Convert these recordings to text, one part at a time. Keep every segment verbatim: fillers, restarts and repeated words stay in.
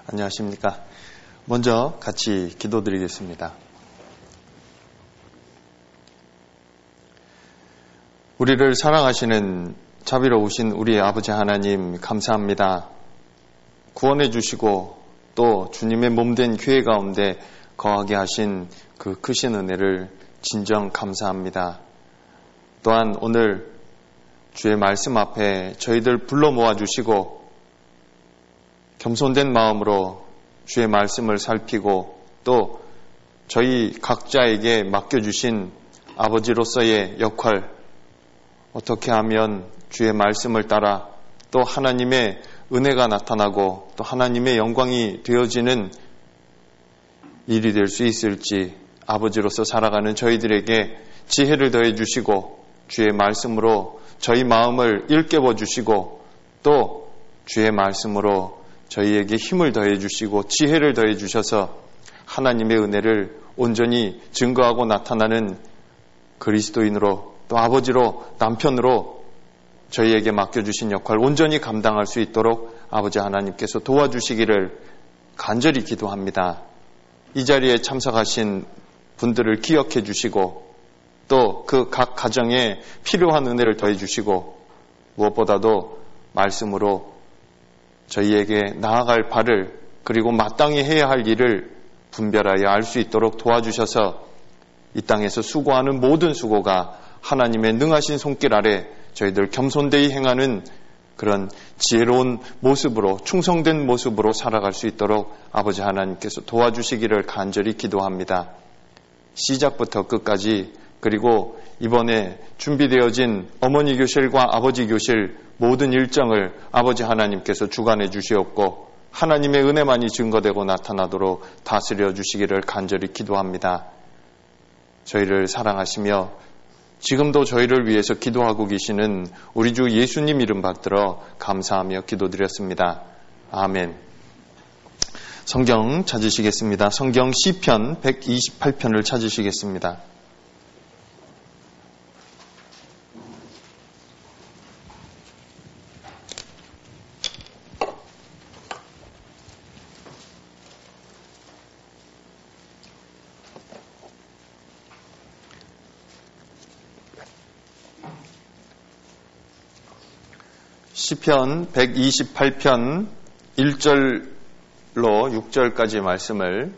안녕하십니까. 먼저 같이 기도드리겠습니다. 우리를 사랑하시는 자비로우신 우리 아버지 하나님 감사합니다. 구원해 주시고 또 주님의 몸된 교회 가운데 거하게 하신 그 크신 은혜를 진정 감사합니다. 또한 오늘 주의 말씀 앞에 저희들 불러 모아주시고 겸손된 마음으로 주의 말씀을 살피고 또 저희 각자에게 맡겨주신 아버지로서의 역할, 어떻게 하면 주의 말씀을 따라 또 하나님의 은혜가 나타나고 또 하나님의 영광이 되어지는 일이 될 수 있을지 아버지로서 살아가는 저희들에게 지혜를 더해 주시고 주의 말씀으로 저희 마음을 일깨워 주시고 또 주의 말씀으로 저희에게 힘을 더해 주시고 지혜를 더해 주셔서 하나님의 은혜를 온전히 증거하고 나타나는 그리스도인으로 또 아버지로 남편으로 저희에게 맡겨주신 역할 온전히 감당할 수 있도록 아버지 하나님께서 도와주시기를 간절히 기도합니다. 이 자리에 참석하신 분들을 기억해 주시고 또 그 각 가정에 필요한 은혜를 더해 주시고 무엇보다도 말씀으로 저희에게 나아갈 바를 그리고 마땅히 해야 할 일을 분별하여 알 수 있도록 도와주셔서 이 땅에서 수고하는 모든 수고가 하나님의 능하신 손길 아래 저희들 겸손되이 행하는 그런 지혜로운 모습으로 충성된 모습으로 살아갈 수 있도록 아버지 하나님께서 도와주시기를 간절히 기도합니다. 시작부터 끝까지 그리고 이번에 준비되어진 어머니 교실과 아버지 교실 모든 일정을 아버지 하나님께서 주관해 주시옵고 하나님의 은혜만이 증거되고 나타나도록 다스려 주시기를 간절히 기도합니다. 저희를 사랑하시며 지금도 저희를 위해서 기도하고 계시는 우리 주 예수님 이름 받들어 감사하며 기도드렸습니다. 아멘. 성경 찾으시겠습니다. 성경 시편 백이십팔 편을 찾으시겠습니다. 시편 백이십팔 편 일 절로 육 절까지 말씀을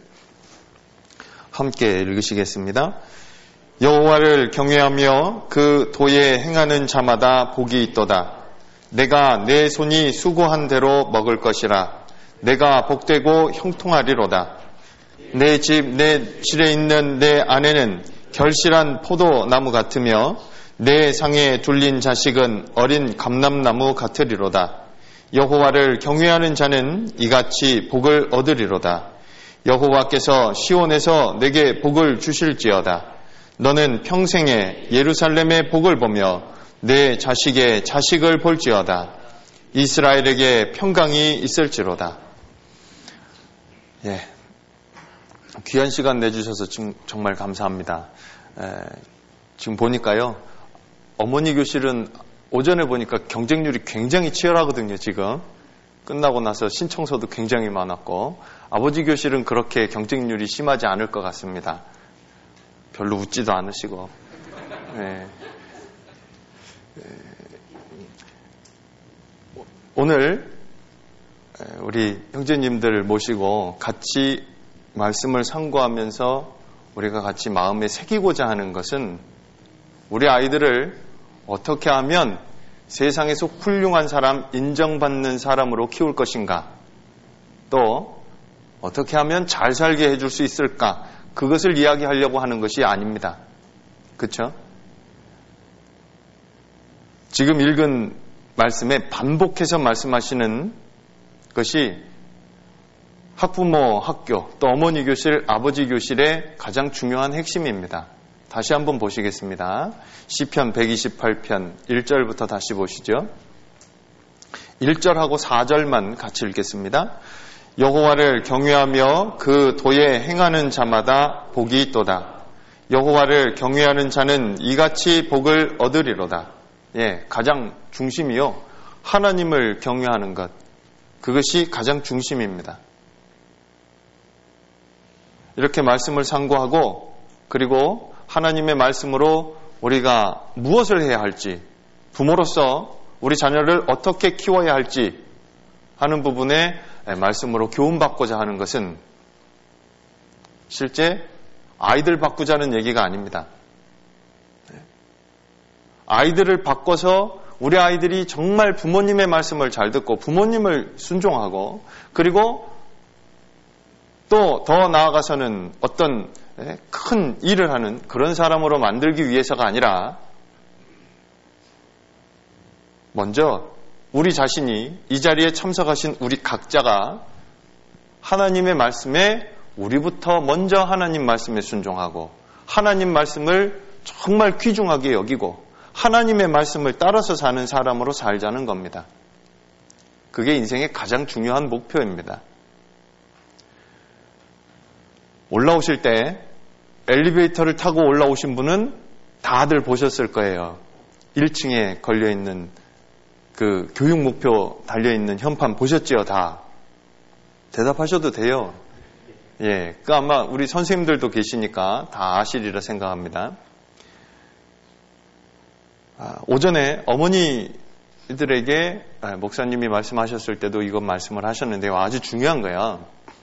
함께 읽으시겠습니다. 여호와를 경외하며 그 도에 행하는 자마다 복이 있도다. 내가 내 손이 수고한 대로 먹을 것이라. 내가 복되고 형통하리로다. 내 집, 내 실에 있는 내 아내는 결실한 포도나무 같으며 내 상에 둘린 자식은 어린 감람나무 같으리로다. 여호와를 경외하는 자는 이같이 복을 얻으리로다. 여호와께서 시온에서 내게 복을 주실지어다. 너는 평생에 예루살렘의 복을 보며 내 자식의 자식을 볼지어다. 이스라엘에게 평강이 있을지로다. 예, 귀한 시간 내주셔서 정말 감사합니다. 에, 지금 보니까요. 어머니 교실은 오전에 보니까 경쟁률이 굉장히 치열하거든요. 지금 끝나고 나서 신청서도 굉장히 많았고 아버지 교실은 그렇게 경쟁률이 심하지 않을 것 같습니다. 별로 웃지도 않으시고 네. 오늘 우리 형제님들 모시고 같이 말씀을 상고하면서 우리가 같이 마음에 새기고자 하는 것은 우리 아이들을 어떻게 하면 세상에서 훌륭한 사람, 인정받는 사람으로 키울 것인가? 또 어떻게 하면 잘 살게 해줄 수 있을까? 그것을 이야기하려고 하는 것이 아닙니다. 그렇죠? 지금 읽은 말씀에 반복해서 말씀하시는 것이 학부모 학교, 또 어머니 교실, 아버지 교실의 가장 중요한 핵심입니다. 다시 한번 보시겠습니다. 시편 백이십팔 편 일 절부터 다시 보시죠. 일 절하고 사 절만 같이 읽겠습니다. 여호와를 경외하며 그 도에 행하는 자마다 복이 있도다. 여호와를 경외하는 자는 이같이 복을 얻으리로다. 예, 가장 중심이요. 하나님을 경외하는 것. 그것이 가장 중심입니다. 이렇게 말씀을 상고하고 그리고 하나님의 말씀으로 우리가 무엇을 해야 할지, 부모로서 우리 자녀를 어떻게 키워야 할지 하는 부분에 말씀으로 교훈받고자 하는 것은 실제 아이들 바꾸자는 얘기가 아닙니다. 아이들을 바꿔서 우리 아이들이 정말 부모님의 말씀을 잘 듣고 부모님을 순종하고 그리고 또 더 나아가서는 어떤 큰 일을 하는 그런 사람으로 만들기 위해서가 아니라 먼저 우리 자신이 이 자리에 참석하신 우리 각자가 하나님의 말씀에 우리부터 먼저 하나님 말씀에 순종하고 하나님 말씀을 정말 귀중하게 여기고 하나님의 말씀을 따라서 사는 사람으로 살자는 겁니다. 그게 인생의 가장 중요한 목표입니다. 올라오실 때 엘리베이터를 타고 올라오신 분은 다들 보셨을 거예요. 일 층에 걸려있는 그 교육 목표 달려있는 현판 보셨지요? 다. 대답하셔도 돼요. 예, 그 아마 우리 선생님들도 계시니까 다 아시리라 생각합니다. 아, 오전에 어머니들에게 아, 목사님이 말씀하셨을 때도 이건 말씀을 하셨는데요. 아주 중요한 거야.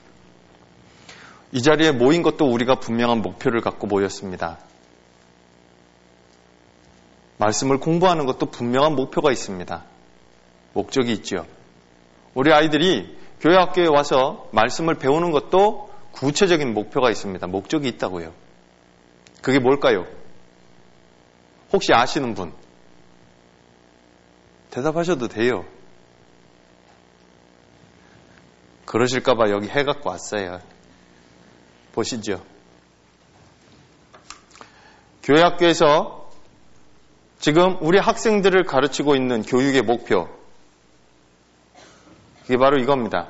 이 자리에 모인 것도 우리가 분명한 목표를 갖고 모였습니다. 말씀을 공부하는 것도 분명한 목표가 있습니다. 목적이 있죠. 우리 아이들이 교회 학교에 와서 말씀을 배우는 것도 구체적인 목표가 있습니다. 목적이 있다고요. 그게 뭘까요? 혹시 아시는 분? 대답하셔도 돼요. 그러실까봐 여기 해 갖고 왔어요. 보시죠. 교회 학교에서 지금 우리 학생들을 가르치고 있는 교육의 목표, 그게 바로 이겁니다.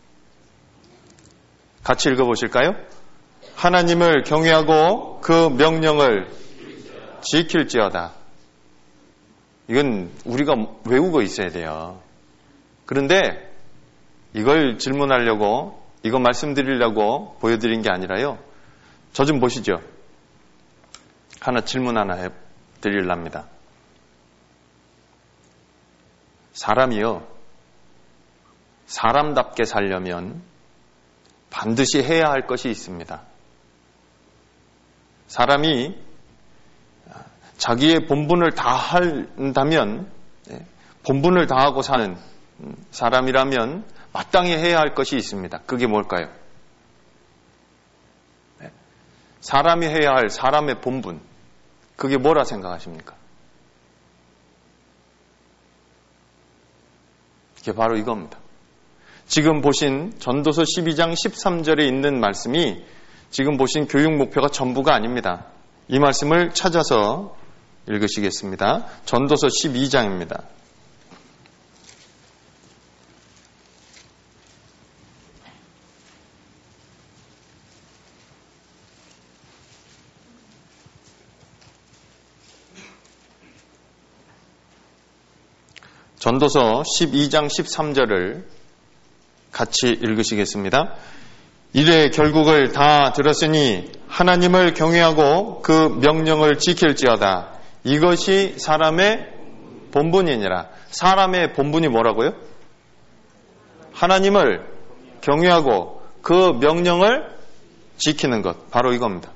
같이 읽어보실까요? 하나님을 경외하고 그 명령을 지킬지어다. 이건 우리가 외우고 있어야 돼요. 그런데 이걸 질문하려고, 이거 말씀드리려고 보여드린 게 아니라요. 저 좀 보시죠. 하나 질문 하나 해드리랍니다. 사람이요, 사람답게 살려면 반드시 해야 할 것이 있습니다. 사람이 자기의 본분을 다 한다면, 본분을 다하고 사는 사람이라면 마땅히 해야 할 것이 있습니다. 그게 뭘까요? 사람이 해야 할 사람의 본분, 그게 뭐라 생각하십니까? 이게 바로 이겁니다. 지금 보신 전도서 십이 장 십삼 절에 있는 말씀이 지금 보신 교육 목표가 전부가 아닙니다. 이 말씀을 찾아서 읽으시겠습니다. 전도서 십이 장입니다. 전도서 십이 장 십삼 절을 같이 읽으시겠습니다. 이래 결국을 다 들었으니 하나님을 경외하고 그 명령을 지킬지어다. 이것이 사람의 본분이니라. 사람의 본분이 뭐라고요? 하나님을 경외하고 그 명령을 지키는 것. 바로 이겁니다.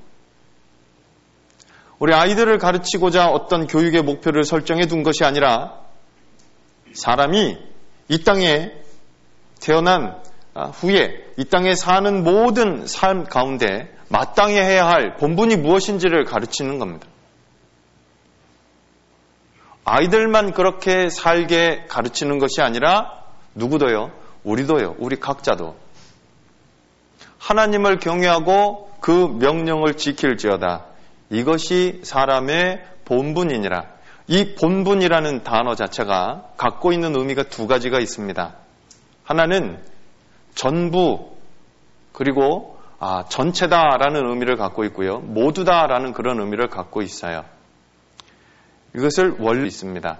우리 아이들을 가르치고자 어떤 교육의 목표를 설정해 둔 것이 아니라 사람이 이 땅에 태어난 후에 이 땅에 사는 모든 삶 가운데 마땅히 해야 할 본분이 무엇인지를 가르치는 겁니다. 아이들만 그렇게 살게 가르치는 것이 아니라 누구도요? 우리도요. 우리 각자도. 하나님을 경외하고 그 명령을 지킬지어다. 이것이 사람의 본분이니라. 이 본분이라는 단어 자체가 갖고 있는 의미가 두 가지가 있습니다. 하나는 전부 그리고 아, 전체다라는 의미를 갖고 있고요. 모두다라는 그런 의미를 갖고 있어요. 이것을 원리 있습니다.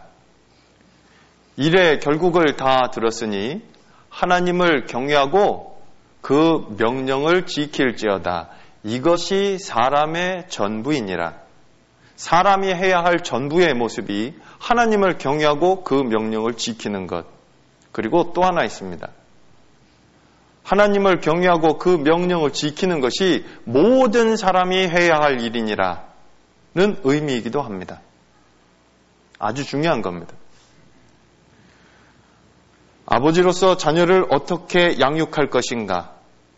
이래 결국을 다 들었으니 하나님을 경외하고 그 명령을 지킬지어다. 이것이 사람의 전부이니라. 사람이 해야 할 전부의 모습이 하나님을 경외하고 그 명령을 지키는 것. 그리고 또 하나 있습니다. 하나님을 경외하고 그 명령을 지키는 것이 모든 사람이 해야 할 일이니라는 의미이기도 합니다. 아주 중요한 겁니다. 아버지로서 자녀를 어떻게 양육할 것인가?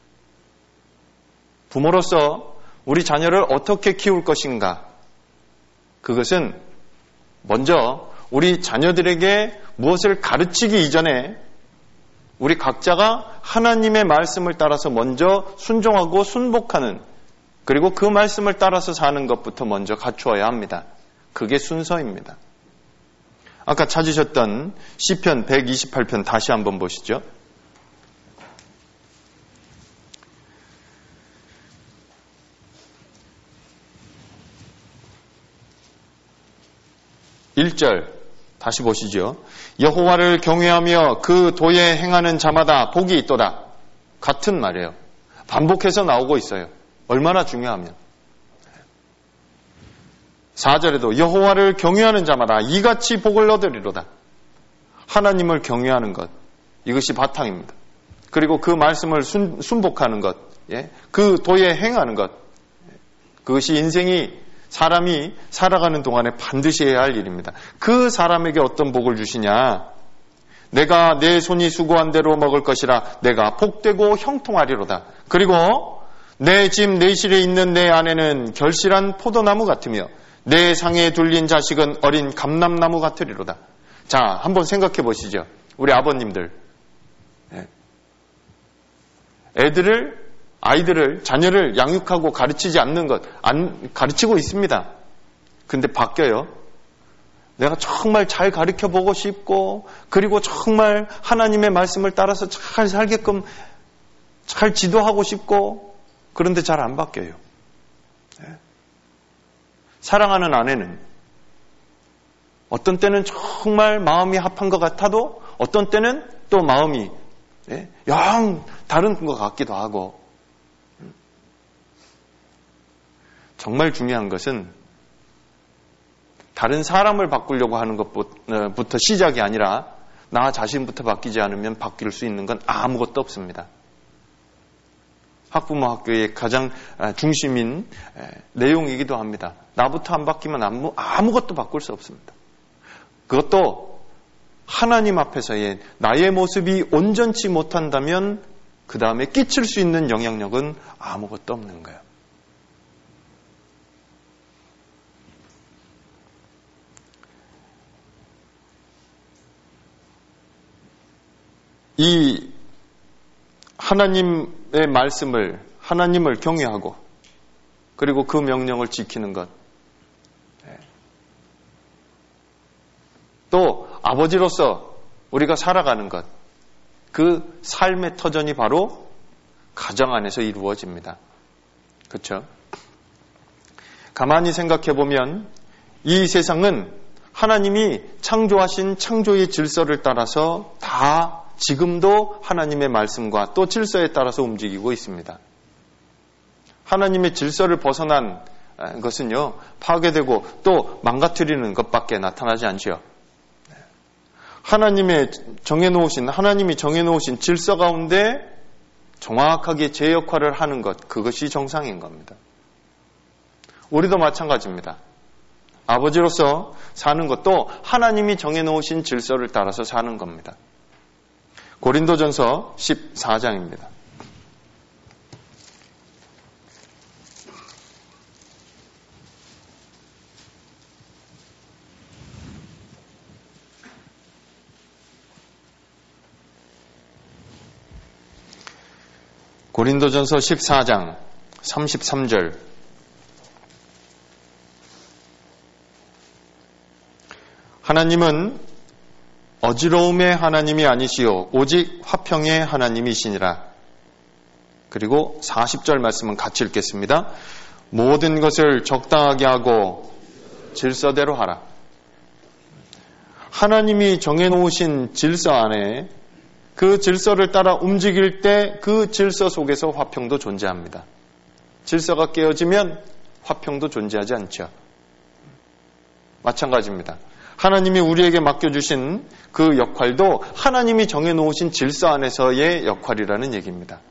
부모로서 우리 자녀를 어떻게 키울 것인가? 그것은 먼저 우리 자녀들에게 무엇을 가르치기 이전에 우리 각자가 하나님의 말씀을 따라서 먼저 순종하고 순복하는, 그리고 그 말씀을 따라서 사는 것부터 먼저 갖추어야 합니다. 그게 순서입니다. 아까 찾으셨던 시편 백이십팔 편 다시 한번 보시죠. 일 절 다시 보시죠. 여호와를 경외하며 그 도에 행하는 자마다 복이 있도다. 같은 말이에요. 반복해서 나오고 있어요. 얼마나 중요하면. 사 절에도 여호와를 경외하는 자마다 이같이 복을 얻으리로다. 하나님을 경외하는 것, 이것이 바탕입니다. 그리고 그 말씀을 순, 순복하는 것, 예? 그 도에 행하는 것, 그것이 인생이 사람이 살아가는 동안에 반드시 해야 할 일입니다. 그 사람에게 어떤 복을 주시냐? 내가 내 손이 수고한 대로 먹을 것이라 내가 복되고 형통하리로다. 그리고 내 집 내실에 있는 내 아내는 결실한 포도나무 같으며 내 상에 둘린 자식은 어린 감람나무 같으리로다. 자, 한번 생각해 보시죠. 우리 아버님들. 애들을, 아이들을, 자녀를 양육하고 가르치지 않는 것, 안, 가르치고 있습니다. 근데 바뀌어요. 내가 정말 잘 가르쳐 보고 싶고, 그리고 정말 하나님의 말씀을 따라서 잘 살게끔 잘 지도하고 싶고, 그런데 잘 안 바뀌어요. 사랑하는 아내는 어떤 때는 정말 마음이 합한 것 같아도 어떤 때는 또 마음이 영 다른 것 같기도 하고, 정말 중요한 것은 다른 사람을 바꾸려고 하는 것부터 시작이 아니라 나 자신부터 바뀌지 않으면 바뀔 수 있는 건 아무것도 없습니다. 학부모 학교의 가장 중심인 내용이기도 합니다. 나부터 안 바뀌면 아무, 아무것도 바꿀 수 없습니다. 그것도 하나님 앞에서의 나의 모습이 온전치 못한다면 그 다음에 끼칠 수 있는 영향력은 아무것도 없는 거예요. 이 하나님의 말씀을, 하나님을 경외하고 그리고 그 명령을 지키는 것, 또 아버지로서 우리가 살아가는 것, 그 삶의 터전이 바로 가정 안에서 이루어집니다. 그렇죠? 가만히 생각해 보면 이 세상은 하나님이 창조하신 창조의 질서를 따라서 다 지금도 하나님의 말씀과 또 질서에 따라서 움직이고 있습니다. 하나님의 질서를 벗어난 것은요, 파괴되고 또 망가뜨리는 것밖에 나타나지 않죠. 하나님의 정해놓으신, 하나님이 정해놓으신 질서 가운데 정확하게 제 역할을 하는 것, 그것이 정상인 겁니다. 우리도 마찬가지입니다. 아버지로서 사는 것도 하나님이 정해놓으신 질서를 따라서 사는 겁니다. 고린도전서 십사 장입니다. 고린도전서 십사 장 삼십삼 절. 하나님은 어지러움의 하나님이 아니시오 오직 화평의 하나님이시니라. 그리고 사십 절 말씀은 같이 읽겠습니다. 모든 것을 적당하게 하고 질서대로 하라. 하나님이 정해놓으신 질서 안에 그 질서를 따라 움직일 때 그 질서 속에서 화평도 존재합니다. 질서가 깨어지면 화평도 존재하지 않죠. 마찬가지입니다. 하나님이 우리에게 맡겨주신 그 역할도 하나님이 정해놓으신 질서 안에서의 역할이라는 얘기입니다.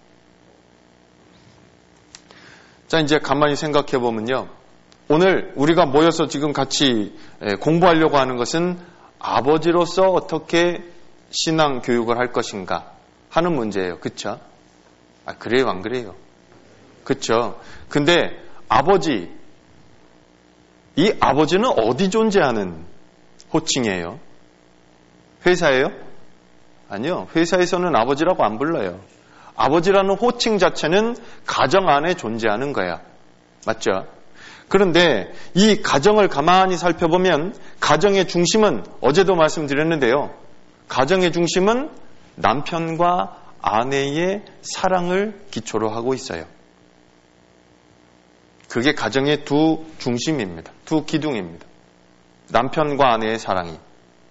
자, 이제 가만히 생각해 보면요. 오늘 우리가 모여서 지금 같이 공부하려고 하는 것은 아버지로서 어떻게 신앙 교육을 할 것인가 하는 문제예요. 그쵸? 아, 그래요, 안 그래요? 그쵸? 근데 아버지, 이 아버지는 어디 존재하는 호칭이에요? 회사예요? 아니요. 회사에서는 아버지라고 안 불러요. 아버지라는 호칭 자체는 가정 안에 존재하는 거야. 맞죠? 그런데 이 가정을 가만히 살펴보면 가정의 중심은 어제도 말씀드렸는데요. 가정의 중심은 남편과 아내의 사랑을 기초로 하고 있어요. 그게 가정의 두 중심입니다. 두 기둥입니다. 남편과 아내의 사랑이.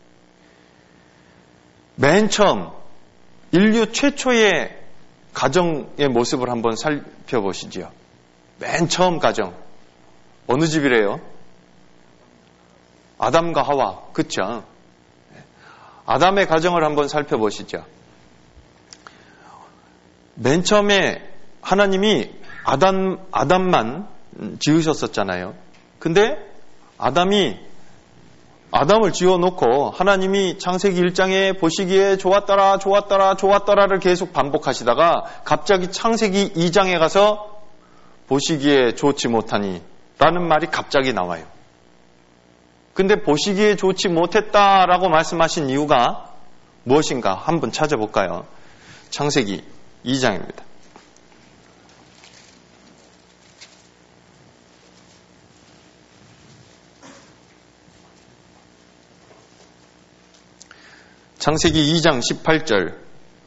맨 처음 인류 최초의 가정의 모습을 한번 살펴보시죠. 맨 처음 가정. 어느 집이래요? 아담과 하와. 그쵸? 아담의 가정을 한번 살펴보시죠. 맨 처음에 하나님이 아담, 아담만 지으셨었잖아요. 근데 아담이 아담을 지어놓고 하나님이 창세기 일 장에 보시기에 좋았더라 좋았더라 좋았더라를 계속 반복하시다가 갑자기 창세기 이 장에 가서 보시기에 좋지 못하니 라는 말이 갑자기 나와요. 근데 보시기에 좋지 못했다라고 말씀하신 이유가 무엇인가 한번 찾아볼까요? 창세기 이 장입니다. 창세기 이 장 십팔 절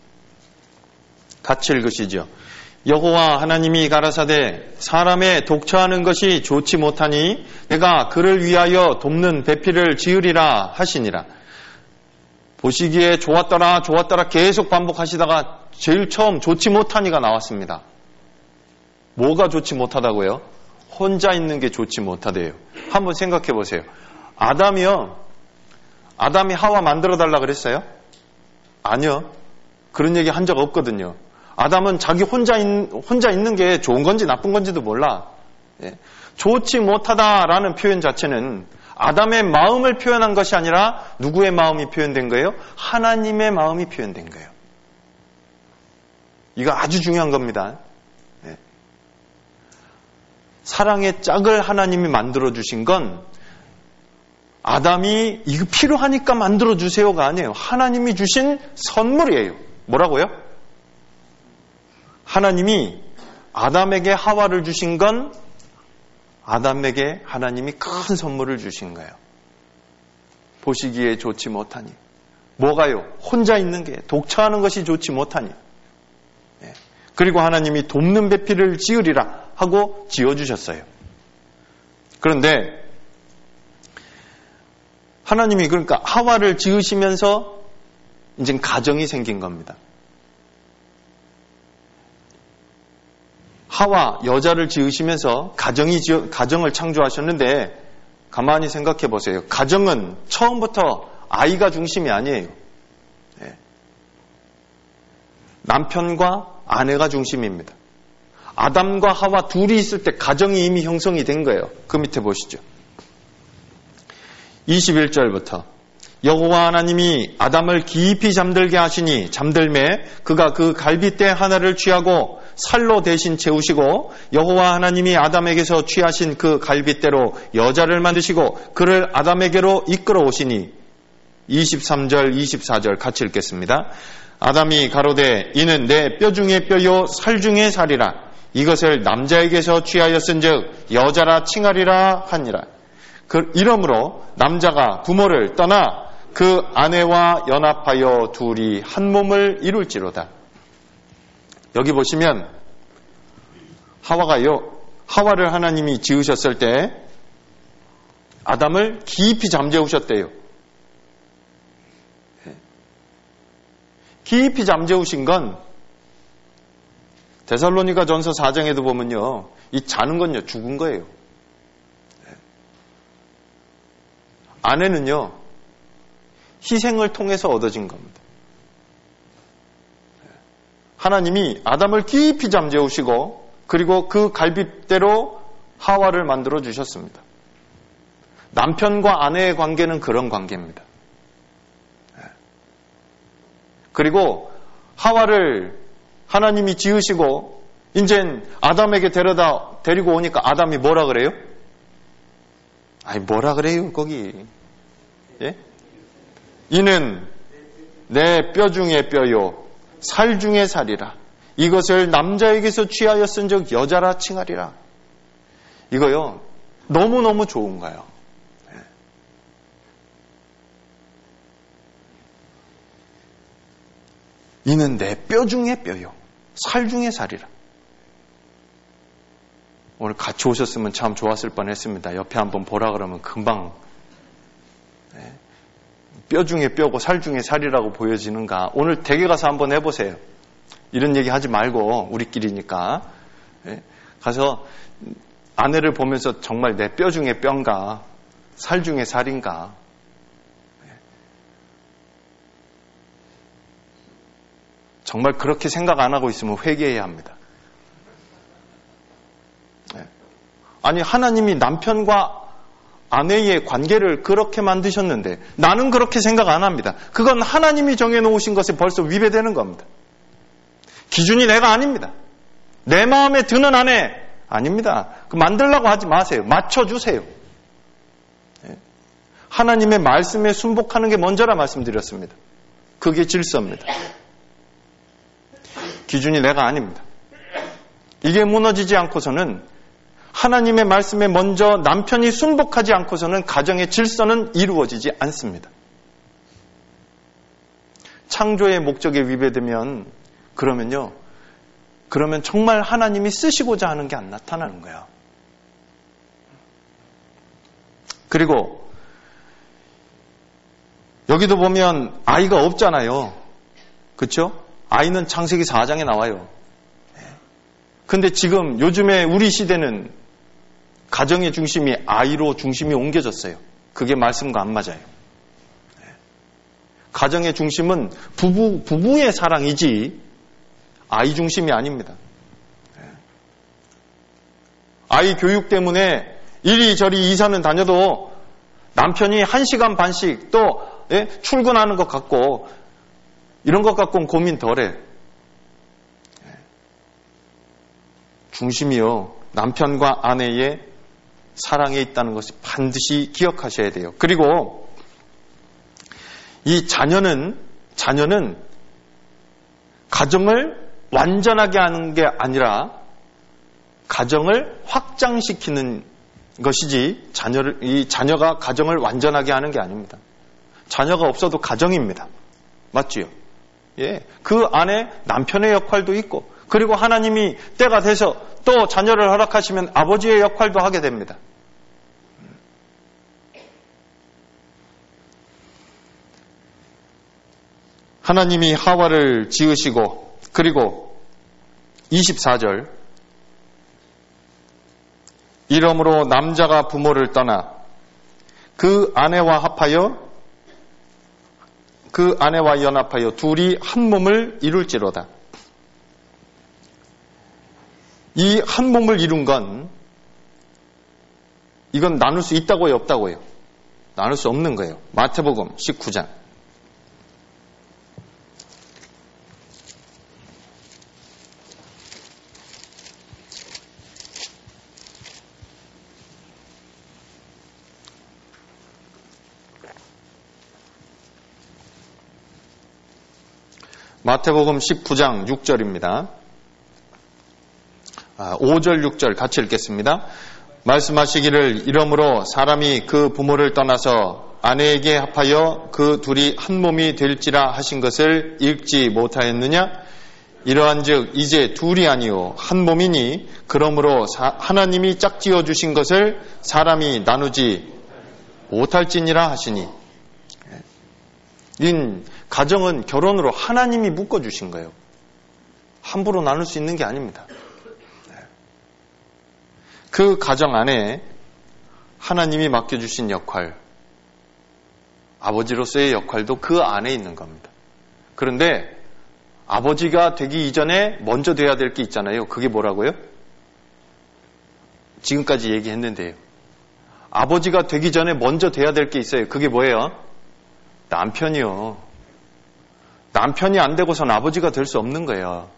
같이 읽으시죠. 여호와 하나님이 가라사대 사람의 독처하는 것이 좋지 못하니 내가 그를 위하여 돕는 배필을 지으리라 하시니라. 보시기에 좋았더라 좋았더라 계속 반복하시다가 제일 처음 좋지 못하니가 나왔습니다. 뭐가 좋지 못하다고요? 혼자 있는 게 좋지 못하대요. 한번 생각해 보세요. 아담이요. 아담이 하와 만들어달라 그랬어요? 아니요. 그런 얘기 한 적 없거든요. 아담은 자기 혼자, 있, 혼자 있는 게 좋은 건지 나쁜 건지도 몰라. 예. 좋지 못하다라는 표현 자체는 아담의 마음을 표현한 것이 아니라 누구의 마음이 표현된 거예요? 하나님의 마음이 표현된 거예요. 이거 아주 중요한 겁니다. 예. 사랑의 짝을 하나님이 만들어주신 건 아담이 이거 필요하니까 만들어주세요가 아니에요. 하나님이 주신 선물이에요. 뭐라고요? 하나님이 아담에게 하와를 주신 건 아담에게 하나님이 큰 선물을 주신 거예요. 보시기에 좋지 못하니. 뭐가요? 혼자 있는 게, 독처하는 것이 좋지 못하니. 예. 그리고 하나님이 돕는 배필을 지으리라 하고 지어주셨어요. 그런데 하나님이 그러니까 하와를 지으시면서 이제 가정이 생긴 겁니다. 하와 여자를 지으시면서 가정이 지어, 가정을 창조하셨는데 가만히 생각해 보세요. 가정은 처음부터 아이가 중심이 아니에요. 네. 남편과 아내가 중심입니다. 아담과 하와 둘이 있을 때 가정이 이미 형성이 된 거예요. 그 밑에 보시죠. 이십일 절부터 여호와 하나님이 아담을 깊이 잠들게 하시니 잠들매 그가 그 갈빗대 하나를 취하고 살로 대신 채우시고 여호와 하나님이 아담에게서 취하신 그 갈빗대로 여자를 만드시고 그를 아담에게로 이끌어 오시니 이십삼 절 이십사 절 같이 읽겠습니다. 아담이 가로되 이는 내 뼈 중에 뼈요 살 중에 살이라 이것을 남자에게서 취하였은즉 여자라 칭하리라 하니라. 그 이러므로 남자가 부모를 떠나 그 아내와 연합하여 둘이 한 몸을 이룰지로다. 여기 보시면 하와가요. 하와를 하나님이 지으셨을 때 아담을 깊이 잠재우셨대요. 깊이 잠재우신 건 데살로니가 전서 사 장에도 보면요, 이 자는 건요 죽은 거예요. 아내는요 희생을 통해서 얻어진 겁니다. 하나님이 아담을 깊이 잠재우시고 그리고 그 갈빗대로 하와를 만들어 주셨습니다. 남편과 아내의 관계는 그런 관계입니다. 그리고 하와를 하나님이 지으시고 이젠 아담에게 데려다 데리고 오니까 아담이 뭐라 그래요? 아니 뭐라 그래요 거기? 예? 이는 내 뼈 중에 뼈요 살 중에 살이라. 이것을 남자에게서 취하여 쓴즉 여자라 칭하리라. 이거요 너무너무 좋은 거예요. 이는 내 뼈 중에 뼈요 살 중에 살이라. 오늘 같이 오셨으면 참 좋았을 뻔했습니다. 옆에 한번 보라 그러면 금방 네. 뼈 중에 뼈고 살 중에 살이라고 보여지는가. 오늘 댁에 가서 한번 해보세요. 이런 얘기 하지 말고 우리끼리니까 네. 가서 아내를 보면서 정말 내 뼈 중에 뼈인가 살 중에 살인가. 정말 그렇게 생각 안 하고 있으면 회개해야 합니다. 아니 하나님이 남편과 아내의 관계를 그렇게 만드셨는데 나는 그렇게 생각 안 합니다. 그건 하나님이 정해놓으신 것에 벌써 위배되는 겁니다. 기준이 내가 아닙니다. 내 마음에 드는 아내 아닙니다. 그 만들려고 하지 마세요. 맞춰주세요. 하나님의 말씀에 순복하는 게 먼저라 말씀드렸습니다. 그게 질서입니다. 기준이 내가 아닙니다. 이게 무너지지 않고서는 하나님의 말씀에 먼저 남편이 순복하지 않고서는 가정의 질서는 이루어지지 않습니다. 창조의 목적에 위배되면 그러면요. 그러면 정말 하나님이 쓰시고자 하는 게 안 나타나는 거야. 그리고 여기도 보면 아이가 없잖아요. 그렇죠? 아이는 창세기 사 장에 나와요. 근데 지금 요즘에 우리 시대는 가정의 중심이 아이로 중심이 옮겨졌어요. 그게 말씀과 안 맞아요. 가정의 중심은 부부, 부부의 사랑이지 아이 중심이 아닙니다. 아이 교육 때문에 이리저리 이사는 다녀도 남편이 한 시간 반씩 또 예? 출근하는 것 같고 이런 것 갖고는 고민 덜해. 중심이요. 남편과 아내의 사랑에 있다는 것이 반드시 기억하셔야 돼요. 그리고 이 자녀는 자녀는 가정을 완전하게 하는 게 아니라 가정을 확장시키는 것이지 자녀를 이 자녀가 가정을 완전하게 하는 게 아닙니다. 자녀가 없어도 가정입니다. 맞지요? 예, 그 안에 남편의 역할도 있고 그리고 하나님이 때가 돼서 또 자녀를 허락하시면 아버지의 역할도 하게 됩니다. 하나님이 하와를 지으시고 그리고 이십사 절 이러므로 남자가 부모를 떠나 그 아내와 합하여 그 아내와 연합하여 둘이 한 몸을 이룰지로다. 이 한 몸을 이룬 건 이건 나눌 수 있다고요, 없다고요? 나눌 수 없는 거예요. 마태복음 십구 장. 마태복음 십구 장 육 절입니다. 오 절 육 절 같이 읽겠습니다. 말씀하시기를 이러므로 사람이 그 부모를 떠나서 아내에게 합하여 그 둘이 한 몸이 될지라 하신 것을 읽지 못하였느냐? 이러한즉 이제 둘이 아니요 한 몸이니 그러므로 사, 하나님이 짝지어 주신 것을 사람이 나누지 못할지니라 하시니. 인 가정은 결혼으로 하나님이 묶어주신 거예요. 함부로 나눌 수 있는 게 아닙니다. 그 가정 안에 하나님이 맡겨주신 역할, 아버지로서의 역할도 그 안에 있는 겁니다. 그런데 아버지가 되기 이전에 먼저 돼야 될 게 있잖아요. 그게 뭐라고요? 지금까지 얘기했는데요. 아버지가 되기 전에 먼저 돼야 될 게 있어요. 그게 뭐예요? 남편이요. 남편이 안 되고선 아버지가 될 수 없는 거예요.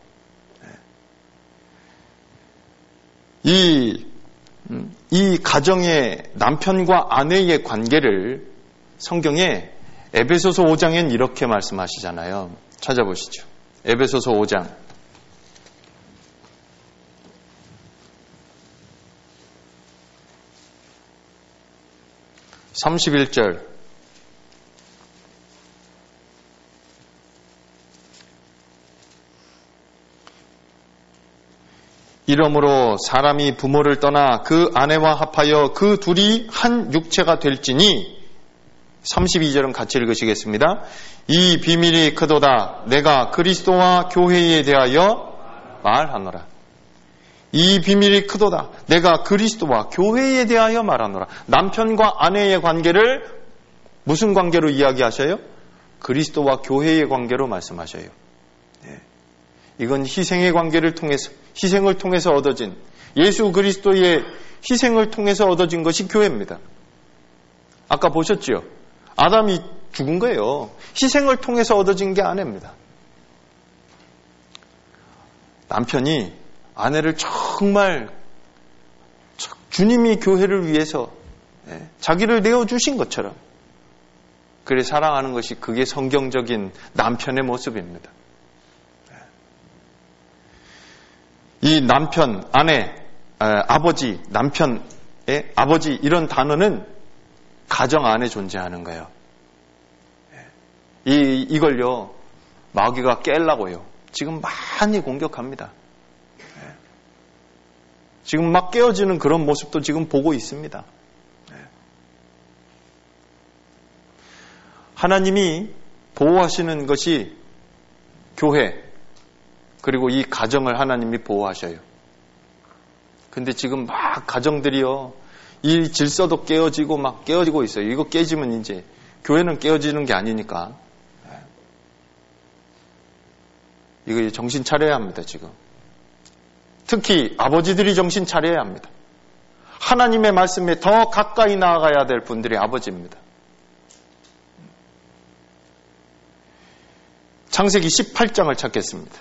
이, 이 가정의 남편과 아내의 관계를 성경에 에베소서 오 장엔 이렇게 말씀하시잖아요. 찾아보시죠. 에베소서 오 장. 삼십일 절. 이러므로 사람이 부모를 떠나 그 아내와 합하여 그 둘이 한 육체가 될지니, 삼십이 절은 같이 읽으시겠습니다. 이 비밀이 크도다. 내가 그리스도와 교회에 대하여 말하노라. 이 비밀이 크도다. 내가 그리스도와 교회에 대하여 말하노라. 남편과 아내의 관계를 무슨 관계로 이야기하셔요? 그리스도와 교회의 관계로 말씀하셔요. 네. 이건 희생의 관계를 통해서, 희생을 통해서 얻어진, 예수 그리스도의 희생을 통해서 얻어진 것이 교회입니다. 아까 보셨죠? 아담이 죽은 거예요. 희생을 통해서 얻어진 게 아내입니다. 남편이 아내를 정말 주님이 교회를 위해서 자기를 내어주신 것처럼 그래 사랑하는 것이, 그게 성경적인 남편의 모습입니다. 이 남편, 아내, 아버지, 남편의 아버지, 이런 단어는 가정 안에 존재하는 거예요. 이, 이걸요, 마귀가 깨려고요. 지금 많이 공격합니다. 지금 막 깨어지는 그런 모습도 지금 보고 있습니다. 하나님이 보호하시는 것이 교회, 그리고 이 가정을 하나님이 보호하셔요. 근데 지금 막 가정들이요, 이 질서도 깨어지고 막 깨어지고 있어요. 이거 깨지면 이제 교회는 깨어지는 게 아니니까. 이거 정신 차려야 합니다, 지금. 특히 아버지들이 정신 차려야 합니다. 하나님의 말씀에 더 가까이 나아가야 될 분들이 아버지입니다. 창세기 십팔 장을 찾겠습니다.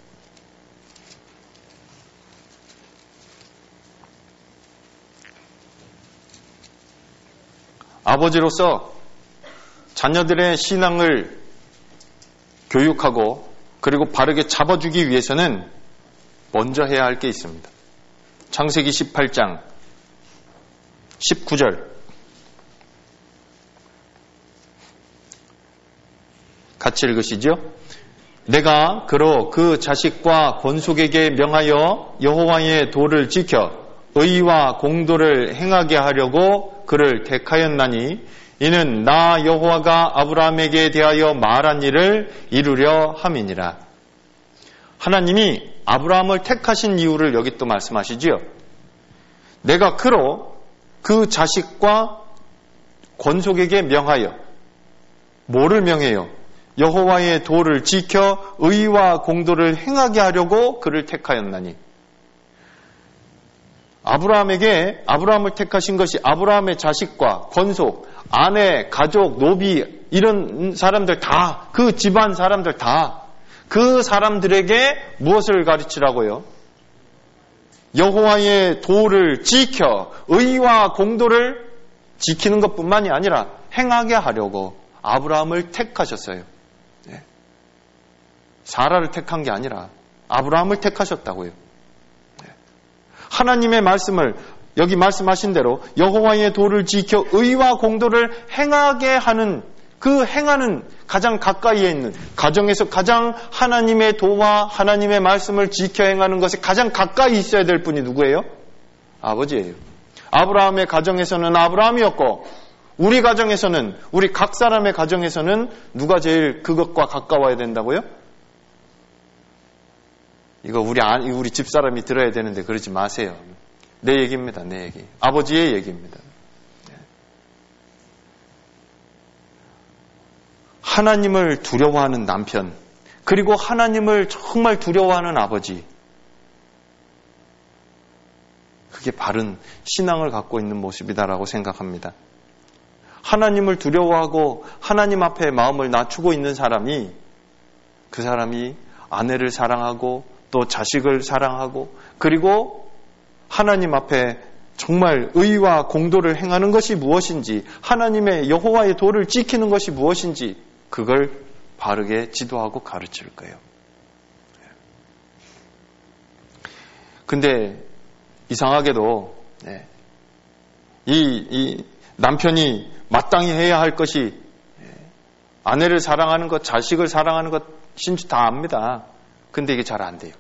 아버지로서 자녀들의 신앙을 교육하고 그리고 바르게 잡아주기 위해서는 먼저 해야 할 게 있습니다. 창세기 십팔 장 십구 절 같이 읽으시죠. 내가 그로 그 자식과 권속에게 명하여 여호와의 도를 지켜 의와 공도를 행하게 하려고 그를 택하였나니 이는 나 여호와가 아브라함에게 대하여 말한 일을 이루려 함이니라. 하나님이 아브라함을 택하신 이유를 여기 또 말씀하시지요. 내가 그로 그 자식과 권속에게 명하여, 뭐를 명해요? 여호와의 도를 지켜 의와 공도를 행하게 하려고 그를 택하였나니. 아브라함에게, 아브라함을 택하신 것이 아브라함의 자식과 권속, 아내, 가족, 노비, 이런 사람들 다, 그 집안 사람들 다, 그 사람들에게 무엇을 가르치라고요? 여호와의 도를 지켜 의와 공도를 지키는 것뿐만이 아니라 행하게 하려고 아브라함을 택하셨어요. 네. 사라를 택한 게 아니라 아브라함을 택하셨다고요. 네. 하나님의 말씀을 여기 말씀하신 대로 여호와의 도를 지켜 의와 공도를 행하게 하는, 그 행하는 가장 가까이에 있는, 가정에서 가장 하나님의 도와 하나님의 말씀을 지켜 행하는 것에 가장 가까이 있어야 될 분이 누구예요? 아버지예요. 아브라함의 가정에서는 아브라함이었고, 우리 가정에서는, 우리 각 사람의 가정에서는 누가 제일 그것과 가까워야 된다고요? 이거 우리 안, 우리 집사람이 들어야 되는데 그러지 마세요. 내 얘기입니다. 내 얘기. 아버지의 얘기입니다. 하나님을 두려워하는 남편, 그리고 하나님을 정말 두려워하는 아버지. 그게 바른 신앙을 갖고 있는 모습이다라고 생각합니다. 하나님을 두려워하고 하나님 앞에 마음을 낮추고 있는 사람이, 그 사람이 아내를 사랑하고 또 자식을 사랑하고 그리고 하나님 앞에 정말 의와 공도를 행하는 것이 무엇인지, 하나님의 여호와의 도를 지키는 것이 무엇인지 그걸 바르게 지도하고 가르칠 거예요. 근데 이상하게도 이, 이 남편이 마땅히 해야 할 것이 아내를 사랑하는 것, 자식을 사랑하는 것 진짜 다 압니다. 근데 이게 잘 안 돼요.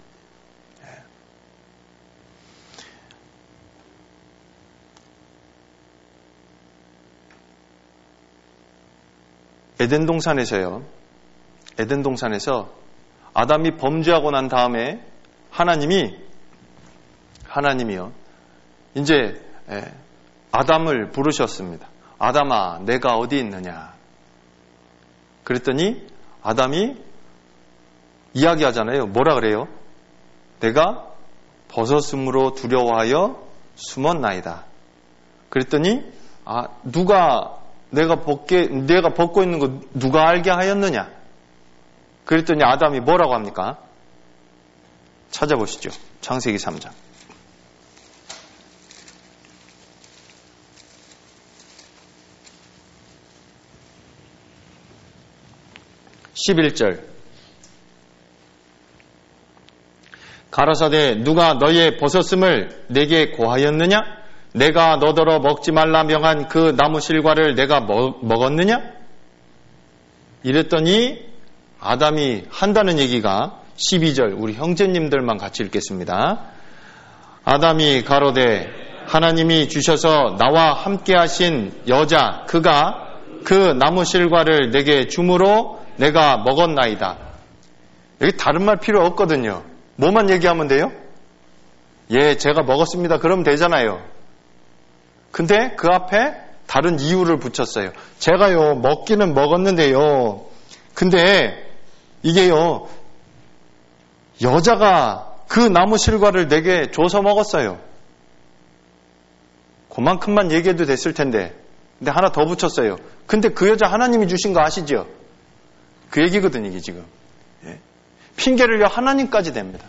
에덴 동산에서요. 에덴 동산에서 아담이 범죄하고 난 다음에 하나님이 하나님이요. 이제 아담을 부르셨습니다. 아담아, 내가 어디 있느냐? 그랬더니 아담이 이야기하잖아요. 뭐라 그래요? 내가 벗었으므로 두려워하여 숨었나이다. 그랬더니 아, 누가 내가 벗게 내가 벗고 있는 거 누가 알게 하였느냐? 그랬더니 아담이 뭐라고 합니까? 찾아보시죠. 창세기 삼 장. 십일 절. 가라사대 누가 너의 벗었음을 내게 고하였느냐? 내가 너더러 먹지 말라 명한 그 나무 실과를 내가 먹, 먹었느냐? 이랬더니 아담이 한다는 얘기가 십이 절, 우리 형제님들만 같이 읽겠습니다. 아담이 가로되 하나님이 주셔서 나와 함께 하신 여자 그가 그 나무 실과를 내게 주므로 내가 먹었나이다. 여기 다른 말 필요 없거든요. 뭐만 얘기하면 돼요? 예, 제가 먹었습니다. 그러면 되잖아요. 근데 그 앞에 다른 이유를 붙였어요. 제가요, 먹기는 먹었는데요. 근데 이게요, 여자가 그 나무 실과를 내게 줘서 먹었어요. 그만큼만 얘기해도 됐을 텐데. 근데 하나 더 붙였어요. 근데 그 여자 하나님이 주신 거 아시죠? 그 얘기거든요, 이게 지금. 예. 핑계를요, 하나님까지 댑니다.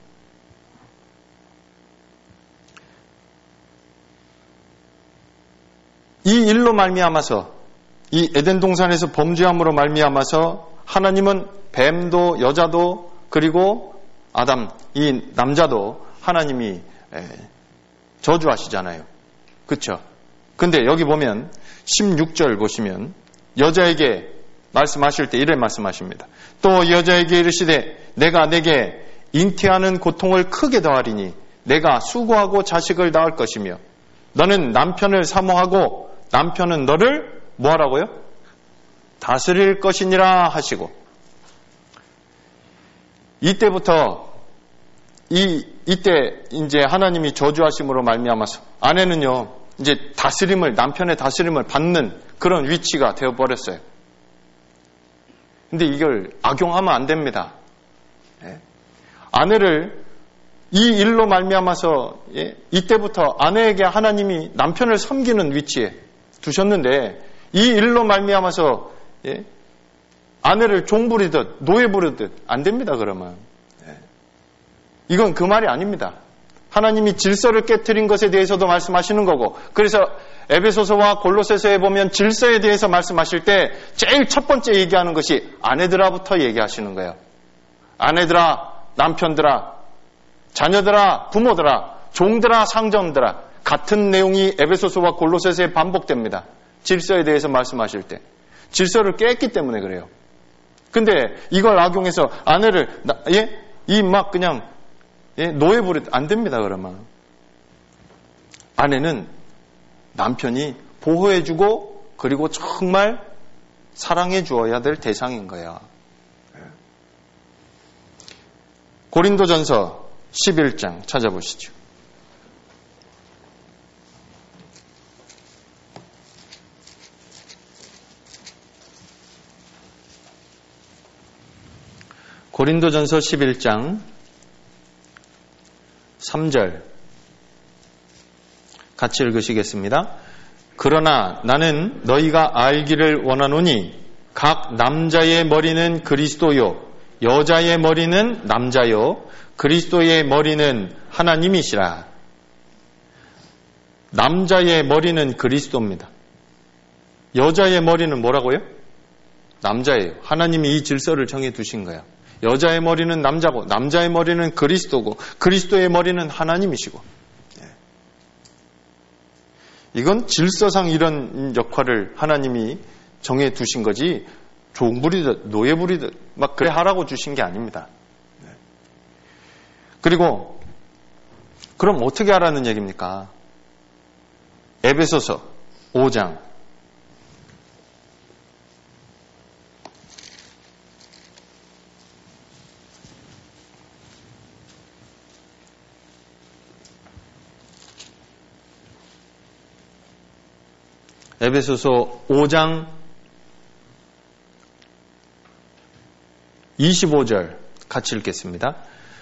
이 일로 말미암아서, 이 에덴 동산에서 범죄함으로 말미암아서 하나님은 뱀도 여자도 그리고 아담, 이 남자도 하나님이 저주하시잖아요. 그렇죠? 근데 여기 보면 십육 절 보시면 여자에게 말씀하실 때 이래 말씀하십니다. 또 여자에게 이르시되 내가 내게 잉태하는 고통을 크게 더하리니 내가 수고하고 자식을 낳을 것이며 너는 남편을 사모하고 남편은 너를 뭐하라고요? 다스릴 것이니라 하시고 이때부터 이 이때 이제 하나님이 저주하심으로 말미암아서 아내는요 이제 다스림을 남편의 다스림을 받는 그런 위치가 되어 버렸어요. 근데 이걸 악용하면 안 됩니다. 예? 아내를 이 일로 말미암아서 예? 이때부터 아내에게 하나님이 남편을 섬기는 위치에 두셨는데 이 일로 말미암아서 예? 아내를 종 부리듯 노예 부리듯 안 됩니다. 그러면 예. 이건 그 말이 아닙니다. 하나님이 질서를 깨트린 것에 대해서도 말씀하시는 거고 그래서 에베소서와 골로새서에 보면 질서에 대해서 말씀하실 때 제일 첫 번째 얘기하는 것이 아내들아부터 얘기하시는 거예요. 아내들아, 남편들아, 자녀들아, 부모들아, 종들아, 상전들아 같은 내용이 에베소서와 골로새서에 반복됩니다. 질서에 대해서 말씀하실 때. 질서를 깼기 때문에 그래요. 근데 이걸 악용해서 아내를 예? 이 막 그냥 예? 노예 부리 안 됩니다. 그러면 아내는 남편이 보호해주고 그리고 정말 사랑해 주어야 될 대상인 거야. 고린도전서 십일 장 찾아보시죠. 고린도전서 십일 장 삼 절 같이 읽으시겠습니다. 그러나 나는 너희가 알기를 원하노니 각 남자의 머리는 그리스도요 여자의 머리는 남자요 그리스도의 머리는 하나님이시라. 남자의 머리는 그리스도입니다. 여자의 머리는 뭐라고요? 남자예요. 하나님이 이 질서를 정해 두신 거예요. 여자의 머리는 남자고 남자의 머리는 그리스도고 그리스도의 머리는 하나님이시고. 이건 질서상 이런 역할을 하나님이 정해 두신 거지 종부리듯 노예부리듯 막 그래 하라고 주신 게 아닙니다. 그리고 그럼 어떻게 하라는 얘기입니까? 에베소서 오 장 에베소서 오 장 이십오 절 같이 읽겠습니다.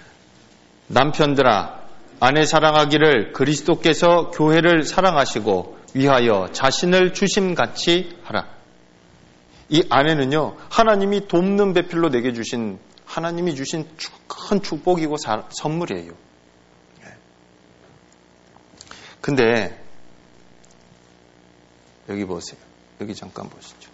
남편들아 아내 사랑하기를 그리스도께서 교회를 사랑하시고 위하여 자신을 주심같이 하라. 이 아내는요 하나님이 돕는 배필로 내게 주신 하나님이 주신 큰 축복이고 선물이에요. 근데 여기 보세요. 여기 잠깐 보시죠.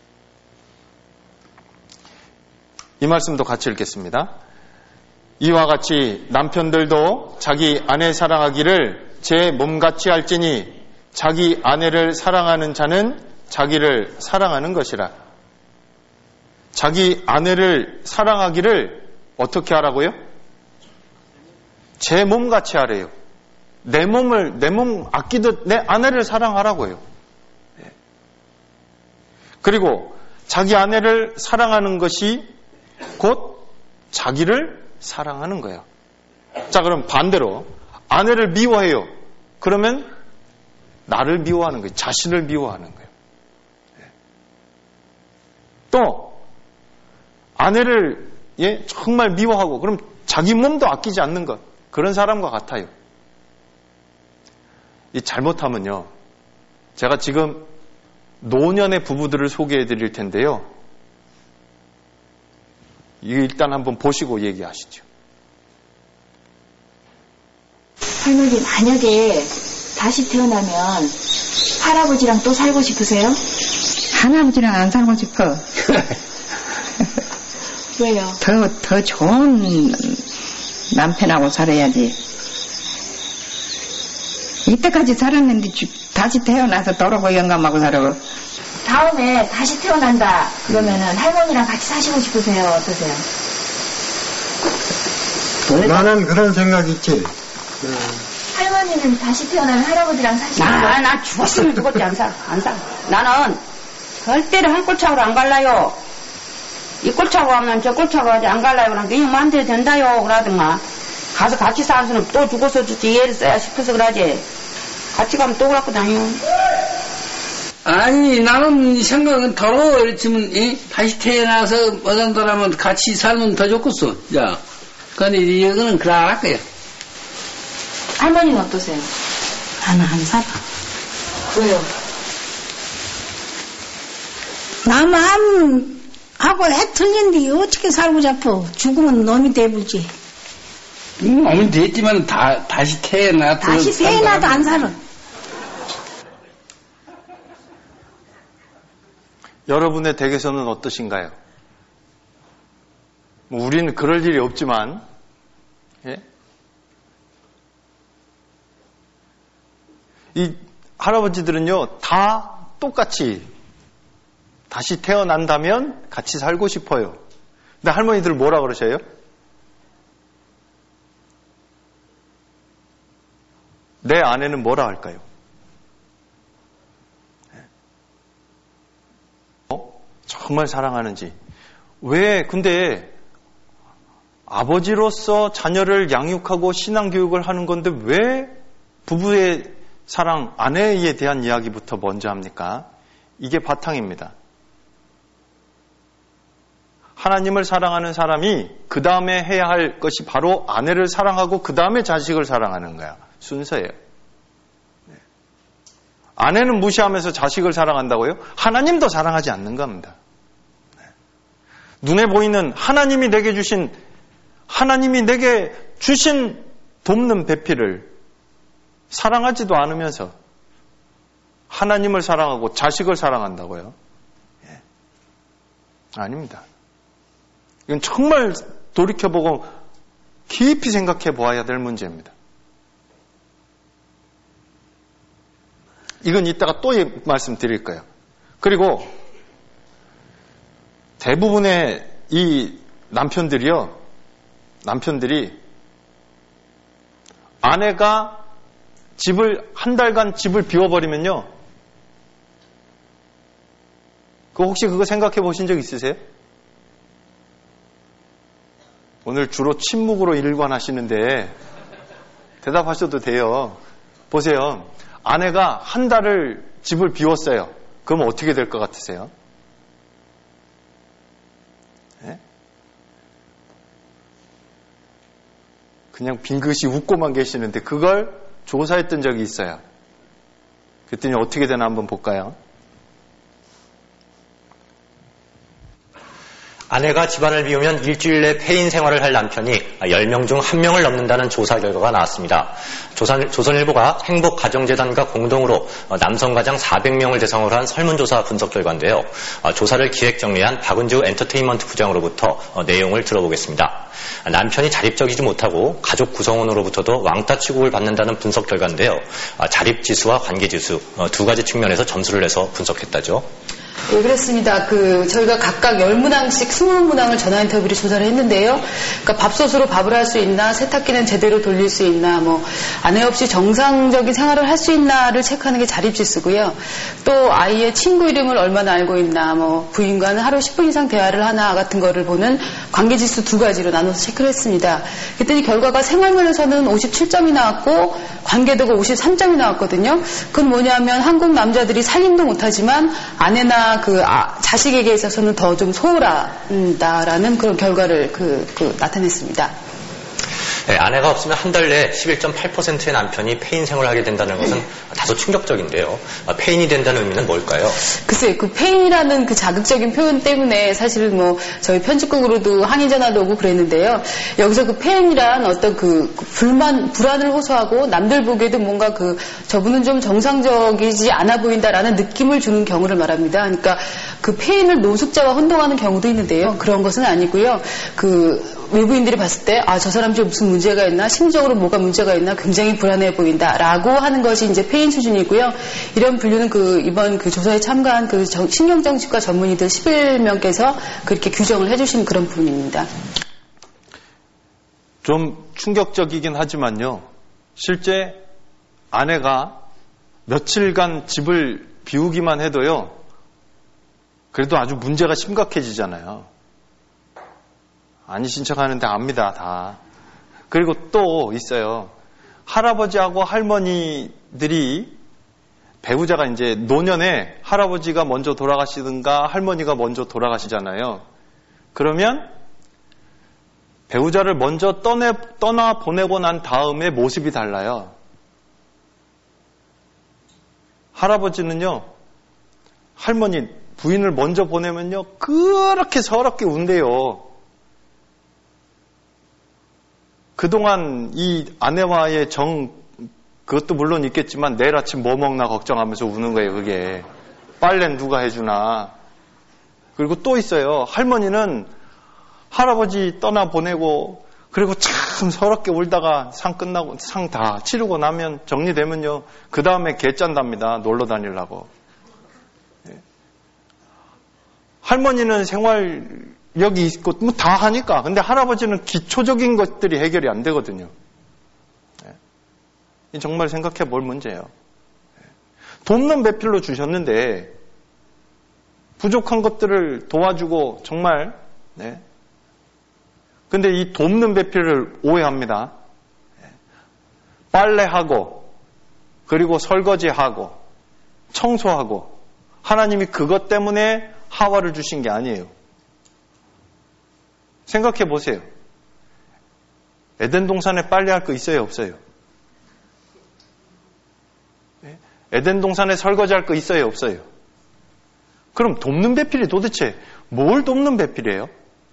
이 말씀도 같이 읽겠습니다. 이와 같이 남편들도 자기 아내 사랑하기를 제 몸같이 할지니 자기 아내를 사랑하는 자는 자기를 사랑하는 것이라. 자기 아내를 사랑하기를 어떻게 하라고요? 제 몸같이 하래요. 내 몸을 내 몸 아끼듯 내 아내를 사랑하라고요. 그리고 자기 아내를 사랑하는 것이 곧 자기를 사랑하는 거예요. 자, 그럼 반대로 아내를 미워해요. 그러면 나를 미워하는 거예요. 자신을 미워하는 거예요. 또 아내를 예, 정말 미워하고 그럼 자기 몸도 아끼지 않는 것. 그런 사람과 같아요. 이 잘못하면요. 제가 지금 노년의 부부들을 소개해 드릴 텐데요. 이거 일단 한번 보시고 얘기하시죠. 할머니, 만약에 다시 태어나면 할아버지랑 또 살고 싶으세요? 할아버지랑 안 살고 싶어. 왜요? 더, 더 좋은 남편하고 살아야지. 이때까지 살았는데 다시 태어나서 더러고 영감하고 살아. 다음에 다시 태어난다 그러면은 할머니랑 같이 사시고 싶으세요? 어떠세요? 나는 그런 생각 있지. 할머니는 다시 태어나면 할아버지랑 사시고 나, 나 죽었으면 죽었지 안 살아. 안 살아. 나는 절대로 한 꼴차고로 안 갈라요. 이 꼴차고 하면 저 꼴차고 하지 안 갈라요. 그러니까 그냥 마음대로 된다요. 그러더만. 가서 같이 사는 수는 또 죽어서 죽지 얘를 써야 싶어서 그러지. 같이 가면 또 그렇고 다녀. 아니 나는 생각은 더러워. 이랬지만 다시 태어나서 어떤 사람은 같이 살면 더 좋겠어. 야, 근데 이거는 그래 안 할 거야. 할머니는 어떠세요? 나는 안 살아. 왜요? 나만 하고 애 틀린데 어떻게 살고 잡어. 죽으면 놈이 돼불지. 음, 어머니 됐지만 다, 다시 태어나. 다시 태어나도 안 살아. 여러분의 댁에서는 어떠신가요? 뭐 우리는 그럴 일이 없지만, 예? 이 할아버지들은요, 다 똑같이 다시 태어난다면 같이 살고 싶어요. 근데 할머니들 뭐라 그러셔요? 내 아내는 뭐라 할까요? 어? 정말 사랑하는지. 왜, 근데 아버지로서 자녀를 양육하고 신앙교육을 하는 건데 왜 부부의 사랑, 아내에 대한 이야기부터 먼저 합니까? 이게 바탕입니다. 하나님을 사랑하는 사람이 그 다음에 해야 할 것이 바로 아내를 사랑하고 그 다음에 자식을 사랑하는 거야. 순서예요. 네. 아내는 무시하면서 자식을 사랑한다고요? 하나님도 사랑하지 않는 겁니다. 네. 눈에 보이는 하나님이 내게 주신 하나님이 내게 주신 돕는 배필을 사랑하지도 않으면서 하나님을 사랑하고 자식을 사랑한다고요? 예. 아닙니다. 이건 정말 돌이켜보고 깊이 생각해 보아야 될 문제입니다. 이건 이따가 또 말씀드릴 거예요. 그리고 대부분의 이 남편들이요, 남편들이 아내가 집을, 한 달간 집을 비워버리면요, 그 혹시 그거 생각해 보신 적 있으세요? 오늘 주로 침묵으로 일관하시는데 대답하셔도 돼요. 보세요. 아내가 한 달을 집을 비웠어요. 그러면 어떻게 될 것 같으세요? 네? 그냥 빙긋이 웃고만 계시는데 그걸 조사했던 적이 있어요. 그랬더니 어떻게 되나 한번 볼까요? 아내가 집안을 비우면 일주일 내 폐인 생활을 할 남편이 열 명 중 한 명을 넘는다는 조사 결과가 나왔습니다. 조선, 조선일보가 행복가정재단과 공동으로 남성가장 사백 명을 대상으로 한 설문조사 분석 결과인데요. 조사를 기획정리한 박은주 엔터테인먼트 부장으로부터 내용을 들어보겠습니다. 남편이 자립적이지 못하고 가족 구성원으로부터도 왕따 취급을 받는다는 분석 결과인데요. 자립지수와 관계지수 두 가지 측면에서 점수를 내서 분석했다죠. 예, 그렇습니다. 그, 저희가 각각 열 문항씩 이십 문항을 전화 인터뷰로 조사를 했는데요. 그러니까 밥솥으로 밥을 할 수 있나, 세탁기는 제대로 돌릴 수 있나, 뭐, 아내 없이 정상적인 생활을 할 수 있나를 체크하는 게 자립지수고요. 또, 아이의 친구 이름을 얼마나 알고 있나, 뭐, 부인과는 하루 십 분 이상 대화를 하나 같은 거를 보는 관계지수 두 가지로 나눠서 체크를 했습니다. 그랬더니 결과가 생활면에서는 오십칠 점이 나왔고, 관계도가 오십삼 점이 나왔거든요. 그건 뭐냐면 한국 남자들이 살림도 못하지만 아내나 그 아, 자식에게 있어서는 더 좀 소홀하다라는 그런 결과를 그, 그 나타냈습니다. 네, 아내가 없으면 한 달 내에 십일 점 팔 퍼센트의 남편이 폐인 생활을 하게 된다는 것은 다소 충격적인데요. 폐인이 된다는 의미는 뭘까요? 글쎄요, 그 폐인이라는 그 자극적인 표현 때문에 사실 뭐 저희 편집국으로도 항의 전화도 오고 그랬는데요. 여기서 그 폐인이란 어떤 그 불만, 불안을 호소하고 남들 보기에도 뭔가 그 저분은 좀 정상적이지 않아 보인다라는 느낌을 주는 경우를 말합니다. 그러니까 그 폐인을 노숙자와 혼동하는 경우도 있는데요. 그런 것은 아니고요. 그 외부인들이 봤을 때, 아, 저 사람 좀 무슨 문제가 있나, 심적으로 뭐가 문제가 있나, 굉장히 불안해 보인다라고 하는 것이 이제 폐인 수준이고요. 이런 분류는 그 이번 그 조사에 참가한 그 정, 신경정신과 전문의들 십일 명께서 그렇게 규정을 해주신 그런 부분입니다. 좀 충격적이긴 하지만요. 실제 아내가 며칠간 집을 비우기만 해도요. 그래도 아주 문제가 심각해지잖아요. 아니신 척 하는데 압니다, 다. 그리고 또 있어요. 할아버지하고 할머니들이 배우자가 이제 노년에 할아버지가 먼저 돌아가시든가 할머니가 먼저 돌아가시잖아요. 그러면 배우자를 먼저 떠내, 떠나 보내고 난 다음에 모습이 달라요. 할아버지는요, 할머니, 부인을 먼저 보내면요, 그렇게 서럽게 운대요. 그동안 이 아내와의 정, 그것도 물론 있겠지만 내일 아침 뭐 먹나 걱정하면서 우는 거예요, 그게. 빨래는 누가 해주나. 그리고 또 있어요. 할머니는 할아버지 떠나보내고, 그리고 참 서럽게 울다가 상 끝나고, 상 다 치르고 나면 정리되면요, 그 다음에 개 짠답니다. 놀러 다니려고. 할머니는 생활, 여기 있고 뭐 다 하니까. 근데 할아버지는 기초적인 것들이 해결이 안 되거든요. 네. 정말 생각해 볼 문제예요. 돕는 배필로 주셨는데 부족한 것들을 도와주고 정말 네. 근데 이 돕는 배필을 오해합니다. 빨래하고, 그리고 설거지하고, 청소하고, 하나님이 그것 때문에 하와를 주신 게 아니에요. 생각해 보세요. 에덴 동산에 빨래할 거 있어요, 없어요? 에덴 동산에 설거지할 거 있어요, 없어요? 그럼 돕는 배필이 도대체 뭘 돕는 배필이에요?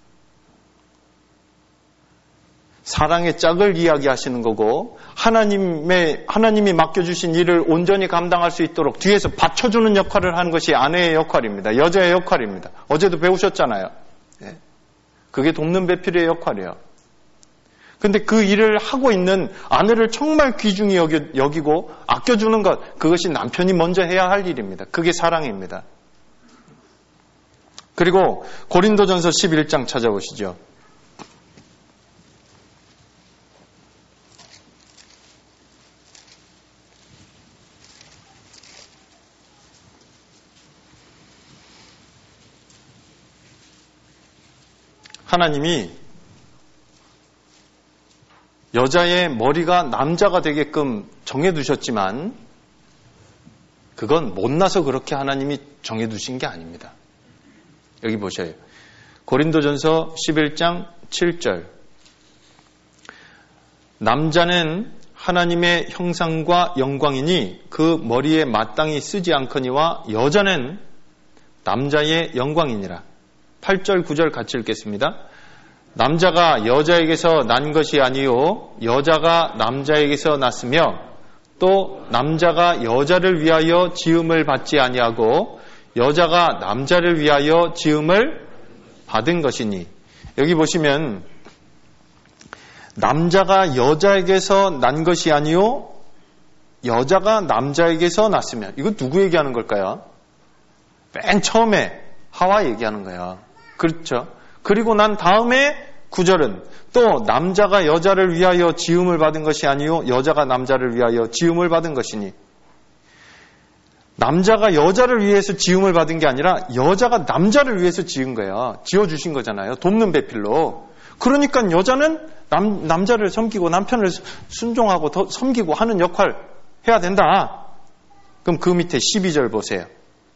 사랑의 짝을 이야기하시는 거고, 하나님의, 하나님이 맡겨주신 일을 온전히 감당할 수 있도록 뒤에서 받쳐주는 역할을 하는 것이 아내의 역할입니다. 여자의 역할입니다. 어제도 배우셨잖아요. 네. 그게 돕는 배필의 역할이에요. 근데 그 일을 하고 있는 아내를 정말 귀중히 여기, 여기고 아껴주는 것, 그것이 남편이 먼저 해야 할 일입니다. 그게 사랑입니다. 그리고 고린도전서 십일 장 찾아보시죠. 하나님이 여자의 머리가 남자가 되게끔 정해두셨지만 그건 못나서 그렇게 하나님이 정해두신 게 아닙니다. 여기 보셔요. 고린도전서 십일 장 칠 절. 남자는 하나님의 형상과 영광이니 그 머리에 마땅히 쓰지 않거니와 여자는 남자의 영광이니라. 팔 절 구 절 같이 읽겠습니다. 남자가 여자에게서 난 것이 아니요 여자가 남자에게서 났으며 또 남자가 여자를 위하여 지음을 받지 아니하고 여자가 남자를 위하여 지음을 받은 것이니. 여기 보시면 남자가 여자에게서 난 것이 아니요 여자가 남자에게서 났으며, 이거 누구 얘기하는 걸까요? 맨 처음에 하와 얘기하는 거야. 그렇죠? 그리고 난 다음에 구 절은 또 남자가 여자를 위하여 지음을 받은 것이 아니요 여자가 남자를 위하여 지음을 받은 것이니. 남자가 여자를 위해서 지음을 받은 게 아니라 여자가 남자를 위해서 지은 거야. 지어주신 거잖아요. 돕는 배필로. 그러니까 여자는 남, 남자를 섬기고 남편을 순종하고 더 섬기고 하는 역할 해야 된다. 그럼 그 밑에 십이 절 보세요.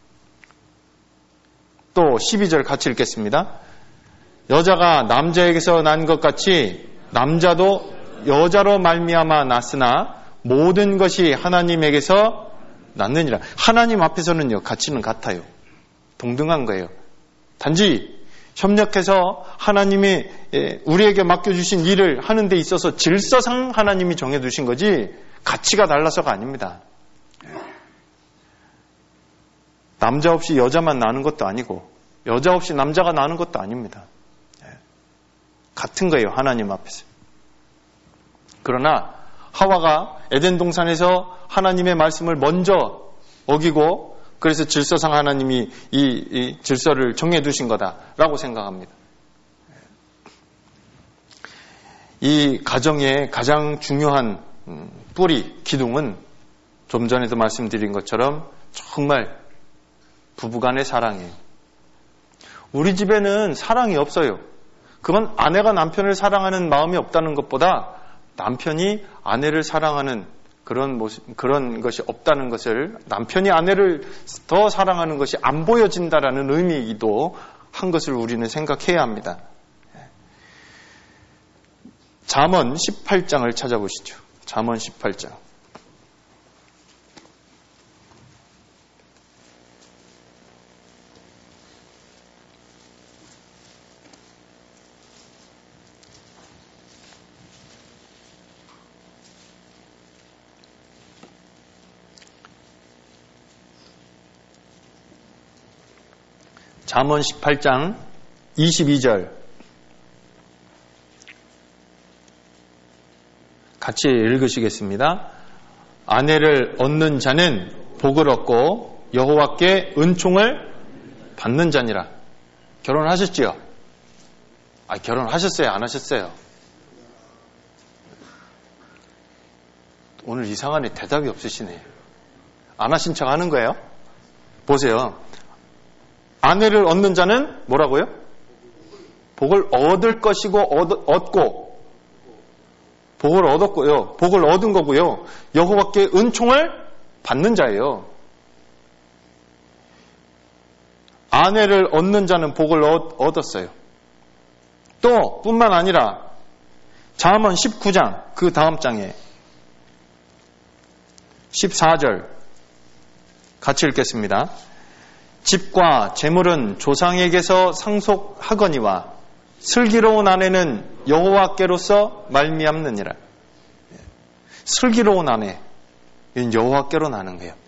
또 십이 절 같이 읽겠습니다. 여자가 남자에게서 난 것 같이 남자도 여자로 말미암아 났으나 모든 것이 하나님에게서 났느니라. 하나님 앞에서는요, 가치는 같아요. 동등한 거예요. 단지 협력해서 하나님이 우리에게 맡겨주신 일을 하는 데 있어서 질서상 하나님이 정해두신 거지 가치가 달라서가 아닙니다. 남자 없이 여자만 나는 것도 아니고 여자 없이 남자가 나는 것도 아닙니다. 같은 거예요, 하나님 앞에서. 그러나 하와가 에덴 동산에서 하나님의 말씀을 먼저 어기고 그래서 질서상 하나님이 이, 이 질서를 정해두신 거다라고 생각합니다. 이 가정의 가장 중요한 뿌리, 기둥은 좀 전에도 말씀드린 것처럼 정말 부부간의 사랑이에요. 우리 집에는 사랑이 없어요. 그건 아내가 남편을 사랑하는 마음이 없다는 것보다 남편이 아내를 사랑하는 그런 모습, 그런 것이 없다는 것을, 남편이 아내를 더 사랑하는 것이 안 보여진다라는 의미이기도 한 것을 우리는 생각해야 합니다. 잠언 십팔 장을 찾아보시죠. 잠언 십팔 장. 잠언 십팔 장 이십이 절 같이 읽으시겠습니다. 아내를 얻는 자는 복을 얻고 여호와께 은총을 받는 자니라. 결혼하셨지요? 아, 결혼하셨어요? 안 하셨어요? 오늘 이상하네. 대답이 없으시네. 안 하신 척 하는 거예요? 보세요. 아내를 얻는 자는 뭐라고요? 복을 얻을 것이고 얻, 얻고 복을 얻었고요. 복을 얻은 거고요. 여호와께 은총을 받는 자예요. 아내를 얻는 자는 복을 얻, 얻었어요. 또 뿐만 아니라 잠언 십구 장 그 다음 장에 십사 절 같이 읽겠습니다. 집과 재물은 조상에게서 상속하거니와 슬기로운 아내는 여호와께로서 말미암느니라. 슬기로운 아내, 이건 여호와께로 나는 거예요.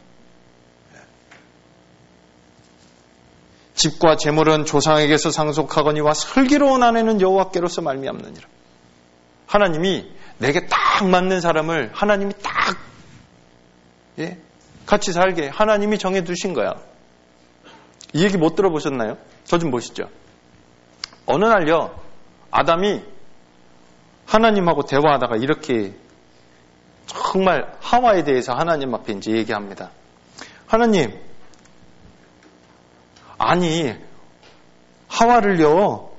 집과 재물은 조상에게서 상속하거니와 슬기로운 아내는 여호와께로서 말미암느니라. 하나님이 내게 딱 맞는 사람을 하나님이 딱 예, 같이 살게 하나님이 정해두신 거야. 이 얘기 못 들어보셨나요? 저 좀 보시죠. 어느 날요, 아담이 하나님하고 대화하다가 이렇게 정말 하와에 대해서 하나님 앞에 이제 얘기합니다. 하나님, 아니, 하와를요,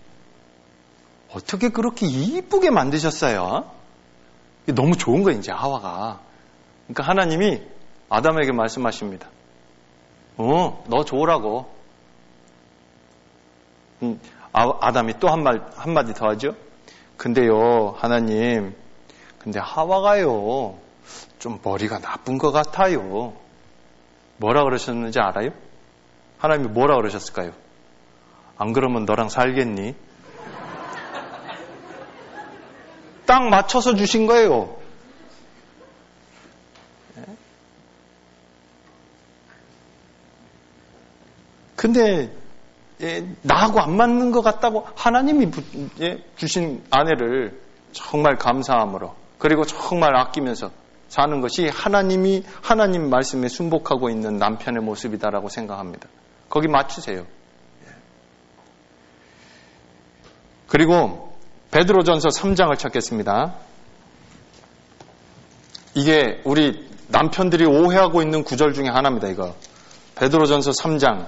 어떻게 그렇게 이쁘게 만드셨어요? 너무 좋은 거예요, 이제 하와가. 그러니까 하나님이 아담에게 말씀하십니다. 어, 너 좋으라고. 음, 아, 아담이 또 한 말, 한마디 더 하죠. 근데요, 하나님, 근데 하와가요, 좀 머리가 나쁜 것 같아요. 뭐라 그러셨는지 알아요? 하나님이 뭐라 그러셨을까요? 안 그러면 너랑 살겠니? 딱 맞춰서 주신 거예요. 근데 예, 나하고 안 맞는 것 같다고 하나님이 부, 예, 주신 아내를 정말 감사함으로 그리고 정말 아끼면서 사는 것이 하나님이 하나님 말씀에 순복하고 있는 남편의 모습이다라고 생각합니다. 거기 맞추세요. 그리고 베드로전서 삼 장을 찾겠습니다. 이게 우리 남편들이 오해하고 있는 구절 중에 하나입니다. 이거 베드로전서 삼 장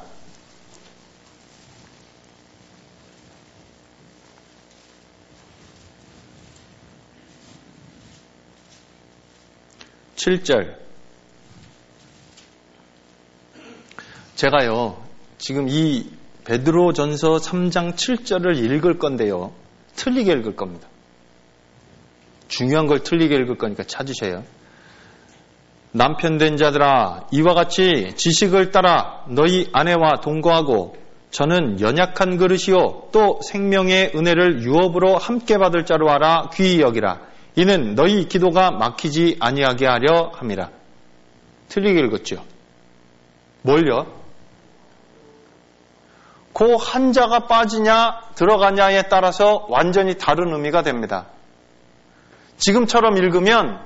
칠 절. 제가요, 지금 이 베드로전서 삼 장 칠 절을 읽을 건데요, 틀리게 읽을 겁니다. 중요한 걸 틀리게 읽을 거니까 찾으셔요. 남편 된 자들아, 이와 같이 지식을 따라 너희 아내와 동거하고 저는 연약한 그릇이요 또 생명의 은혜를 유업으로 함께 받을 자로 알아 귀히 여기라. 이는 너희 기도가 막히지 아니하게 하려 함이라. 틀리게 읽었죠. 뭘요? 그 한자가 빠지냐 들어가냐에 따라서 완전히 다른 의미가 됩니다. 지금처럼 읽으면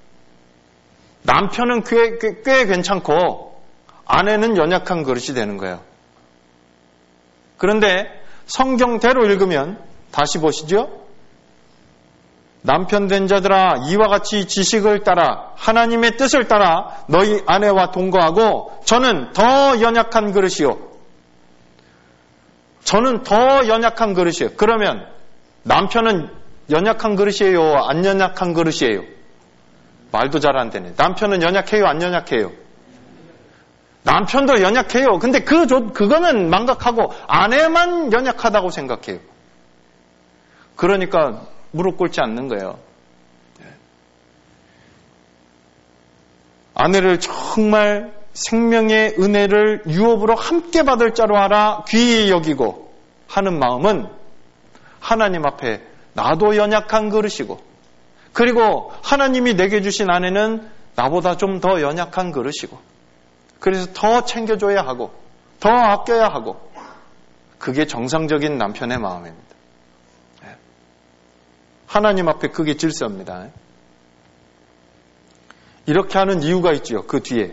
남편은 꽤, 꽤, 꽤 괜찮고 아내는 연약한 그릇이 되는 거예요. 그런데 성경대로 읽으면 다시 보시죠. 남편 된 자들아, 이와 같이 지식을 따라 하나님의 뜻을 따라 너희 아내와 동거하고 저는 더 연약한 그릇이요. 저는 더 연약한 그릇이에요. 그러면 남편은 연약한 그릇이에요? 안 연약한 그릇이에요? 말도 잘 안 되네. 남편은 연약해요? 안 연약해요? 남편도 연약해요. 근데 그, 그거는 망각하고 아내만 연약하다고 생각해요. 그러니까 무릎 꿇지 않는 거예요. 아내를 정말 생명의 은혜를 유업으로 함께 받을 자로 알아 귀히 여기고 하는 마음은 하나님 앞에 나도 연약한 그릇이고 그리고 하나님이 내게 주신 아내는 나보다 좀 더 연약한 그릇이고 그래서 더 챙겨줘야 하고 더 아껴야 하고 그게 정상적인 남편의 마음입니다. 하나님 앞에 그게 질서입니다. 이렇게 하는 이유가 있지요. 그 뒤에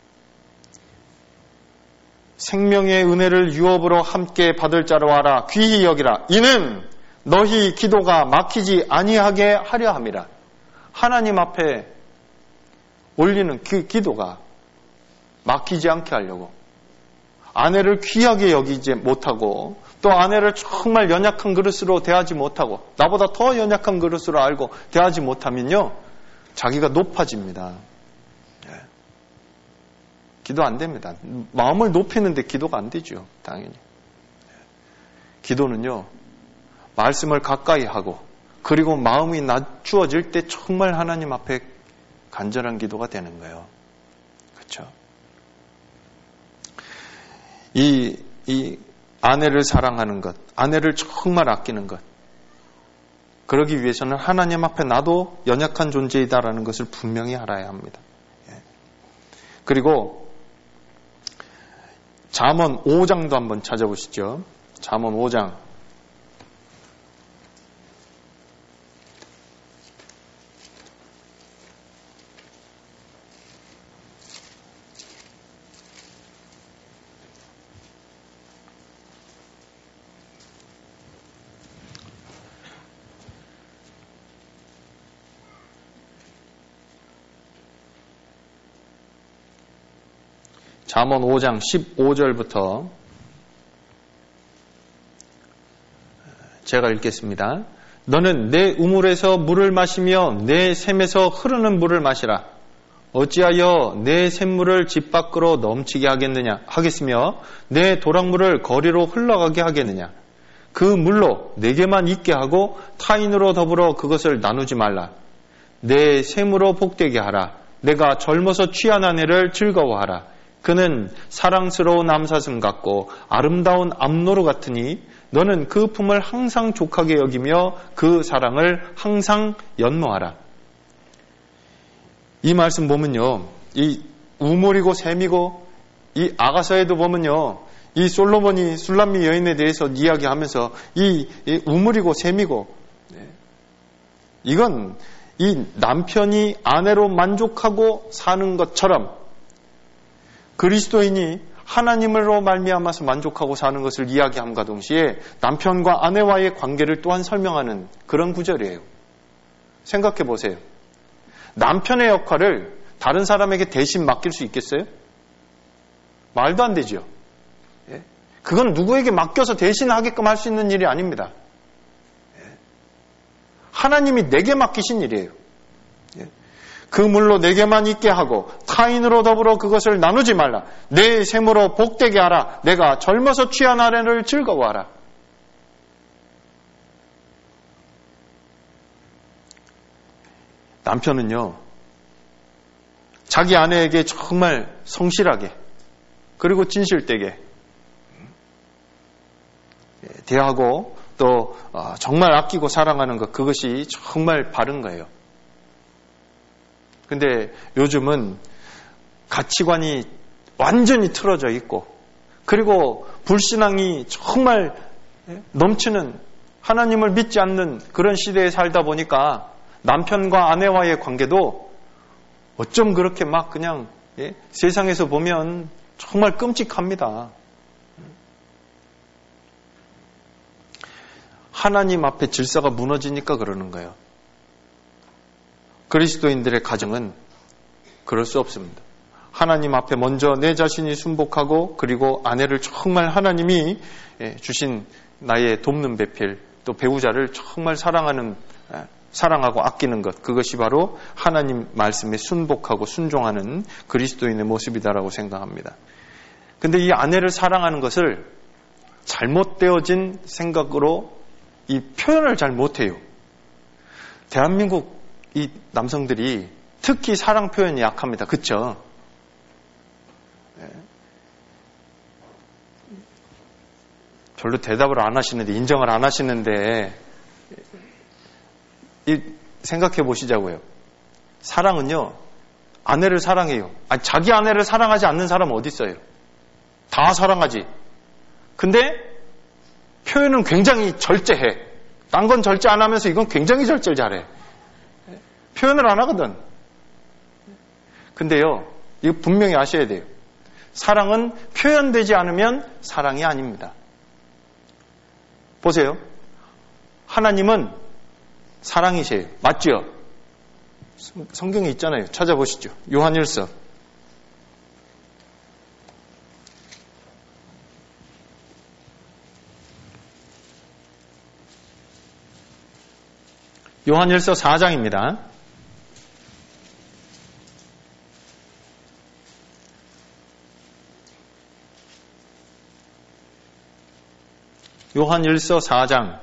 생명의 은혜를 유업으로 함께 받을 자로 알아 귀히 여기라. 이는 너희 기도가 막히지 아니하게 하려 함이라. 하나님 앞에 올리는 그 기도가 막히지 않게 하려고 아내를 귀하게 여기지 못하고 또 아내를 정말 연약한 그릇으로 대하지 못하고 나보다 더 연약한 그릇으로 알고 대하지 못하면요, 자기가 높아집니다. 예. 기도 안 됩니다. 마음을 높이는데 기도가 안 되죠, 당연히. 예. 기도는요, 말씀을 가까이 하고 그리고 마음이 낮추어질 때 정말 하나님 앞에 간절한 기도가 되는 거예요. 그렇죠? 이, 이 아내를 사랑하는 것, 아내를 정말 아끼는 것, 그러기 위해서는 하나님 앞에 나도 연약한 존재이다라는 것을 분명히 알아야 합니다. 예. 그리고 잠언 오 장도 한번 찾아보시죠. 잠언 오 장. 잠언 오 장 십오 절부터 제가 읽겠습니다. 너는 내 우물에서 물을 마시며 내 샘에서 흐르는 물을 마시라. 어찌하여 내 샘물을 집 밖으로 넘치게 하겠느냐 하겠으며 내 도랑물을 거리로 흘러가게 하겠느냐. 그 물로 내게만 있게 하고 타인으로 더불어 그것을 나누지 말라. 내 샘으로 복되게 하라. 내가 젊어서 취한 아내를 즐거워하라. 그는 사랑스러운 암사슴 같고 아름다운 암노루 같으니 너는 그 품을 항상 족하게 여기며 그 사랑을 항상 연모하라. 이 말씀 보면요, 이 우물이고 샘이고 이 아가서에도 보면요, 이 솔로몬이 술람미 여인에 대해서 이야기하면서 이, 이 우물이고 샘이고, 이건 이 남편이 아내로 만족하고 사는 것처럼 그리스도인이 하나님으로 말미암아서 만족하고 사는 것을 이야기함과 동시에 남편과 아내와의 관계를 또한 설명하는 그런 구절이에요. 생각해 보세요. 남편의 역할을 다른 사람에게 대신 맡길 수 있겠어요? 말도 안 되죠. 예? 그건 누구에게 맡겨서 대신하게끔 할 수 있는 일이 아닙니다. 예? 하나님이 내게 맡기신 일이에요. 예? 그 물로 내게만 있게 하고 타인으로 더불어 그것을 나누지 말라. 내 샘으로 복되게 하라. 내가 젊어서 취한 아내를 즐거워하라. 남편은요, 자기 아내에게 정말 성실하게 그리고 진실되게 대하고 또 정말 아끼고 사랑하는 것, 그것이 정말 바른 거예요. 근데 요즘은 가치관이 완전히 틀어져 있고 그리고 불신앙이 정말 넘치는, 하나님을 믿지 않는 그런 시대에 살다 보니까 남편과 아내와의 관계도 어쩜 그렇게 막 그냥 예? 세상에서 보면 정말 끔찍합니다. 하나님 앞에 질서가 무너지니까 그러는 거예요. 그리스도인들의 가정은 그럴 수 없습니다. 하나님 앞에 먼저 내 자신이 순복하고 그리고 아내를 정말 하나님이 주신 나의 돕는 배필, 또 배우자를 정말 사랑하는, 사랑하고 아끼는 것, 그것이 바로 하나님 말씀에 순복하고 순종하는 그리스도인의 모습이다라고 생각합니다. 근데 이 아내를 사랑하는 것을 잘못되어진 생각으로 이 표현을 잘 못해요. 대한민국 이 남성들이 특히 사랑 표현이 약합니다. 그쵸? 별로 대답을 안 하시는데, 인정을 안 하시는데, 이 생각해 보시자고요. 사랑은요, 아내를 사랑해요. 아니, 자기 아내를 사랑하지 않는 사람은 어디 있어요? 다 사랑하지. 근데 표현은 굉장히 절제해. 딴 건 절제 안 하면서 이건 굉장히 절제를 잘해. 표현을 안 하거든. 근데요, 이거 분명히 아셔야 돼요. 사랑은 표현되지 않으면 사랑이 아닙니다. 보세요. 하나님은 사랑이세요. 맞죠? 성경에 있잖아요. 찾아보시죠. 요한일서. 요한일서 사 장입니다. 요한일서 사 장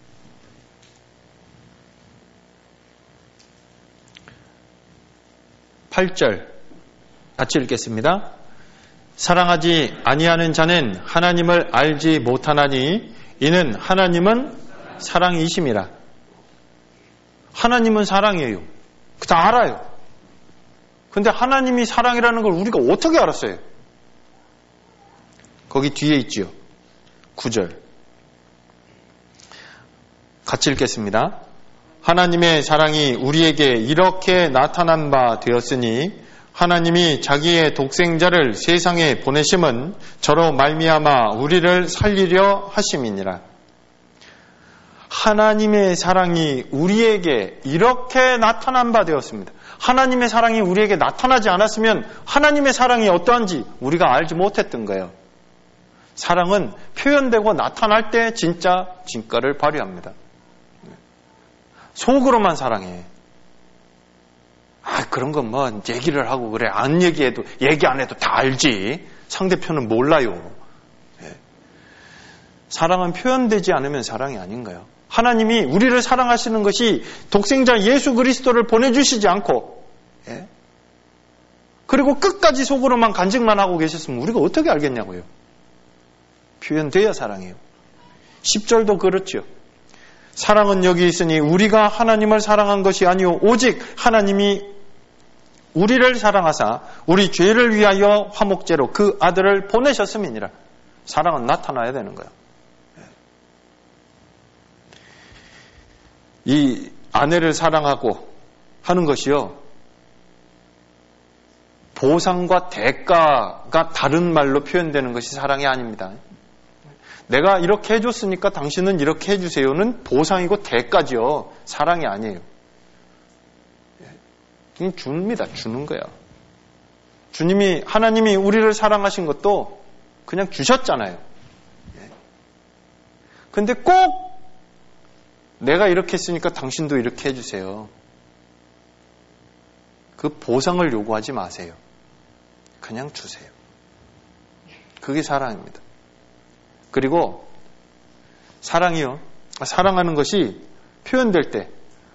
팔 절 같이 읽겠습니다. 사랑하지 아니하는 자는 하나님을 알지 못하나니 이는 하나님은 사랑이심이라. 하나님은 사랑이에요. 다 알아요. 근데 하나님이 사랑이라는 걸 우리가 어떻게 알았어요? 거기 뒤에 있지요. 구 절 같이 읽겠습니다. 하나님의 사랑이 우리에게 이렇게 나타난 바 되었으니 하나님이 자기의 독생자를 세상에 보내심은 저로 말미암아 우리를 살리려 하심이니라. 하나님의 사랑이 우리에게 이렇게 나타난 바 되었습니다. 하나님의 사랑이 우리에게 나타나지 않았으면 하나님의 사랑이 어떠한지 우리가 알지 못했던 거예요. 사랑은 표현되고 나타날 때 진짜 진가를 발휘합니다. 속으로만 사랑해. 아, 그런 건 뭐 얘기를 하고 그래. 안 얘기해도, 얘기 안 해도 다 알지. 상대편은 몰라요. 예. 사랑은 표현되지 않으면 사랑이 아닌가요? 하나님이 우리를 사랑하시는 것이 독생자 예수 그리스도를 보내주시지 않고, 예? 그리고 끝까지 속으로만 간직만 하고 계셨으면 우리가 어떻게 알겠냐고요. 표현돼야 사랑해요. 십 절도 그렇죠. 사랑은 여기 있으니 우리가 하나님을 사랑한 것이 아니요 오직 하나님이 우리를 사랑하사 우리 죄를 위하여 화목제로 그 아들을 보내셨음이니라. 사랑은 나타나야 되는 거야. 이 아내를 사랑하고 하는 것이요, 보상과 대가가 다른 말로 표현되는 것이 사랑이 아닙니다. 내가 이렇게 해줬으니까 당신은 이렇게 해주세요는 보상이고 대가지요. 사랑이 아니에요. 그냥 줍니다. 주는 거야. 주님이, 하나님이 우리를 사랑하신 것도 그냥 주셨잖아요. 근데 꼭 내가 이렇게 했으니까 당신도 이렇게 해주세요. 그 보상을 요구하지 마세요. 그냥 주세요. 그게 사랑입니다. 그리고 사랑이요. 사랑하는 것이 표현될 때,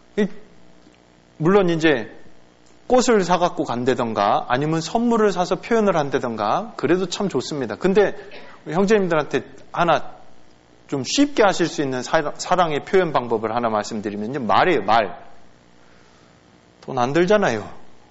물론 이제 꽃을 사갖고 간다던가 아니면 선물을 사서 표현을 한다던가 그래도 참 좋습니다. 근데 형제님들한테 하나 좀 쉽게 하실 수 있는 사랑의 표현 방법을 하나 말씀드리면요. 말이에요, 말. 돈 안 들잖아요.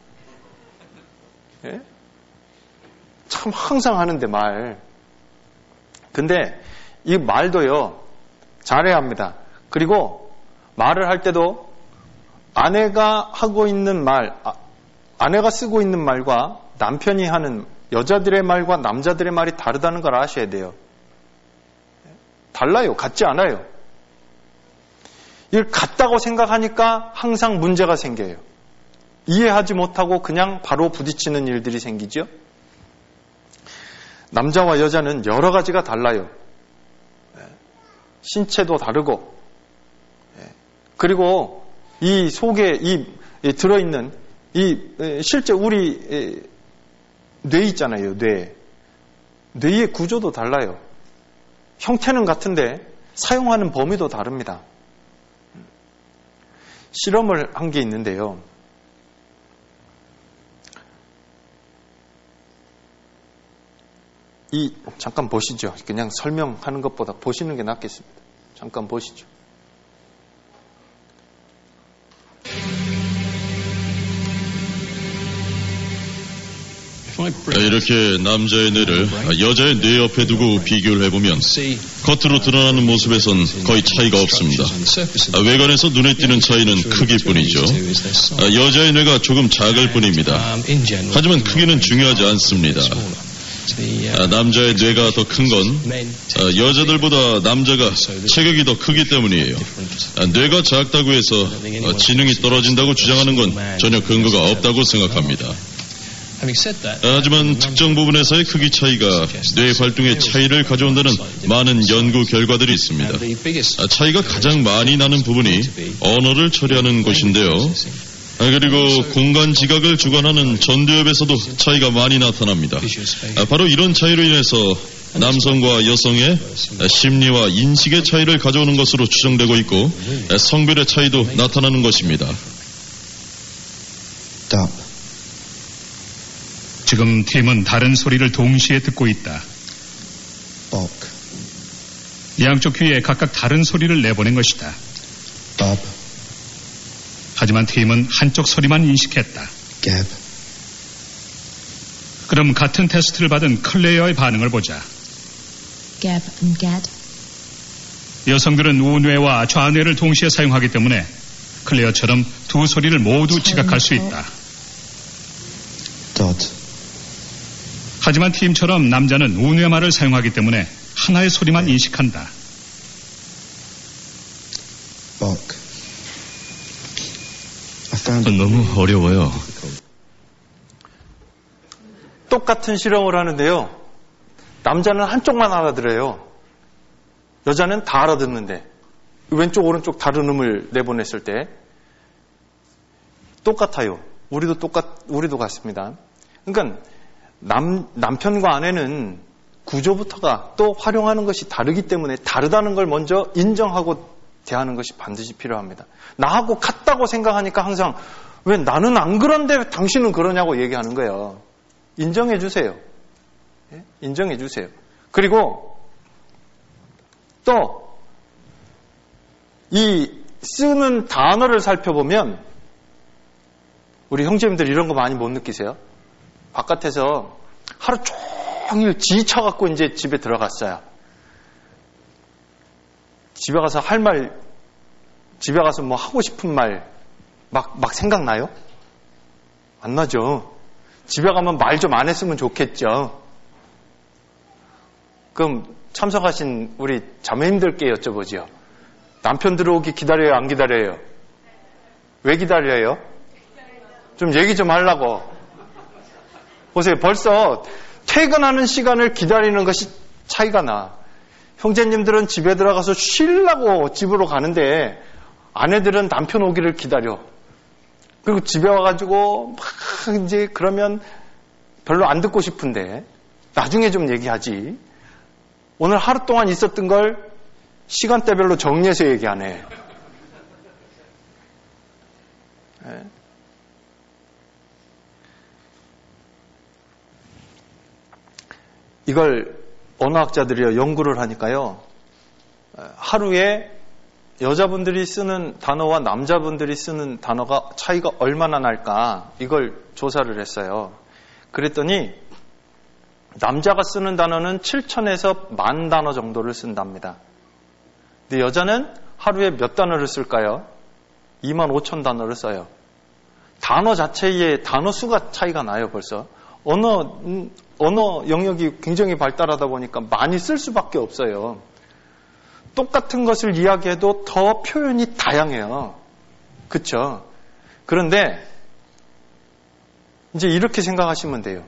예? 참 항상 하는데 말. 근데 이 말도요, 잘해야 합니다. 그리고 말을 할 때도 아내가 하고 있는 말, 아, 아내가 쓰고 있는 말과 남편이 하는 여자들의 말과 남자들의 말이 다르다는 걸 아셔야 돼요. 달라요. 같지 않아요. 이걸 같다고 생각하니까 항상 문제가 생겨요. 이해하지 못하고 그냥 바로 부딪히는 일들이 생기죠. 남자와 여자는 여러 가지가 달라요. 신체도 다르고, 그리고 이 속에 이 들어있는 이 실제 우리 뇌 있잖아요. 뇌. 뇌의 구조도 달라요. 형태는 같은데 사용하는 범위도 다릅니다. 실험을 한 게 있는데요. 이 잠깐 보시죠. 그냥 설명하는 것보다 보시는 게 낫겠습니다. 잠깐 보시죠. 이렇게 남자의 뇌를 여자의 뇌 옆에 두고 비교를 해보면 겉으로 드러나는 모습에선 거의 차이가 없습니다. 외관에서 눈에 띄는 차이는 크기뿐이죠. 여자의 뇌가 조금 작을 뿐입니다. 하지만 크기는 중요하지 않습니다. 남자의 뇌가 더 큰 건 여자들보다 남자가 체격이 더 크기 때문이에요. 뇌가 작다고 해서 지능이 떨어진다고 주장하는 건 전혀 근거가 없다고 생각합니다. 하지만 특정 부분에서의 크기 차이가 뇌 활동의 차이를 가져온다는 많은 연구 결과들이 있습니다. 차이가 가장 많이 나는 부분이 언어를 처리하는 곳인데요. 그리고 공간 지각을 주관하는 전두엽에서도 차이가 많이 나타납니다. 바로 이런 차이로 인해서 남성과 여성의 심리와 인식의 차이를 가져오는 것으로 추정되고 있고 성별의 차이도 나타나는 것입니다. 지금 팀은 다른 소리를 동시에 듣고 있다. 양쪽 귀에 각각 다른 소리를 내보낸 것이다. 하지만 팀은 한쪽 소리만 인식했다. 그럼 같은 테스트를 받은 클레어의 반응을 보자. Gab and Gad. 여성들은 우뇌와 좌뇌를 동시에 사용하기 때문에 클레어처럼 두 소리를 모두 지각할 수 있다. 하지만 팀처럼 남자는 우뇌말을 사용하기 때문에 하나의 소리만 인식한다. 너무 어려워요. 똑같은 실험을 하는데요. 남자는 한쪽만 알아들어요. 여자는 다 알아듣는데 왼쪽 오른쪽 다른 음을 내보냈을 때 똑같아요. 우리도 똑같 우리도 같습니다. 그러니까 남 남편과 아내는 구조부터가 또 활용하는 것이 다르기 때문에 다르다는 걸 먼저 인정하고 대하는 것이 반드시 필요합니다. 나하고 같다고 생각하니까 항상 왜 나는 안 그런데 당신은 그러냐고 얘기하는 거예요. 인정해 주세요. 예? 인정해 주세요. 그리고 또 이 쓰는 단어를 살펴보면 우리 형제님들 이런 거 많이 못 느끼세요? 바깥에서 하루 종일 지쳐갖고 이제 집에 들어갔어요. 집에 가서 할 말, 집에 가서 뭐 하고 싶은 말 막, 막 생각나요? 안 나죠. 집에 가면 말 좀 안 했으면 좋겠죠. 그럼 참석하신 우리 자매님들께 여쭤보죠. 남편 들어오기 기다려요, 안 기다려요? 왜 기다려요? 좀 얘기 좀 하려고. 보세요. 벌써 퇴근하는 시간을 기다리는 것이 차이가 나. 형제님들은 집에 들어가서 쉬려고 집으로 가는데 아내들은 남편 오기를 기다려. 그리고 집에 와가지고 막 이제 그러면 별로 안 듣고 싶은데 나중에 좀 얘기하지. 오늘 하루 동안 있었던 걸 시간대별로 정리해서 얘기하네. 네. 이걸 언어학자들이 연구를 하니까요. 하루에 여자분들이 쓰는 단어와 남자분들이 쓰는 단어가 차이가 얼마나 날까 이걸 조사를 했어요. 그랬더니 남자가 쓰는 단어는 칠천에서 만 단어 정도를 쓴답니다. 근데 여자는 하루에 몇 단어를 쓸까요? 이만 오천 단어를 써요. 단어 자체의 단어 수가 차이가 나요, 벌써. 언어, 음, 언어 영역이 굉장히 발달하다 보니까 많이 쓸 수밖에 없어요. 똑같은 것을 이야기해도 더 표현이 다양해요. 그쵸? 그런데 이제 이렇게 생각하시면 돼요.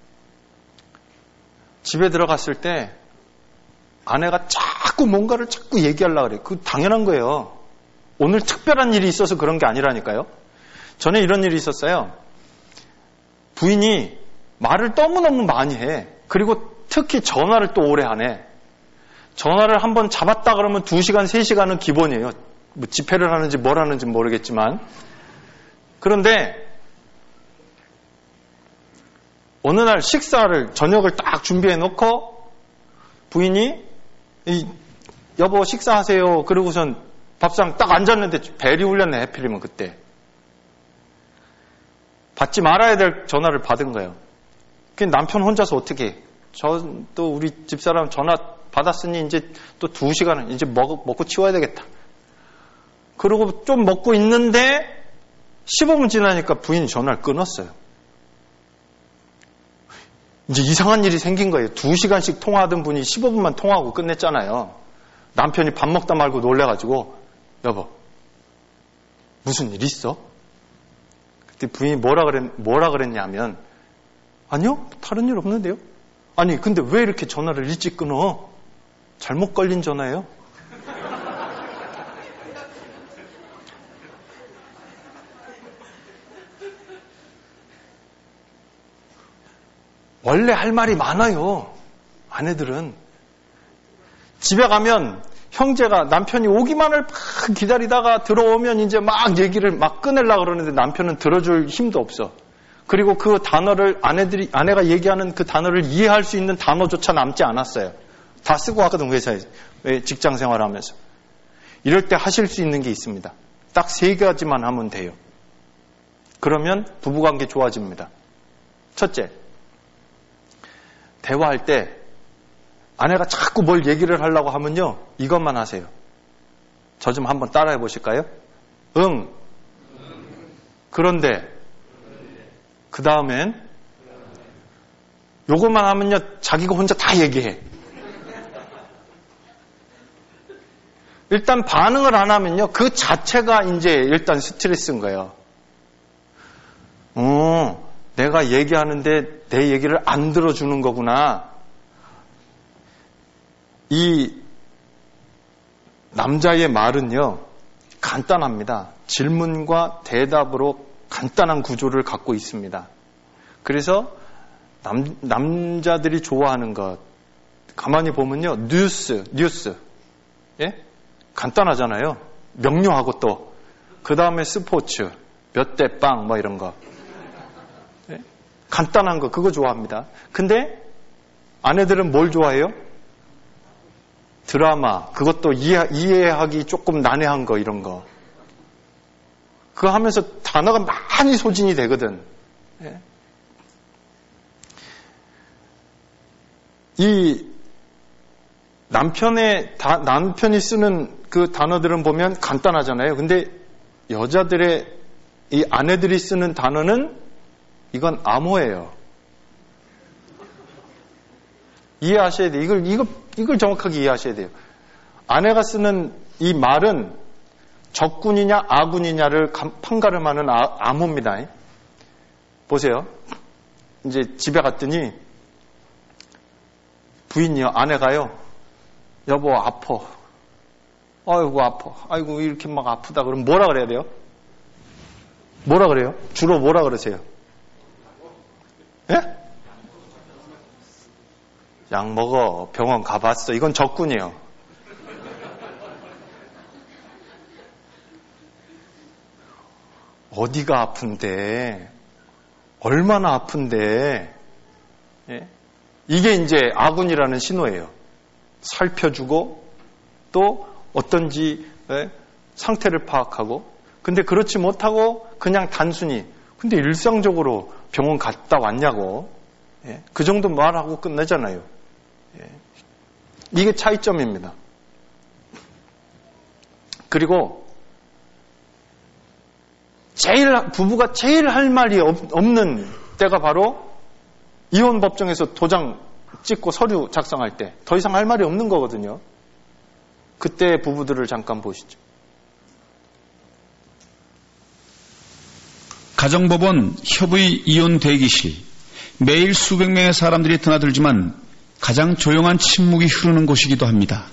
집에 들어갔을 때 아내가 자꾸 뭔가를 자꾸 얘기하려고 그래요. 그거 당연한 거예요. 오늘 특별한 일이 있어서 그런 게 아니라니까요. 전에 이런 일이 있었어요. 부인이 말을 너무너무 많이 해. 그리고 특히 전화를 또 오래 하네. 전화를 한번 잡았다 그러면 두 시간, 세 시간은 기본이에요. 뭐 집회를 하는지 뭘 하는지 모르겠지만. 그런데 어느 날 식사를, 저녁을 딱 준비해 놓고 부인이 이, 여보 식사하세요. 그러고선 밥상 딱 앉았는데 벨이 울렸네. 해필이면 그때. 받지 말아야 될 전화를 받은 거예요. 그 남편 혼자서 어떻게 해? 저 또 우리 집사람 전화 받았으니 이제 또 두 시간은 이제 먹, 먹고 치워야 되겠다. 그러고 좀 먹고 있는데 십오 분 지나니까 부인이 전화를 끊었어요. 이제 이상한 일이 생긴 거예요. 두 시간씩 통화하던 분이 십오 분만 통화하고 끝냈잖아요. 남편이 밥 먹다 말고 놀래가지고 여보 무슨 일 있어? 그때 부인이 뭐라 그랬, 뭐라 그랬냐면 아니요, 다른 일 없는데요. 아니, 근데 왜 이렇게 전화를 일찍 끊어? 잘못 걸린 전화예요. 원래 할 말이 많아요. 아내들은. 집에 가면 형제가 남편이 오기만을 막 기다리다가 들어오면 이제 막 얘기를 막 꺼내려고 그러는데 남편은 들어줄 힘도 없어. 그리고 그 단어를 아내들이, 아내가 얘기하는 그 단어를 이해할 수 있는 단어조차 남지 않았어요. 다 쓰고 왔거든, 회사에서. 직장 생활하면서. 이럴 때 하실 수 있는 게 있습니다. 딱 세 가지만 하면 돼요. 그러면 부부관계 좋아집니다. 첫째, 대화할 때 아내가 자꾸 뭘 얘기를 하려고 하면요, 이것만 하세요. 저 좀 한번 따라해 보실까요? 응. 그런데 그 다음엔 요것만 하면요, 자기가 혼자 다 얘기해. 일단 반응을 안 하면요, 그 자체가 이제 일단 스트레스인 거예요. 어, 내가 얘기하는데 내 얘기를 안 들어주는 거구나. 이 남자의 말은요, 간단합니다. 질문과 대답으로 간단한 구조를 갖고 있습니다. 그래서 남, 남자들이 좋아하는 것, 가만히 보면요, 뉴스, 뉴스. 예? 간단하잖아요. 명료하고 또. 그 다음에 스포츠, 몇 대 빵, 뭐 이런 거. 예? 간단한 거, 그거 좋아합니다. 근데 아내들은 뭘 좋아해요? 드라마, 그것도 이해, 이해하기 조금 난해한 거, 이런 거. 그거 하면서 단어가 많이 소진이 되거든. 예? 이 남편의, 다, 남편이 쓰는 그 단어들은 보면 간단하잖아요. 근데 여자들의, 이 아내들이 쓰는 단어는 이건 암호예요. 이해하셔야 돼요. 이걸, 이걸, 이걸 정확하게 이해하셔야 돼요. 아내가 쓰는 이 말은 적군이냐 아군이냐를 판가름하는 아, 암호입니다. 보세요. 이제 집에 갔더니 부인이요, 아내가요, 여보 아파. 아이고 아파. 아이고 이렇게 막 아프다. 그럼 뭐라 그래야 돼요? 뭐라 그래요? 주로 뭐라 그러세요? 예? 약 먹어. 병원 가봤어. 이건 적군이에요. 어디가 아픈데? 얼마나 아픈데? 예? 이게 이제 아군이라는 신호예요. 살펴주고 또 어떤지 예? 상태를 파악하고. 근데 그렇지 못하고 그냥 단순히 근데 일상적으로 병원 갔다 왔냐고. 예? 그 정도 말하고 끝내잖아요. 예. 이게 차이점입니다. 그리고 제일 부부가 제일 할 말이 없는 때가 바로 이혼 법정에서 도장 찍고 서류 작성할 때 더 이상 할 말이 없는 거거든요. 그때 부부들을 잠깐 보시죠. 가정법원 협의 이혼 대기실. 매일 수백 명의 사람들이 드나들지만 가장 조용한 침묵이 흐르는 곳이기도 합니다.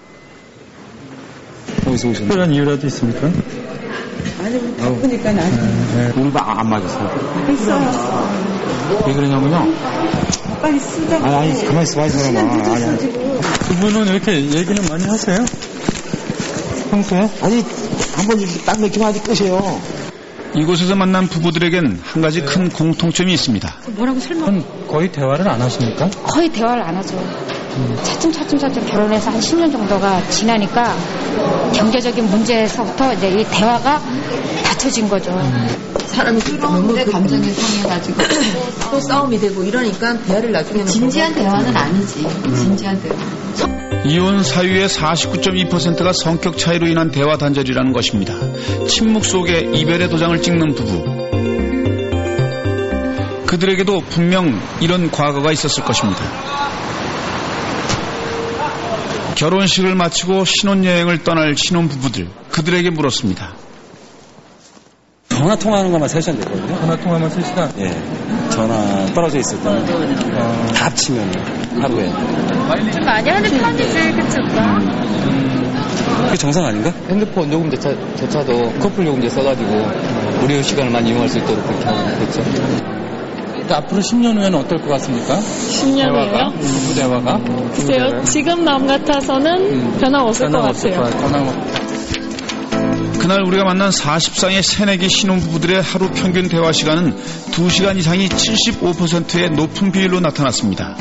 어디서 오셨나요? 특별한 이유라도 있습니까? 아니, 우리 바쁘니까 나는. 네, 오늘도 안 맞았어요? 했어요. 왜 그러냐면요. 빨리 쓰자고. 아니, 아니, 가만히 있어, 봐야지, 시간 사람아. 늦었어, 아니, 지금. 두 분은 이렇게 얘기는 많이 하세요? 평소에? 아니, 한번 이렇게 딱 느끼면 아직 끝이에요. 이곳에서 만난 부부들에겐 한 가지 큰 공통점이 있습니다. 뭐라고 설명? 그럼 거의 대화를 안 하십니까? 거의 대화를 안 하죠. 음. 차츰차츰차츰 결혼해서 한 십 년 정도가 지나니까 경제적인 문제에서부터 이제 이 대화가 닫혀진 거죠. 음. 사람이 뜨거운데 감정이 상해가지고 또 싸움이 되고 이러니까 대화를 나중에는 진지한 대화는 아니지. 음. 진지한 대화. 이혼 사유의 사십구 점 이 퍼센트가 성격 차이로 인한 대화 단절이라는 것입니다. 침묵 속에 이별의 도장을 찍는 부부. 그들에게도 분명 이런 과거가 있었을 것입니다. 결혼식을 마치고 신혼여행을 떠날 신혼부부들. 그들에게 물었습니다. 전화 통화하는 것만 세 시간 되거든요. 전화 통화만 세 시간? 예. 전화 떨어져 있을 때는 어... 다 합치면 하루에. 좀 많이 하는 편이지, 그치, 오빠? 그게 정상 아닌가? 핸드폰 요금조차도 커플 요금제 써가지고 무료 시간을 많이 이용할 수 있도록 그렇게 하고 그렇죠. 앞으로 십 년 후에는 어떨 것 같습니까? 십 년 후에요? 부부 대화가? 글쎄요, 지금 마음 같아서는 음, 변화 없을 것 같아요. 변화 그날 우리가 만난 사십 쌍의 새내기 신혼부부들의 하루 평균 대화 시간은 두 시간 이상이 칠십오 퍼센트의 높은 비율로 나타났습니다.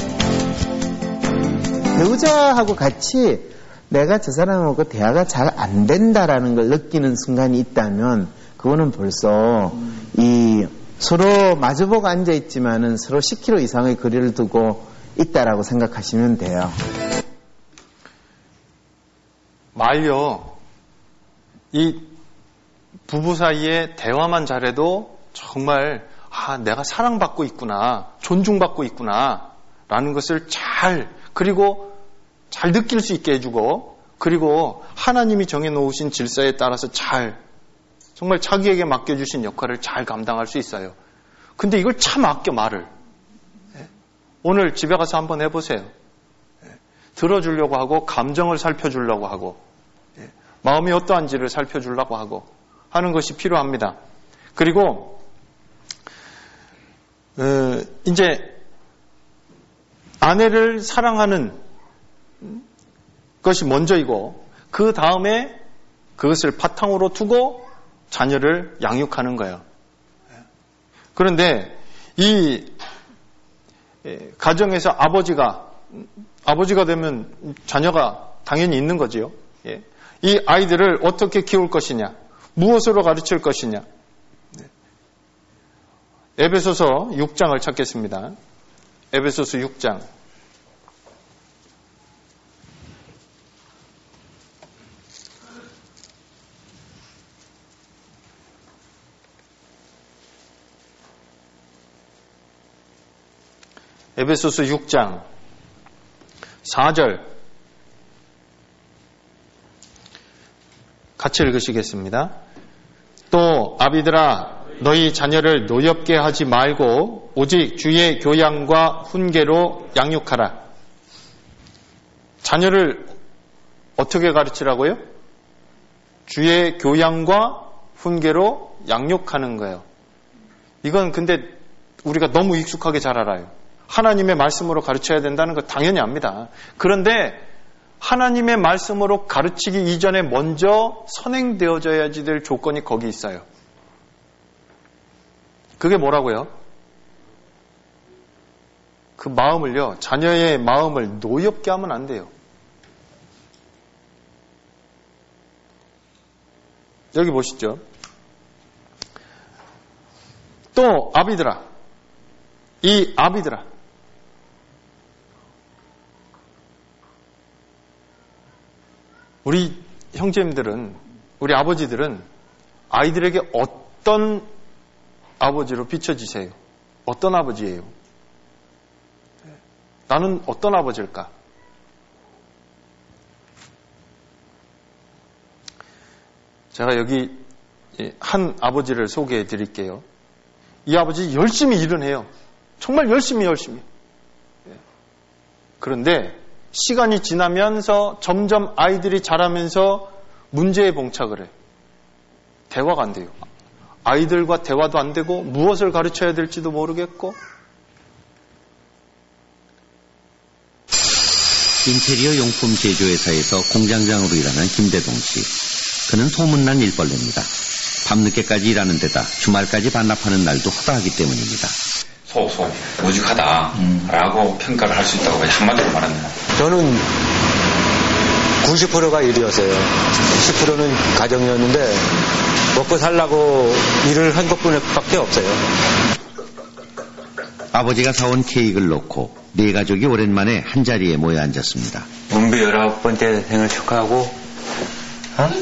배우자하고 같이 내가 저 사람하고 대화가 잘 안 된다라는 걸 느끼는 순간이 있다면 그거는 벌써 이 서로 마주보고 앉아있지만은 서로 십 킬로미터 이상의 거리를 두고 있다라고 생각하시면 돼요. 말요. 이 부부 사이에 대화만 잘해도 정말 아 내가 사랑받고 있구나, 존중받고 있구나 라는 것을 잘 그리고 잘 느낄 수 있게 해주고 그리고 하나님이 정해놓으신 질서에 따라서 잘 정말 자기에게 맡겨주신 역할을 잘 감당할 수 있어요. 근데 이걸 참 아껴 말을. 오늘 집에 가서 한번 해보세요. 들어주려고 하고 감정을 살펴주려고 하고 마음이 어떠한지를 살펴주려고 하고 하는 것이 필요합니다. 그리고 어, 이제 아내를 사랑하는 것이 먼저이고 그 다음에 그것을 바탕으로 두고 자녀를 양육하는 거예요. 그런데 이 가정에서 아버지가 아버지가 되면 자녀가 당연히 있는 거지요. 이 아이들을 어떻게 키울 것이냐, 무엇으로 가르칠 것이냐. 에베소서 육 장을 찾겠습니다. 에베소서 육 장. 에베소서 육 장 사 절 같이 읽으시겠습니다. 또 아비들아 너희 자녀를 노엽게 하지 말고 오직 주의 교양과 훈계로 양육하라. 자녀를 어떻게 가르치라고요? 주의 교양과 훈계로 양육하는 거예요. 이건 근데 우리가 너무 익숙하게 잘 알아요. 하나님의 말씀으로 가르쳐야 된다는 거 당연히 압니다. 그런데 하나님의 말씀으로 가르치기 이전에 먼저 선행되어져야지 될 조건이 거기 있어요. 그게 뭐라고요? 그 마음을요, 자녀의 마음을 노엽게 하면 안 돼요. 여기 보시죠. 또 아비들아, 이 아비들아, 우리 형제님들은, 우리 아버지들은 아이들에게 어떤 아버지로 비춰지세요? 어떤 아버지예요? 나는 어떤 아버지일까? 제가 여기 한 아버지를 소개해 드릴게요. 이 아버지 열심히 일은 해요. 정말 열심히 열심히. 그런데 시간이 지나면서 점점 아이들이 자라면서 문제에 봉착을 해요. 대화가 안 돼요. 아이들과 대화도 안 되고 무엇을 가르쳐야 될지도 모르겠고. 인테리어 용품 제조회사에서 공장장으로 일하는 김대동 씨. 그는 소문난 일벌레입니다. 밤늦게까지 일하는 데다 주말까지 반납하는 날도 허다하기 때문입니다. 소소 무직하다라고 음. 평가를 할 수 있다고 한마디로 말합니다. 저는 구십 퍼센트가 일이었어요. 십 퍼센트는 가정이었는데 먹고 살라고 일을 한 것뿐밖에 없어요. 아버지가 사온 케이크를 놓고 네 가족이 오랜만에 한자리에 모여 앉았습니다. 은비 열아홉 번째 생일 축하하고 어?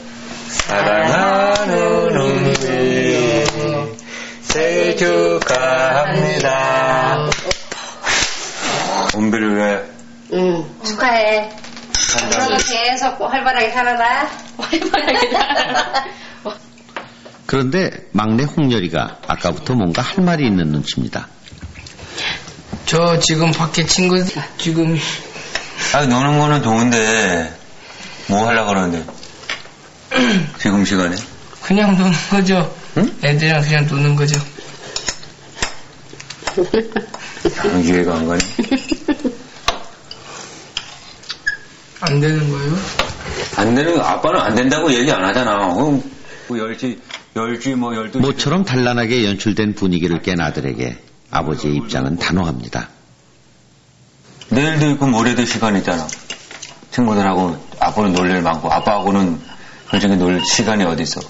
사랑하는 은비 생일 축하합니다. 은비를 왜? 응, 축하해. 앞으로도 계속 활발하게 살아라. 활발하게 살아라. 그런데 막내 홍열이가 아까부터 뭔가 할 말이 있는 눈치입니다. 저 지금 밖에 친구 지금 아 노는 거는 좋은데 뭐 하려고 그러는데 지금 시간에? 그냥 노는 거죠. 응? 애들이랑 그냥 노는 거죠. 아, 이해가 안 가네. 안 되는 거예요? 안 되는 거 아빠는 안 된다고 얘기 안 하잖아. 그럼 열시 열시 뭐 열두 시 모처럼 단란하게 연출된 분위기를 깬 아들에게 아버지의 입장은 단호합니다. 내일도 있고 모레도 시간 있잖아. 친구들하고 아빠는 놀 일 많고 아빠하고는 솔직히 놀 시간이 어디 있어.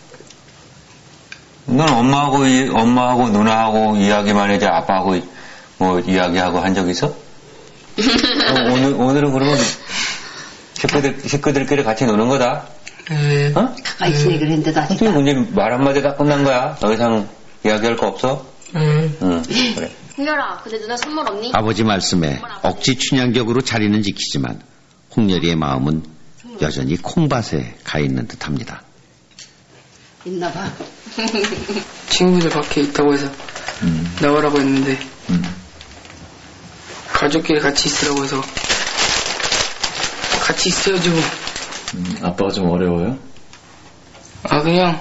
넌 엄마하고 이, 엄마하고 누나하고 이야기만 해지 아빠하고 뭐 이야기하고 한 적 있어? 어, 오늘 오늘은 그러면 식구들 식구들끼리 같이 노는 거다. 네. 어? 가까이 있으니 그랬는데도 아직. 어떻게 이제 말 한마디 다 끝난 거야. 더 이상 이야기할 거 없어? 응. 응. 그래. 홍열아, 근데 누나 선물 없니? 아버지 말씀에 억지 춘향격으로 자리는 지키지만 홍열이의 마음은 여전히 콩밭에 가 있는 듯합니다. 있나 봐. 친구들 밖에 있다고 해서 음. 나오라고 했는데 음. 가족끼리 같이 있으라고 해서 같이 있어야죠. 음, 아빠가 좀 어려워요? 아 그냥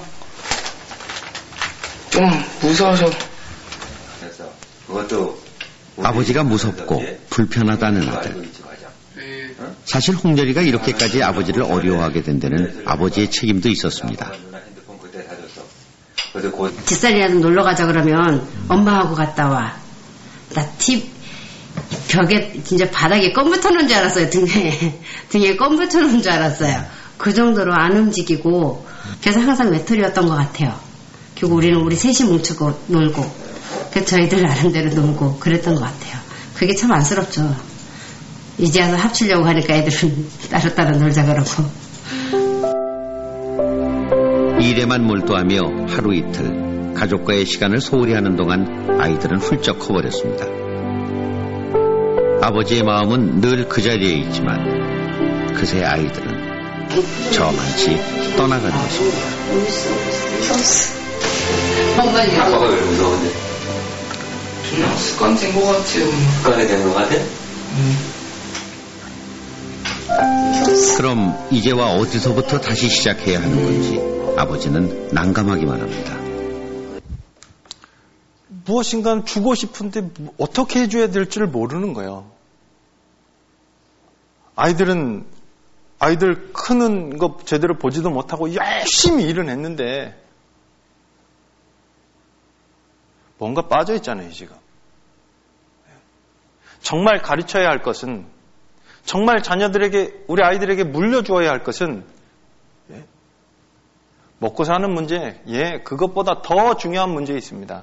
좀 무서워서. 그래서 그것도 아버지가 무섭고 불편하다는 아들. 사실 홍열이가 이렇게까지 아버지를 어려워하게 된 데는 아버지의 책임도 있었습니다. 뒷살이라도 놀러 가자 그러면 엄마하고 갔다 와. 나 팁 벽에 진짜 바닥에 껌 붙여놓은 줄 알았어요. 등에 등에 껌 붙여놓은 줄 알았어요. 그 정도로 안 움직이고 그래서 항상 외톨이였던 것 같아요. 결국 우리는 우리 셋이 뭉치고 놀고 그래서 저희들 나름대로 놀고 그랬던 것 같아요. 그게 참 안쓰럽죠. 이제 와서 합치려고 하니까 애들은 따로따로 놀자 그러고. 일에만 몰두하며 하루 이틀 가족과의 시간을 소홀히 하는 동안 아이들은 훌쩍 커버렸습니다. 아버지의 마음은 늘 그 자리에 있지만 그새 아이들은 저만치 떠나가는 것입니다. 아빠가 왜 무서운데? 그냥 습관된 것 같아요. 습관이 된 것 같아? 음. 그럼 이제와 어디서부터 다시 시작해야 하는 건지 아버지는 난감하기만 합니다. 무엇인가 주고 싶은데 어떻게 해줘야 될지를 모르는 거예요. 아이들은 아이들 크는 거 제대로 보지도 못하고 열심히 일은 했는데 뭔가 빠져 있잖아요, 지금. 정말 가르쳐야 할 것은, 정말 자녀들에게, 우리 아이들에게 물려주어야 할 것은 예, 먹고 사는 문제, 예, 그것보다 더 중요한 문제 있습니다.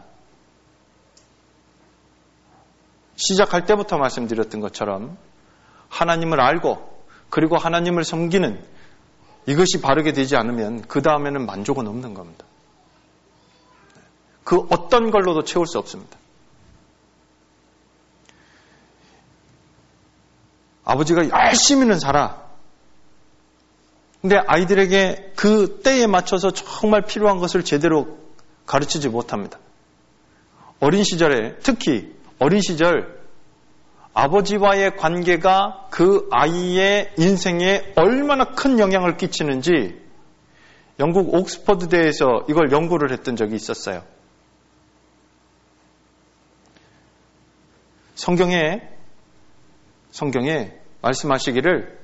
시작할 때부터 말씀드렸던 것처럼 하나님을 알고 그리고 하나님을 섬기는 이것이 바르게 되지 않으면 그 다음에는 만족은 없는 겁니다. 그 어떤 걸로도 채울 수 없습니다. 아버지가 열심히는 살아. 근데 아이들에게 그 때에 맞춰서 정말 필요한 것을 제대로 가르치지 못합니다. 어린 시절에, 특히 어린 시절 아버지와의 관계가 그 아이의 인생에 얼마나 큰 영향을 끼치는지 영국 옥스퍼드대에서 이걸 연구를 했던 적이 있었어요. 성경에 성경에 말씀하시기를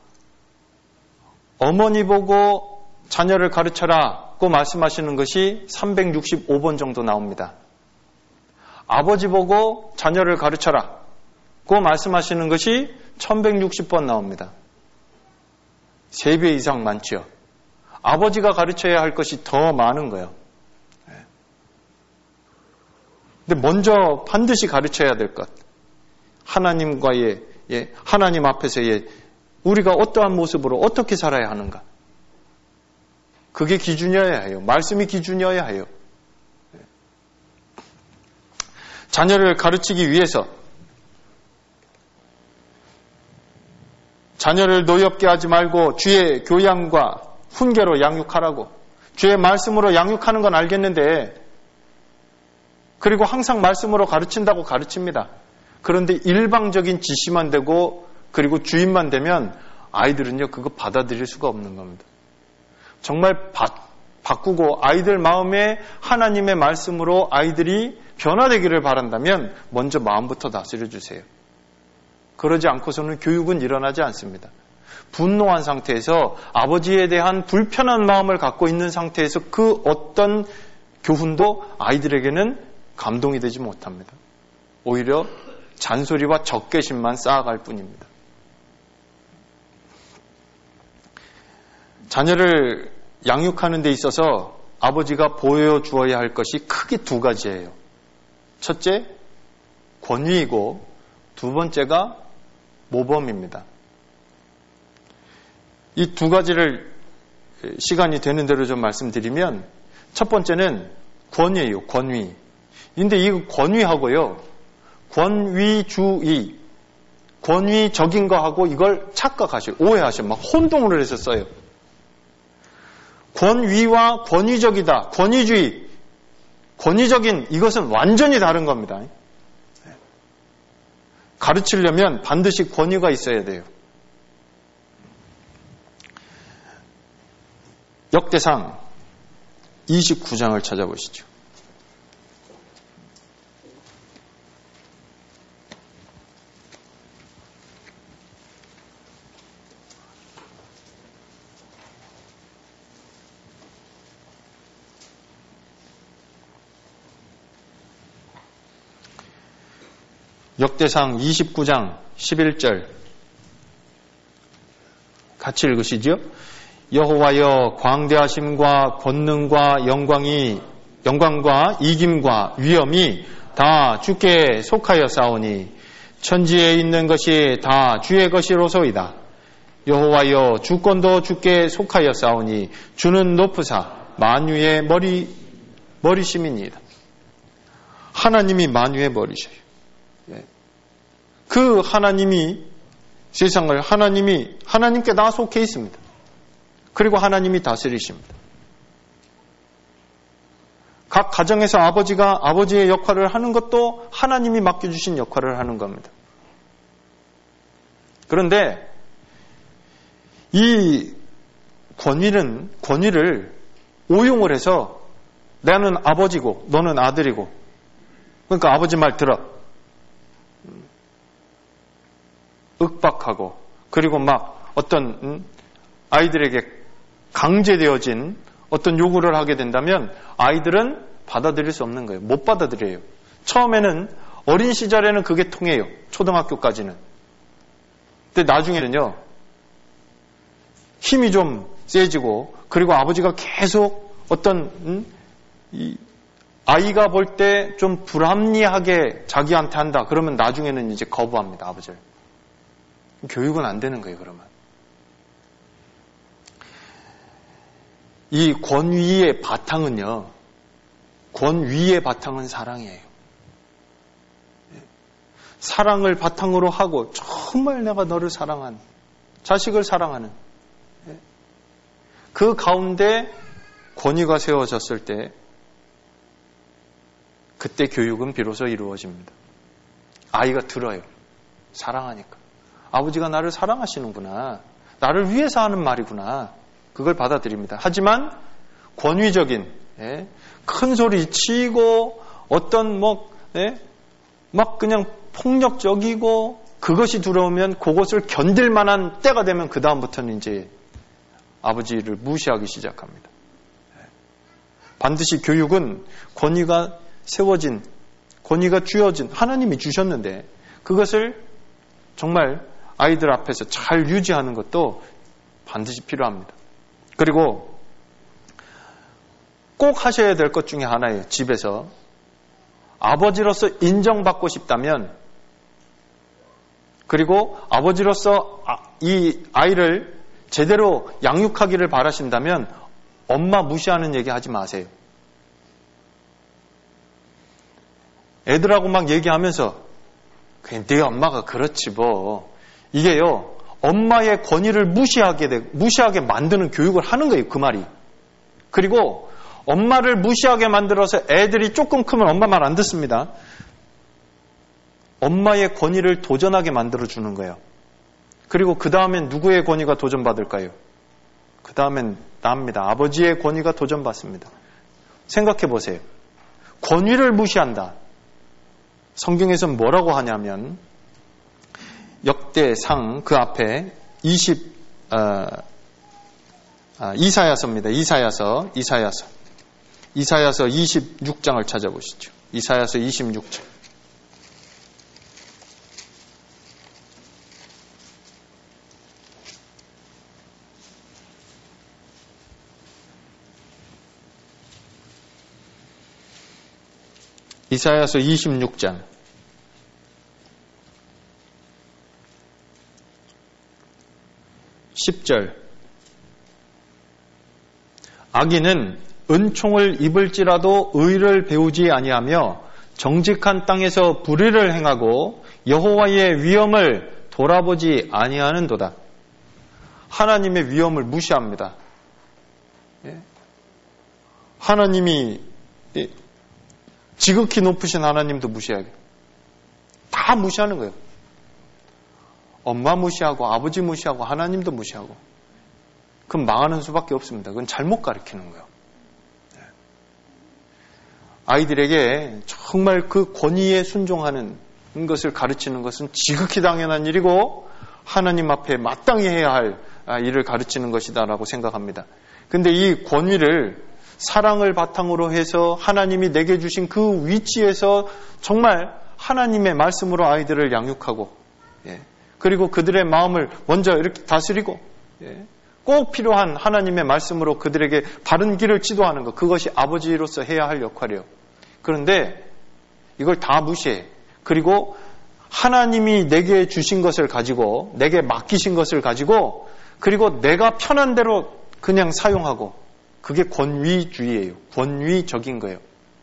어머니 보고 자녀를 가르쳐라고 말씀하시는 것이 삼백육십오 번 정도 나옵니다. 아버지 보고 자녀를 가르쳐라 고 말씀하시는 것이 천백육십 번 나옵니다. 세 배 이상 많죠. 아버지가 가르쳐야 할 것이 더 많은 거예요. 근데 먼저 반드시 가르쳐야 될 것, 하나님과의 예, 하나님 앞에서의 우리가 어떠한 모습으로 어떻게 살아야 하는가, 그게 기준이어야 해요. 말씀이 기준이어야 해요. 자녀를 가르치기 위해서 자녀를 노엽게 하지 말고 주의 교양과 훈계로 양육하라고, 주의 말씀으로 양육하는 건 알겠는데, 그리고 항상 말씀으로 가르친다고 가르칩니다. 그런데 일방적인 지시만 되고 그리고 주입만 되면 아이들은요 그거 받아들일 수가 없는 겁니다. 정말 바, 바꾸고 아이들 마음에 하나님의 말씀으로 아이들이 변화되기를 바란다면 먼저 마음부터 다스려 주세요. 그러지 않고서는 교육은 일어나지 않습니다. 분노한 상태에서 아버지에 대한 불편한 마음을 갖고 있는 상태에서 그 어떤 교훈도 아이들에게는 감동이 되지 못합니다. 오히려 잔소리와 적개심만 쌓아갈 뿐입니다. 자녀를 양육하는 데 있어서 아버지가 보여주어야 할 것이 크게 두 가지예요. 첫째, 권위이고 두 번째가 모범입니다. 이 두 가지를 시간이 되는 대로 좀 말씀드리면, 첫 번째는 권위예요. 권위. 근데 이 권위하고요, 권위주의, 권위적인 거하고 이걸 착각하셔요. 오해하셔요. 막 혼동을 해서 써요. 권위와 권위적이다, 권위주의, 권위적인, 이것은 완전히 다른 겁니다. 가르치려면 반드시 권위가 있어야 돼요. 역대상 이십구 장을 찾아보시죠. 역대상 이십구 장 십일 절 같이 읽으시죠. 여호와여, 광대하심과 권능과 영광이 영광과 이김과 위엄이 다 주께 속하여 싸우니 천지에 있는 것이 다 주의 것이로소이다. 여호와여, 주권도 주께 속하여 싸우니 주는 높으사 만유의 머리 머리심이니이다. 하나님이 만유의 머리셔요. 그 하나님이 세상을 하나님이 하나님께 다 속해 있습니다. 그리고 하나님이 다스리십니다. 각 가정에서 아버지가 아버지의 역할을 하는 것도 하나님이 맡겨주신 역할을 하는 겁니다. 그런데 이 권위는 권위를 오용을 해서 나는 아버지고 너는 아들이고, 그러니까 아버지 말 들어, 윽박하고, 그리고 막 어떤 음, 아이들에게 강제되어진 어떤 요구를 하게 된다면 아이들은 받아들일 수 없는 거예요. 못 받아들여요. 처음에는 어린 시절에는 그게 통해요. 초등학교까지는. 근데 나중에는요, 힘이 좀 세지고, 그리고 아버지가 계속 어떤 음, 이 아이가 볼 때 좀 불합리하게 자기한테 한다. 그러면 나중에는 이제 거부합니다. 아버지를. 교육은 안 되는 거예요. 그러면. 이 권위의 바탕은요, 권위의 바탕은 사랑이에요. 사랑을 바탕으로 하고 정말 내가 너를 사랑한, 자식을 사랑하는, 그 가운데 권위가 세워졌을 때 그때 교육은 비로소 이루어집니다. 아이가 들어요. 사랑하니까. 아버지가 나를 사랑하시는구나. 나를 위해서 하는 말이구나. 그걸 받아들입니다. 하지만 권위적인, 예, 큰 소리 치고 어떤 뭐, 예, 막 그냥 폭력적이고 그것이 들어오면 그것을 견딜 만한 때가 되면 그 다음부터는 이제 아버지를 무시하기 시작합니다. 반드시 교육은 권위가 세워진, 권위가 주어진, 하나님이 주셨는데 그것을 정말 아이들 앞에서 잘 유지하는 것도 반드시 필요합니다. 그리고 꼭 하셔야 될 것 중에 하나예요. 집에서 아버지로서 인정받고 싶다면, 그리고 아버지로서 이 아이를 제대로 양육하기를 바라신다면 엄마 무시하는 얘기 하지 마세요. 애들하고 막 얘기하면서 그냥 네 엄마가 그렇지 뭐, 이게요 엄마의 권위를 무시하게 되, 무시하게 만드는 교육을 하는 거예요. 그 말이. 그리고 엄마를 무시하게 만들어서 애들이 조금 크면 엄마 말 안 듣습니다. 엄마의 권위를 도전하게 만들어주는 거예요. 그리고 그 다음엔 누구의 권위가 도전받을까요? 그 다음엔 나입니다. 아버지의 권위가 도전받습니다. 생각해 보세요. 권위를 무시한다. 성경에서는 뭐라고 하냐면 역대상 그 앞에 이십 어, 아, 이사야서입니다. 이사야서 이사야서 이사야서 이십육 장을 찾아보시죠. 이사야서 이십육 장. 이사야서 이십육 장 십 절. 악인은 은총을 입을지라도 의를 배우지 아니하며 정직한 땅에서 불의를 행하고 여호와의 위엄을 돌아보지 아니하는도다. 하나님의 위엄을 무시합니다. 하나님이 지극히 높으신 하나님도 무시하게. 다 무시하는 거예요. 엄마 무시하고 아버지 무시하고 하나님도 무시하고. 그럼 망하는 수밖에 없습니다. 그건 잘못 가르치는 거예요. 아이들에게 정말 그 권위에 순종하는 것을 가르치는 것은 지극히 당연한 일이고 하나님 앞에 마땅히 해야 할 일을 가르치는 것이다라고 생각합니다. 근데 이 권위를 사랑을 바탕으로 해서 하나님이 내게 주신 그 위치에서 정말 하나님의 말씀으로 아이들을 양육하고, 예, 그리고 그들의 마음을 먼저 이렇게 다스리고, 예, 꼭 필요한 하나님의 말씀으로 그들에게 바른 길을 지도하는 것, 그것이 아버지로서 해야 할 역할이에요. 그런데 이걸 다 무시해. 그리고 하나님이 내게 주신 것을 가지고, 내게 맡기신 것을 가지고, 그리고 내가 편한 대로 그냥 사용하고, 그게 권위주의예요. 권위적인 거예요.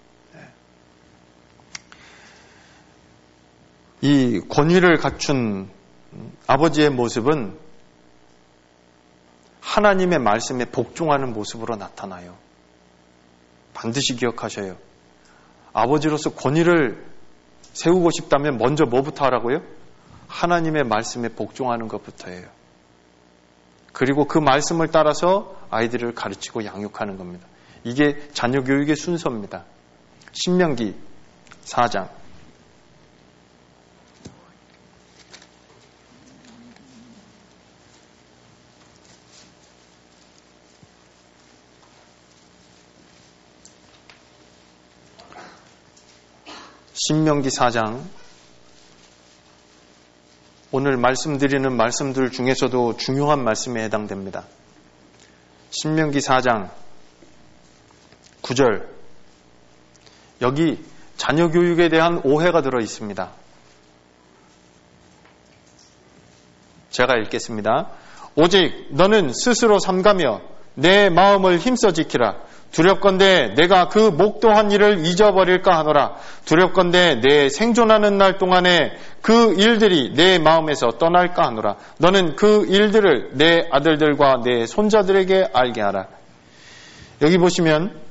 이 권위를 갖춘 아버지의 모습은 하나님의 말씀에 복종하는 모습으로 나타나요. 반드시 기억하셔요. 아버지로서 권위를 세우고 싶다면 먼저 뭐부터 하라고요? 하나님의 말씀에 복종하는 것부터예요. 그리고 그 말씀을 따라서 아이들을 가르치고 양육하는 겁니다. 이게 자녀 교육의 순서입니다. 신명기 사 장. 신명기 사 장. 오늘 말씀드리는 말씀들 중에서도 중요한 말씀에 해당됩니다. 신명기 사 장 구 절. 여기 자녀 교육에 대한 오해가 들어 있습니다. 제가 읽겠습니다. 오직 너는 스스로 삼가며 내 마음을 힘써 지키라. 두렵건대 내가 그 목도한 일을 잊어버릴까 하노라. 두렵건대 내 생존하는 날 동안에 그 일들이 내 마음에서 떠날까 하노라. 너는 그 일들을 내 아들들과 내 손자들에게 알게 하라. 여기 보시면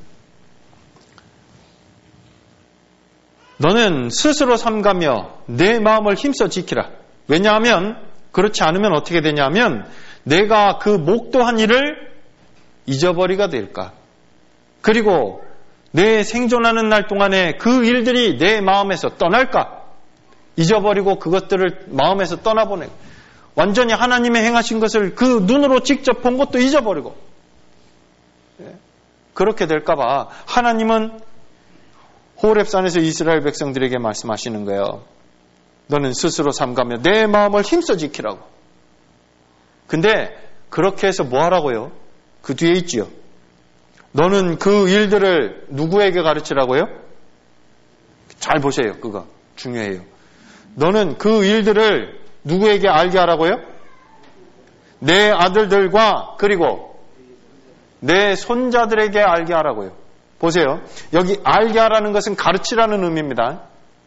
너는 스스로 삼가며 내 마음을 힘써 지키라. 왜냐하면 그렇지 않으면 어떻게 되냐면 내가 그 목도한 일을 잊어버리가 될까. 그리고 내 생존하는 날 동안에 그 일들이 내 마음에서 떠날까? 잊어버리고 그것들을 마음에서 떠나보내고 완전히 하나님의 행하신 것을 그 눈으로 직접 본 것도 잊어버리고 그렇게 될까봐 하나님은 호렙산에서 이스라엘 백성들에게 말씀하시는 거예요. 너는 스스로 삼가며 내 마음을 힘써 지키라고. 근데 그렇게 해서 뭐 하라고요? 그 뒤에 있지요. 너는 그 일들을 누구에게 가르치라고요? 잘 보세요. 그거 중요해요. 너는 그 일들을 누구에게 알게 하라고요? 내 아들들과 그리고 내 손자들에게 알게 하라고요. 보세요. 여기 알게 하라는 것은 가르치라는 의미입니다.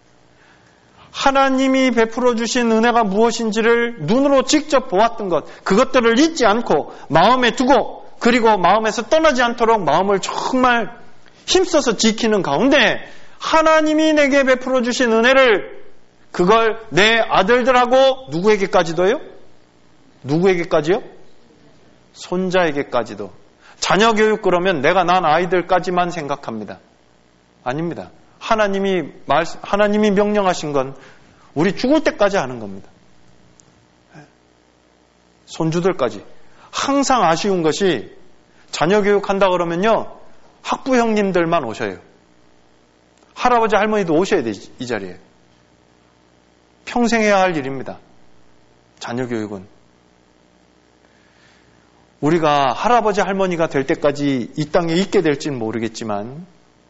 하나님이 베풀어 주신 은혜가 무엇인지를 눈으로 직접 보았던 것, 그것들을 잊지 않고 마음에 두고 그리고 마음에서 떠나지 않도록 마음을 정말 힘써서 지키는 가운데 하나님이 내게 베풀어 주신 은혜를 그걸 내 아들들하고 누구에게까지도요? 누구에게까지요? 손자에게까지도. 자녀 교육 그러면 내가 낳은 아이들까지만 생각합니다. 아닙니다. 하나님이 말, 하나님이 명령하신 건 우리 죽을 때까지 하는 겁니다. 손주들까지. 항상 아쉬운 것이 자녀 교육한다 그러면요. 학부 형님들만 오셔요. 할아버지 할머니도 오셔야 돼, 이 자리에. 평생 해야 할 일입니다. 자녀 교육은. 우리가 할아버지 할머니가 될 때까지 이 땅에 있게 될지는 모르겠지만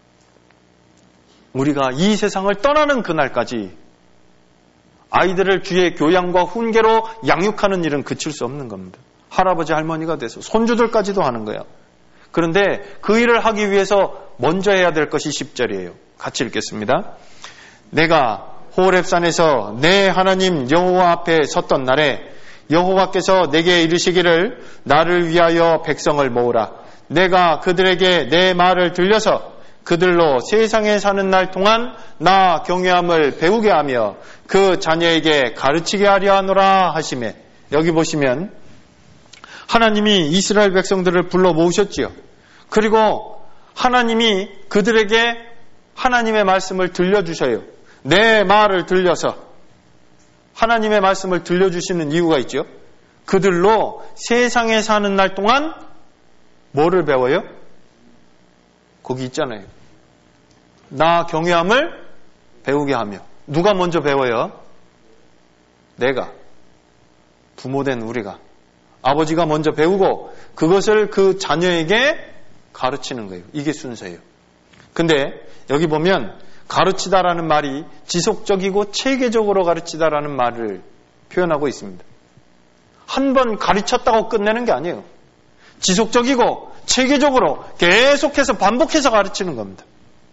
우리가 이 세상을 떠나는 그날까지 아이들을 주의 교양과 훈계로 양육하는 일은 그칠 수 없는 겁니다. 할아버지 할머니가 돼서 손주들까지도 하는 거야. 그런데 그 일을 하기 위해서 먼저 해야 될 것이 십 절이에요. 같이 읽겠습니다. 내가 호렙산에서 내 하나님 여호와 앞에 섰던 날에 여호와께서 내게 이르시기를 나를 위하여 백성을 모으라. 내가 그들에게 내 말을 들려서 그들로 세상에 사는 날 동안 나 경외함을 배우게 하며 그 자녀에게 가르치게 하려 하노라 하시매. 여기 보시면 하나님이 이스라엘 백성들을 불러 모으셨지요. 그리고 하나님이 그들에게 하나님의 말씀을 들려주셔요. 내 말을 들려서 하나님의 말씀을 들려주시는 이유가 있죠. 그들로 세상에 사는 날 동안 뭐를 배워요? 거기 있잖아요. 나 경외함을 배우게 하며. 누가 먼저 배워요? 내가. 부모된 우리가. 아버지가 먼저 배우고 그것을 그 자녀에게 가르치는 거예요. 이게 순서예요. 근데 여기 보면 가르치다라는 말이 지속적이고 체계적으로 가르치다라는 말을 표현하고 있습니다. 한 번 가르쳤다고 끝내는 게 아니에요. 지속적이고 체계적으로 계속해서 반복해서 가르치는 겁니다.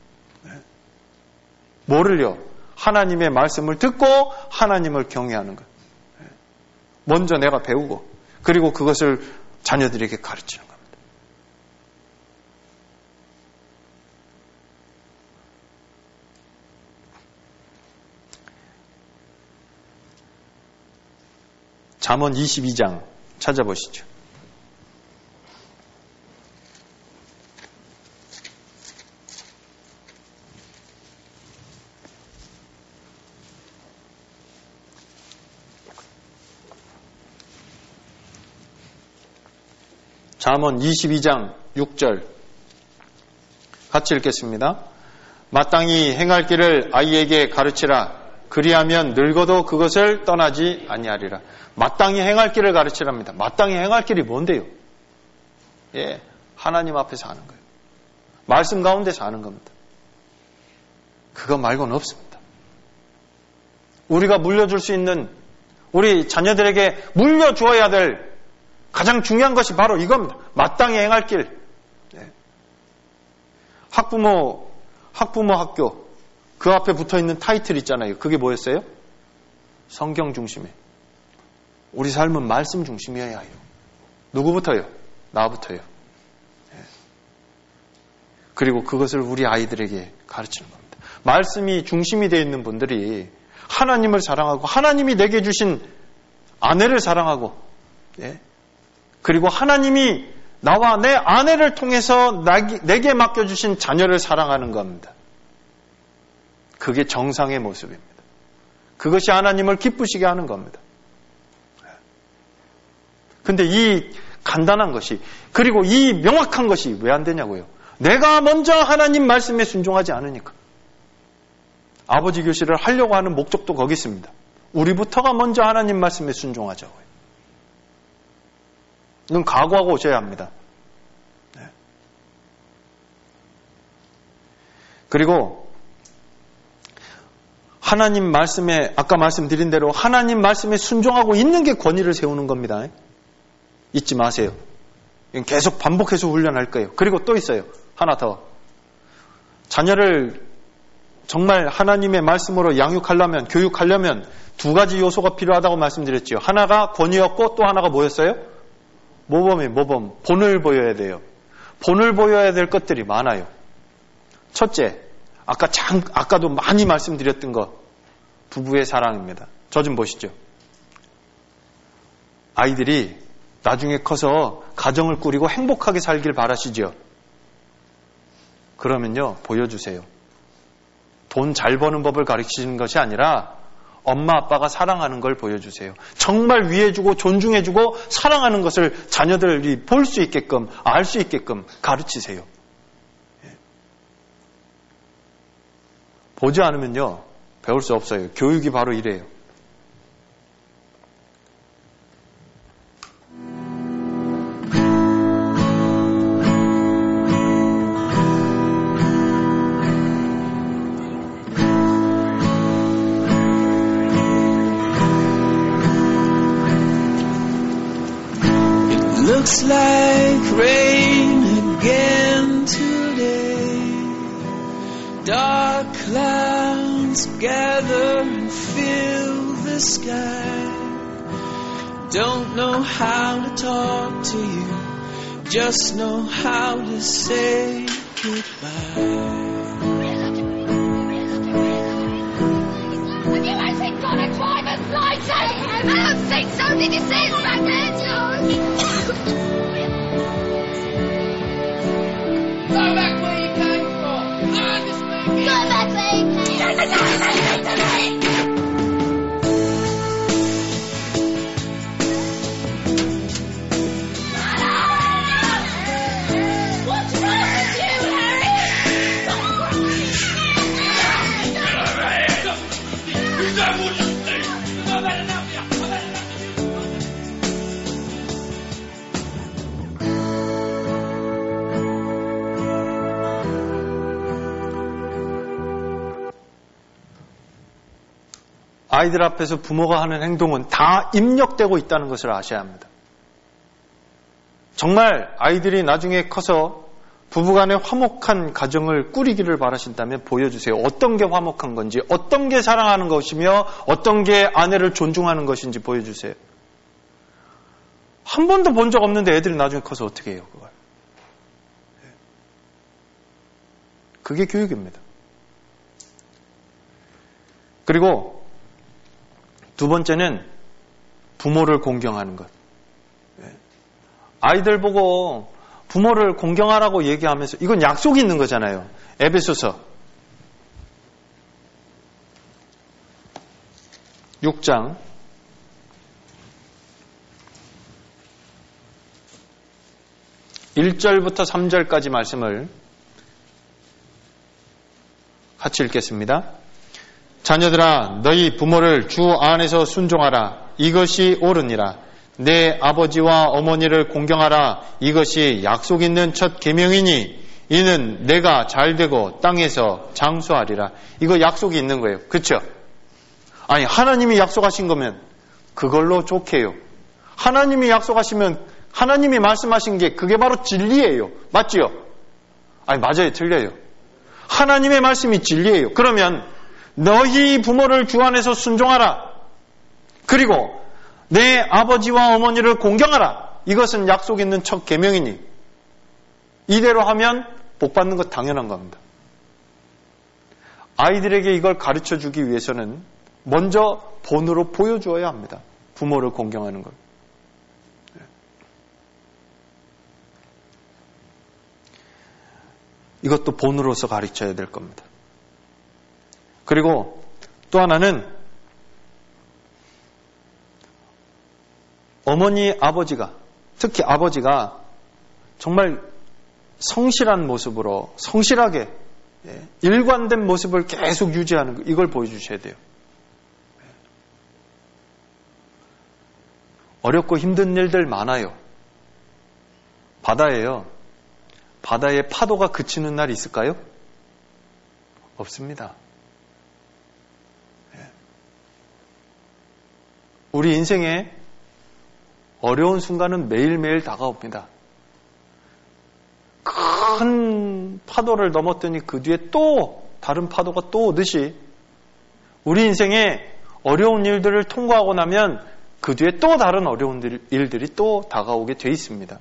뭐를요? 하나님의 말씀을 듣고 하나님을 경외하는 것. 먼저 내가 배우고 그리고 그것을 자녀들에게 가르치는 겁니다. 잠언 이십이 장 찾아보시죠. 잠언 이십이 장 육 절 같이 읽겠습니다. 마땅히 행할 길을 아이에게 가르치라. 그리하면 늙어도 그것을 떠나지 아니하리라. 마땅히 행할 길을 가르치랍니다. 마땅히 행할 길이 뭔데요? 예, 하나님 앞에서 하는 거예요. 말씀 가운데서 하는 겁니다. 그거 말고는 없습니다. 우리가 물려줄 수 있는 우리 자녀들에게 물려주어야 될 가장 중요한 것이 바로 이겁니다. 마땅히 행할 길. 예. 학부모, 학부모 학교 그 앞에 붙어있는 타이틀 있잖아요. 그게 뭐였어요? 성경 중심에. 우리 삶은 말씀 중심이어야 해요. 누구부터요? 나부터요. 예. 그리고 그것을 우리 아이들에게 가르치는 겁니다. 말씀이 중심이 되어 있는 분들이 하나님을 사랑하고 하나님이 내게 주신 아내를 사랑하고 예. 그리고 하나님이 나와 내 아내를 통해서 내게 맡겨주신 자녀를 사랑하는 겁니다. 그게 정상의 모습입니다. 그것이 하나님을 기쁘시게 하는 겁니다. 근데 이 간단한 것이 그리고 이 명확한 것이 왜 안 되냐고요. 내가 먼저 하나님 말씀에 순종하지 않으니까. 아버지 교실을 하려고 하는 목적도 거기 있습니다. 우리부터가 먼저 하나님 말씀에 순종하자고요. 이건 각오하고 오셔야 합니다. 네. 그리고 하나님 말씀에 아까 말씀드린 대로 하나님 말씀에 순종하고 있는 게 권위를 세우는 겁니다. 잊지 마세요. 이건 계속 반복해서 훈련할 거예요. 그리고 또 있어요. 하나 더. 자녀를 정말 하나님의 말씀으로 양육하려면 교육하려면 두 가지 요소가 필요하다고 말씀드렸죠. 하나가 권위였고 또 하나가 뭐였어요? 모범이 모범. 본을 보여야 돼요. 본을 보여야 될 것들이 많아요. 첫째, 아까 장, 아까도 많이 말씀드렸던 것, 부부의 사랑입니다. 저 좀 보시죠. 아이들이 나중에 커서 가정을 꾸리고 행복하게 살길 바라시죠. 그러면요, 보여주세요. 돈 잘 버는 법을 가르치는 것이 아니라 엄마 아빠가 사랑하는 걸 보여주세요. 정말 위해주고 존중해주고 사랑하는 것을 자녀들이 볼 수 있게끔, 알 수 있게끔 가르치세요. 보지 않으면요, 배울 수 없어요. 교육이 바로 이래요. Looks like rain again today. Dark clouds gather and fill the sky. Don't know how to talk to you, just know how to say goodbye. I don't think so. Did you see it back there, George? Go back where you came from. I understand. Go back where you came from. Don't say to me. What's wrong with you, Harry? Get over here. You don't want to sleep. I've had enough. 아이들 앞에서 부모가 하는 행동은 다 입력되고 있다는 것을 아셔야 합니다. 정말 아이들이 나중에 커서 부부간의 화목한 가정을 꾸리기를 바라신다면 보여주세요. 어떤 게 화목한 건지, 어떤 게 사랑하는 것이며 어떤 게 아내를 존중하는 것인지 보여주세요. 한 번도 본 적 없는데 애들이 나중에 커서 어떻게 해요, 그걸. 그게 교육입니다. 그리고 두 번째는 부모를 공경하는 것. 아이들 보고 부모를 공경하라고 얘기하면서 이건 약속이 있는 거잖아요. 에베소서 육 장 일 절부터 삼 절까지 말씀을 같이 읽겠습니다. 자녀들아, 너희 부모를 주 안에서 순종하라. 이것이 옳으니라. 내 아버지와 어머니를 공경하라. 이것이 약속 있는 첫 계명이니 이는 내가 잘되고 땅에서 장수하리라. 이거 약속이 있는 거예요. 그렇죠? 아니, 하나님이 약속하신 거면 그걸로 좋게 해요. 하나님이 약속하시면 하나님이 말씀하신 게 그게 바로 진리예요. 맞지요? 아니, 맞아요. 틀려요. 하나님의 말씀이 진리예요. 그러면 너희 부모를 주 안에서 순종하라. 그리고 내 아버지와 어머니를 공경하라. 이것은 약속 있는 첫 계명이니 이대로 하면 복 받는 것 당연한 겁니다. 아이들에게 이걸 가르쳐주기 위해서는 먼저 본으로 보여주어야 합니다. 부모를 공경하는 걸. 이것도 본으로서 가르쳐야 될 겁니다. 그리고 또 하나는 어머니, 아버지가, 특히 아버지가 정말 성실한 모습으로, 성실하게 일관된 모습을 계속 유지하는 거, 이걸 보여주셔야 돼요. 어렵고 힘든 일들 많아요. 바다예요. 바다에 파도가 그치는 날이 있을까요? 없습니다. 우리 인생에 어려운 순간은 매일매일 다가옵니다. 큰 파도를 넘었더니 그 뒤에 또 다른 파도가 또 오듯이 우리 인생에 어려운 일들을 통과하고 나면 그 뒤에 또 다른 어려운 일들이 또 다가오게 돼 있습니다.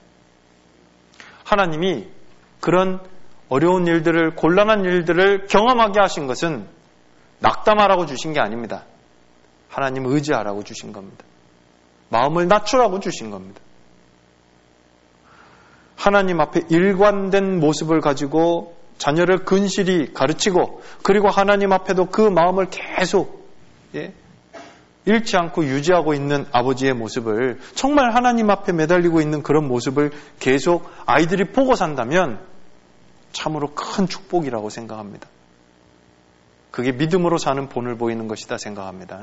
하나님이 그런 어려운 일들을, 곤란한 일들을 경험하게 하신 것은 낙담하라고 주신 게 아닙니다. 하나님 의지하라고 주신 겁니다. 마음을 낮추라고 주신 겁니다. 하나님 앞에 일관된 모습을 가지고 자녀를 근실히 가르치고, 그리고 하나님 앞에도 그 마음을 계속 예, 잃지 않고 유지하고 있는 아버지의 모습을, 정말 하나님 앞에 매달리고 있는 그런 모습을 계속 아이들이 보고 산다면 참으로 큰 축복이라고 생각합니다. 그게 믿음으로 사는 본을 보이는 것이다 생각합니다.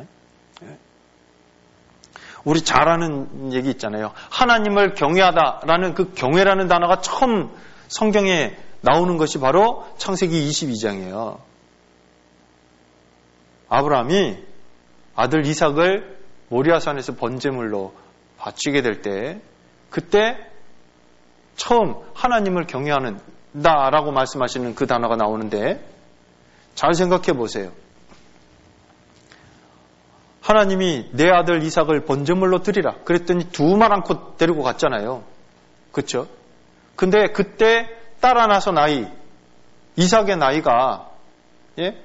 우리 잘 아는 얘기 있잖아요. 하나님을 경외하다라는 그 경외라는 단어가 처음 성경에 나오는 것이 바로 창세기 이십이 장이에요. 아브라함이 아들 이삭을 모리아산에서 번제물로 바치게 될 때, 그때 처음 하나님을 경외하는 다라고 말씀하시는 그 단어가 나오는데, 잘 생각해 보세요. 하나님이 내 아들 이삭을 번제물로 드리라 그랬더니 두 말 않고 데리고 갔잖아요. 그렇죠? 근데 그때 딸 하나 서 나이, 이삭의 나이가 예?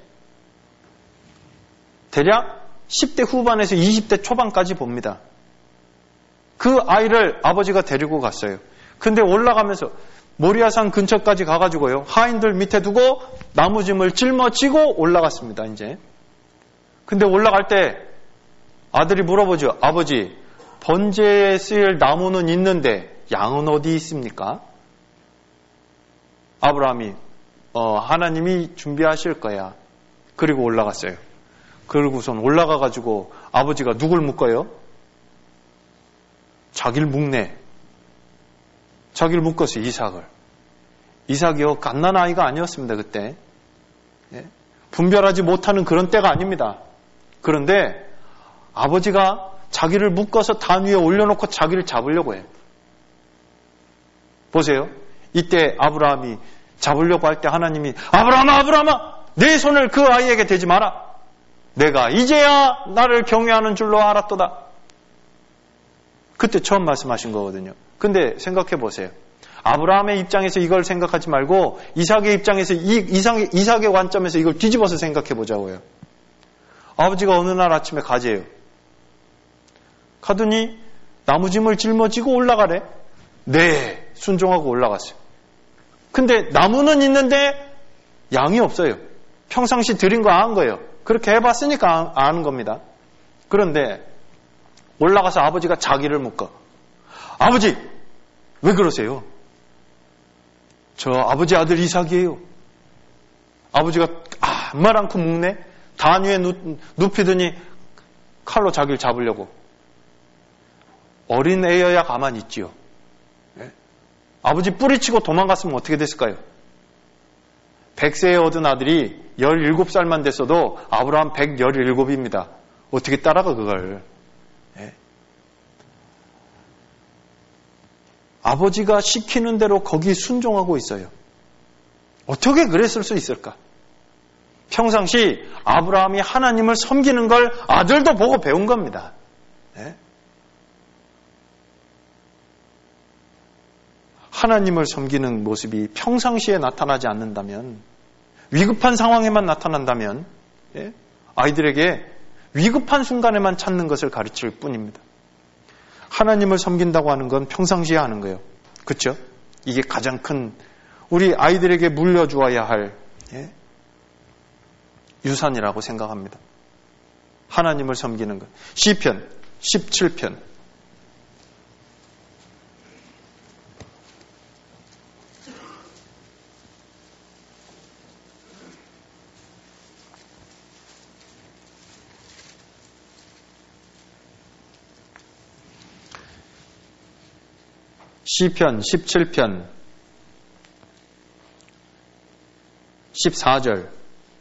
대략 십 대 후반에서 이십 대 초반까지 봅니다. 그 아이를 아버지가 데리고 갔어요. 근데 올라가면서 모리아산 근처까지 가가지고요, 하인들 밑에 두고 나무짐을 짊어지고 올라갔습니다. 이제 근데 올라갈 때 아들이 물어보죠. 아버지, 번제에 쓰일 나무는 있는데 양은 어디 있습니까? 아브라함이 어, 하나님이 준비하실 거야. 그리고 올라갔어요. 그러고선 올라가가지고 아버지가 누굴 묶어요? 자기를 묶네. 자기를 묶었어요. 이삭을. 이삭이요, 갓난아이가 아니었습니다. 그때. 예? 분별하지 못하는 그런 때가 아닙니다. 그런데 아버지가 자기를 묶어서 단 위에 올려놓고 자기를 잡으려고 해요. 보세요. 이때 아브라함이 잡으려고 할 때 하나님이 아브라함아, 아브라함아, 내 손을 그 아이에게 대지 마라. 내가 이제야 나를 경외하는 줄로 알았도다. 그때 처음 말씀하신 거거든요. 근데 생각해 보세요. 아브라함의 입장에서 이걸 생각하지 말고 이삭의 입장에서 이 이삭의, 이삭의 관점에서 이걸 뒤집어서 생각해 보자고요. 아버지가 어느 날 아침에 가재요. 가더니 나무짐을 짊어지고 올라가래. 네, 순종하고 올라갔어요. 근데 나무는 있는데 양이 없어요. 평상시 드린 거 안 거예요. 그렇게 해봤으니까 아는 겁니다. 그런데 올라가서 아버지가 자기를 묶어. 아버지, 왜 그러세요? 저 아버지 아들 이삭이에요. 아버지가 아무 말 않고 묶네. 단 위에 눕히더니 칼로 자기를 잡으려고. 어린 애여야 가만히 있지요. 예? 아버지 뿌리치고 도망갔으면 어떻게 됐을까요? 백세에 얻은 아들이 열일곱 살만 됐어도 아브라함 백십칠입니다. 어떻게 따라가 그걸. 예? 아버지가 시키는 대로 거기 순종하고 있어요. 어떻게 그랬을 수 있을까? 평상시 아브라함이 하나님을 섬기는 걸 아들도 보고 배운 겁니다. 예? 하나님을 섬기는 모습이 평상시에 나타나지 않는다면, 위급한 상황에만 나타난다면 예? 아이들에게 위급한 순간에만 찾는 것을 가르칠 뿐입니다. 하나님을 섬긴다고 하는 건 평상시에 하는 거예요. 그렇죠? 이게 가장 큰 우리 아이들에게 물려주어야 할 예? 유산이라고 생각합니다. 하나님을 섬기는 것. 시편 십칠 편 시편 십칠 편 십사 절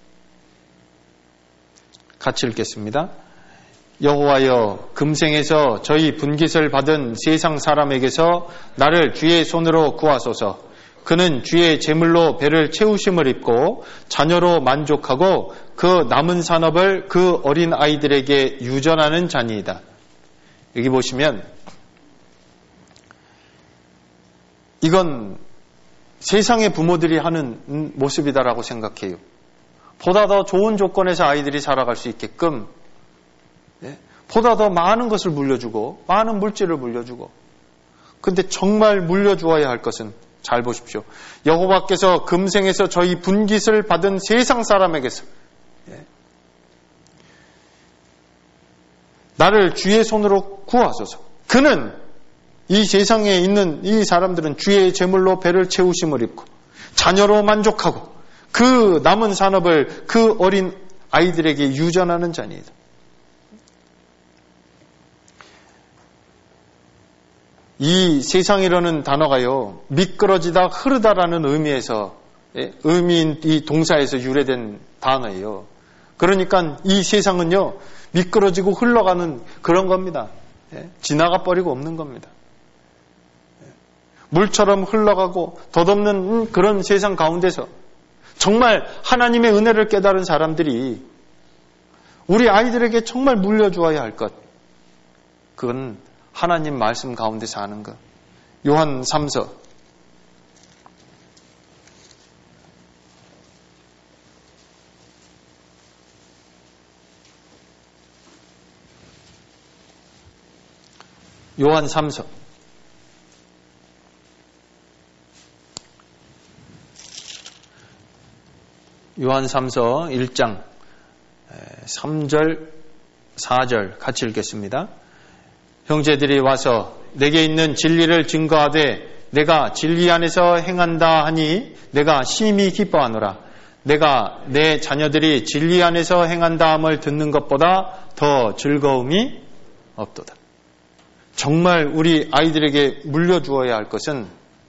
같이 읽겠습니다. 여호와여, 금생에서 저희 분깃을 받은 세상 사람에게서 나를 주의 손으로 구하소서. 그는 주의 제물로 배를 채우심을 입고 자녀로 만족하고 그 남은 산업을 그 어린 아이들에게 유전하는 자니이다. 여기 보시면 이건 세상의 부모들이 하는 모습이다라고 생각해요. 보다 더 좋은 조건에서 아이들이 살아갈 수 있게끔 예? 보다 더 많은 것을 물려주고 많은 물질을 물려주고 근데 정말 물려주어야 할 것은 잘 보십시오. 여호와께서 금생에서 저희 분깃을 받은 세상 사람에게서 예? 나를 주의 손으로 구하소서. 그는 이 세상에 있는 이 사람들은 주의 제물로 배를 채우심을 입고 자녀로 만족하고 그 남은 산업을 그 어린 아이들에게 유전하는 자니이다. 이 세상이라는 단어가요, 미끄러지다, 흐르다라는 의미에서, 의미인 이 동사에서 유래된 단어예요. 그러니까 이 세상은요, 미끄러지고 흘러가는 그런 겁니다. 지나가 버리고 없는 겁니다. 물처럼 흘러가고 덧없는 그런 세상 가운데서 정말 하나님의 은혜를 깨달은 사람들이 우리 아이들에게 정말 물려주어야 할 것, 그건 하나님 말씀 가운데 사는 것. 요한 삼서 요한 삼서 요한 삼서 일 장 삼 절 사 절 같이 읽겠습니다. 형제들이 와서 내게 있는 진리를 증거하되 내가 진리 안에서 행한다 하니 내가 심히 기뻐하노라. 내가 내 자녀들이 진리 안에서 행한다 함을 듣는 것보다 더 즐거움이 없도다. 정말 우리 아이들에게 물려주어야 할 것은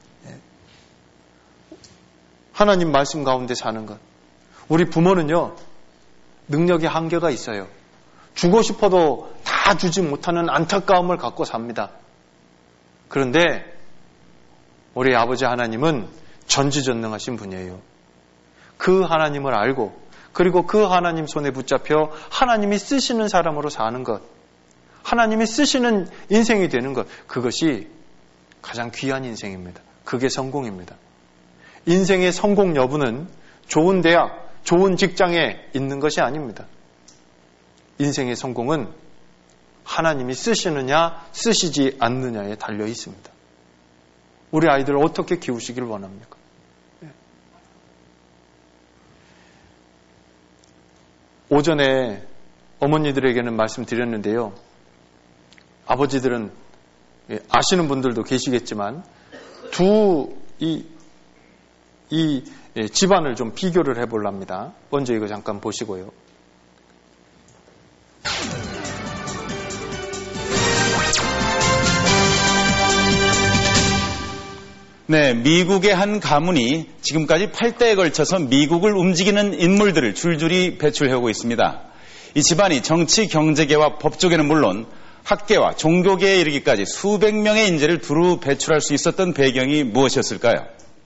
하나님 말씀 가운데 사는 것. 우리 부모는요, 능력의 한계가 있어요. 주고 싶어도 다 주지 못하는 안타까움을 갖고 삽니다. 그런데 우리 아버지 하나님은 전지전능하신 분이에요. 그 하나님을 알고 그리고 그 하나님 손에 붙잡혀 하나님이 쓰시는 사람으로 사는 것, 하나님이 쓰시는 인생이 되는 것, 그것이 가장 귀한 인생입니다. 그게 성공입니다. 인생의 성공 여부는 좋은 대학, 좋은 직장에 있는 것이 아닙니다. 인생의 성공은 하나님이 쓰시느냐 쓰시지 않느냐에 달려 있습니다. 우리 아이들을 어떻게 키우시길 원합니까? 오전에 어머니들에게는 말씀드렸는데요. 아버지들은 아시는 분들도 계시겠지만 두 이 이 집안을 좀 비교를 해보랍니다. 먼저 이거 잠깐 보시고요. 네, 미국의 한 가문이 지금까지 팔 대에 걸쳐서 미국을 움직이는 인물들을 줄줄이 배출해오고 있습니다. 이 집안이 정치, 경제계와 법조계는 물론 학계와 종교계에 이르기까지 수백 명의 인재를 두루 배출할 수 있었던 배경이 무엇이었을까요?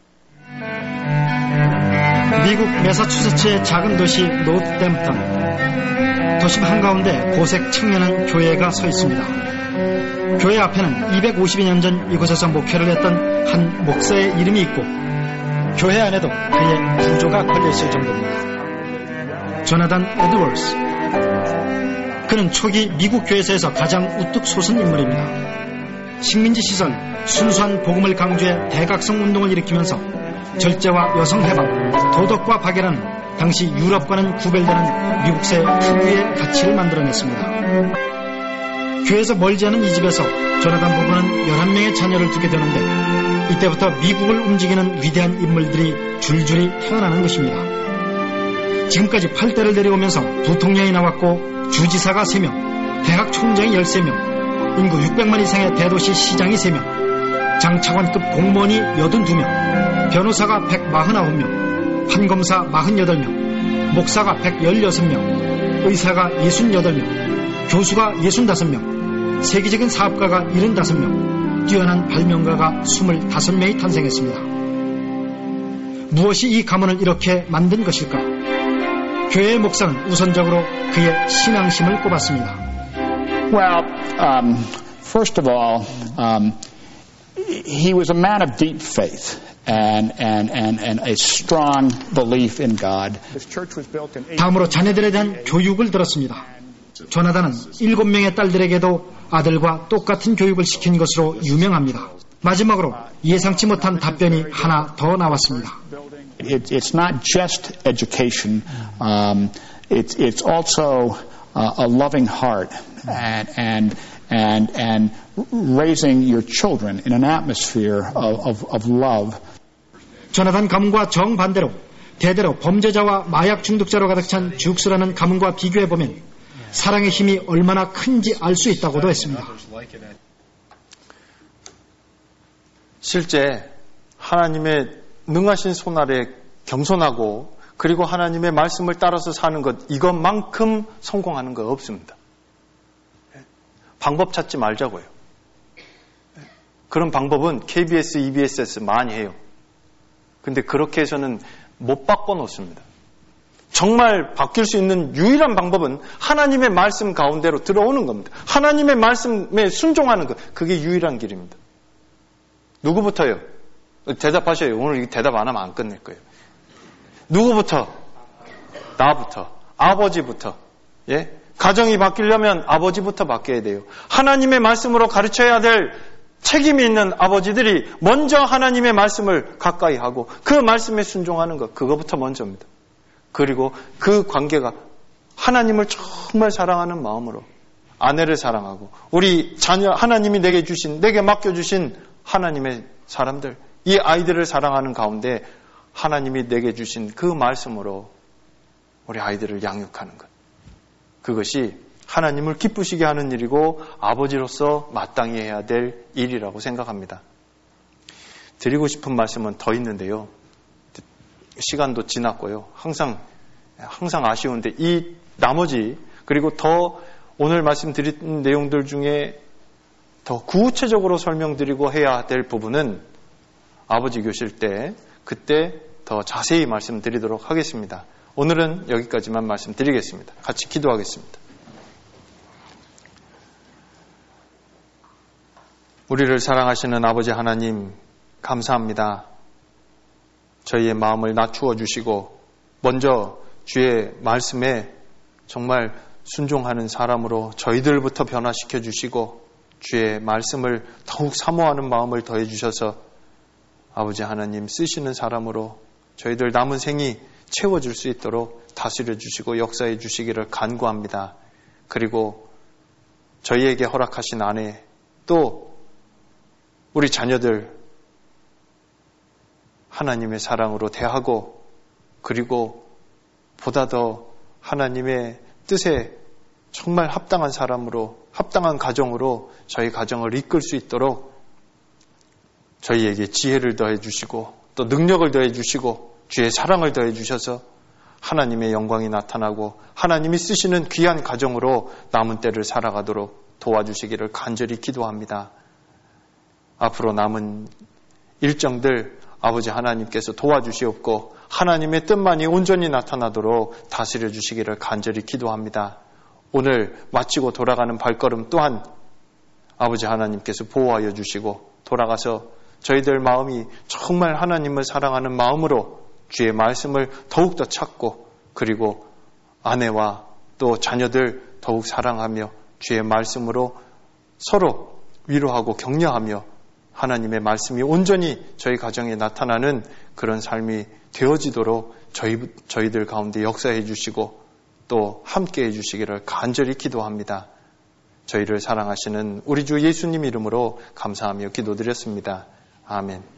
미국 매사추세츠의 작은 도시 노스댐프턴. 도심 한가운데 고색 청년한 교회가 서 있습니다. 교회 앞에는 이백오십 년 전 이곳에서 목회를 했던 한 목사의 이름이 있고 교회 안에도 그의 구조가 걸려있을 정도입니다. 조나단 에드워스. 그는 초기 미국 교회사에서 가장 우뚝 솟은 인물입니다. 식민지 시절 순수한 복음을 강조해 대각성 운동을 일으키면서 절제와 여성 해방, 도덕과 박애라는 당시 유럽과는 구별되는 미국사의 특유의 가치를 만들어냈습니다. 교회에서 멀지 않은 이 집에서 조나단 부부는 열한 명의 자녀를 두게 되는데 이때부터 미국을 움직이는 위대한 인물들이 줄줄이 태어나는 것입니다. 지금까지 팔 대를 내려오면서 부통령이 나왔고 주지사가 세 명, 대학 총장이 열세 명, 인구 육백만 이상의 대도시 시장이 세 명, 장차관급 공무원이 팔십이 명, 변호사가 백사십구 명, 판검사 사십팔 명, 목사가 백십육 명, 의사가 육십팔 명, 교수가 육십오 명, 세계적인 사업가가 칠십오 명, 뛰어난 발명가가 이십오 명이 탄생했습니다. 무엇이 이 가문을 이렇게 만든 것일까? 교회의 목사는 우선적으로 그의 신앙심을 꼽았습니다. Well, um, First of all, um, he was a man of deep faith and, and, and, and a strong belief in God. 다음으로 자녀들에 대한 교육을 들었습니다. 조나단은 일곱 명의 딸들에게도 아들과 똑같은 교육을 시킨 것으로 유명합니다. 마지막으로 예상치 못한 답변이 하나 더 나왔습니다. It, it's not just education. Um, it's, it's also uh, a loving heart and, and, and, and raising your children in an atmosphere of, of, of love. 조나단 가문과 정반대로 대대로 범죄자와 마약 중독자로 가득 찬 죽스라는 가문과 비교해보면 사랑의 힘이 얼마나 큰지 알 수 있다고도 했습니다. 실제 하나님의 능하신 손 아래 겸손하고 그리고 하나님의 말씀을 따라서 사는 것 이것만큼 성공하는 거 없습니다. 방법 찾지 말자고요. 그런 방법은 케이비에스, 이비에스에서 많이 해요. 근데 그렇게 해서는 못 바꿔놓습니다. 정말 바뀔 수 있는 유일한 방법은 하나님의 말씀 가운데로 들어오는 겁니다. 하나님의 말씀에 순종하는 것, 그게 유일한 길입니다. 누구부터요? 대답하셔요. 오늘 대답 안 하면 안 끝낼 거예요. 누구부터? 나부터. 아버지부터. 예? 가정이 바뀌려면 아버지부터 바뀌어야 돼요. 하나님의 말씀으로 가르쳐야 될 책임이 있는 아버지들이 먼저 하나님의 말씀을 가까이 하고 그 말씀에 순종하는 것, 그거부터 먼저입니다. 그리고 그 관계가 하나님을 정말 사랑하는 마음으로 아내를 사랑하고 우리 자녀 하나님이 내게 주신 내게 맡겨주신 하나님의 사람들 이 아이들을 사랑하는 가운데 하나님이 내게 주신 그 말씀으로 우리 아이들을 양육하는 것 그것이 하나님을 기쁘시게 하는 일이고 아버지로서 마땅히 해야 될 일이라고 생각합니다. 드리고 싶은 말씀은 더 있는데요. 시간도 지났고요. 항상 항상 아쉬운데 이 나머지 그리고 더 오늘 말씀드린 내용들 중에 더 구체적으로 설명드리고 해야 될 부분은 아버지 교실 때 그때 더 자세히 말씀드리도록 하겠습니다. 오늘은 여기까지만 말씀드리겠습니다. 같이 기도하겠습니다. 우리를 사랑하시는 아버지 하나님 감사합니다. 저희의 마음을 낮추어 주시고 먼저 주의 말씀에 정말 순종하는 사람으로 저희들부터 변화시켜 주시고 주의 말씀을 더욱 사모하는 마음을 더해 주셔서 아버지 하나님 쓰시는 사람으로 저희들 남은 생이 채워질 수 있도록 다스려 주시고 역사해 주시기를 간구합니다. 그리고 저희에게 허락하신 아내 또 우리 자녀들 하나님의 사랑으로 대하고 그리고 보다 더 하나님의 뜻에 정말 합당한 사람으로 합당한 가정으로 저희 가정을 이끌 수 있도록 저희에게 지혜를 더해 주시고 또 능력을 더해 주시고 주의 사랑을 더해 주셔서 하나님의 영광이 나타나고 하나님이 쓰시는 귀한 가정으로 남은 때를 살아가도록 도와주시기를 간절히 기도합니다. 앞으로 남은 일정들 아버지 하나님께서 도와주시옵고 하나님의 뜻만이 온전히 나타나도록 다스려 주시기를 간절히 기도합니다. 오늘 마치고 돌아가는 발걸음 또한 아버지 하나님께서 보호하여 주시고 돌아가서 저희들 마음이 정말 하나님을 사랑하는 마음으로 주의 말씀을 더욱더 찾고 그리고 아내와 또 자녀들 더욱 사랑하며 주의 말씀으로 서로 위로하고 격려하며 하나님의 말씀이 온전히 저희 가정에 나타나는 그런 삶이 되어지도록 저희, 저희들 가운데 역사해 주시고 또 함께 해 주시기를 간절히 기도합니다. 저희를 사랑하시는 우리 주 예수님 이름으로 감사하며 기도드렸습니다. 아멘.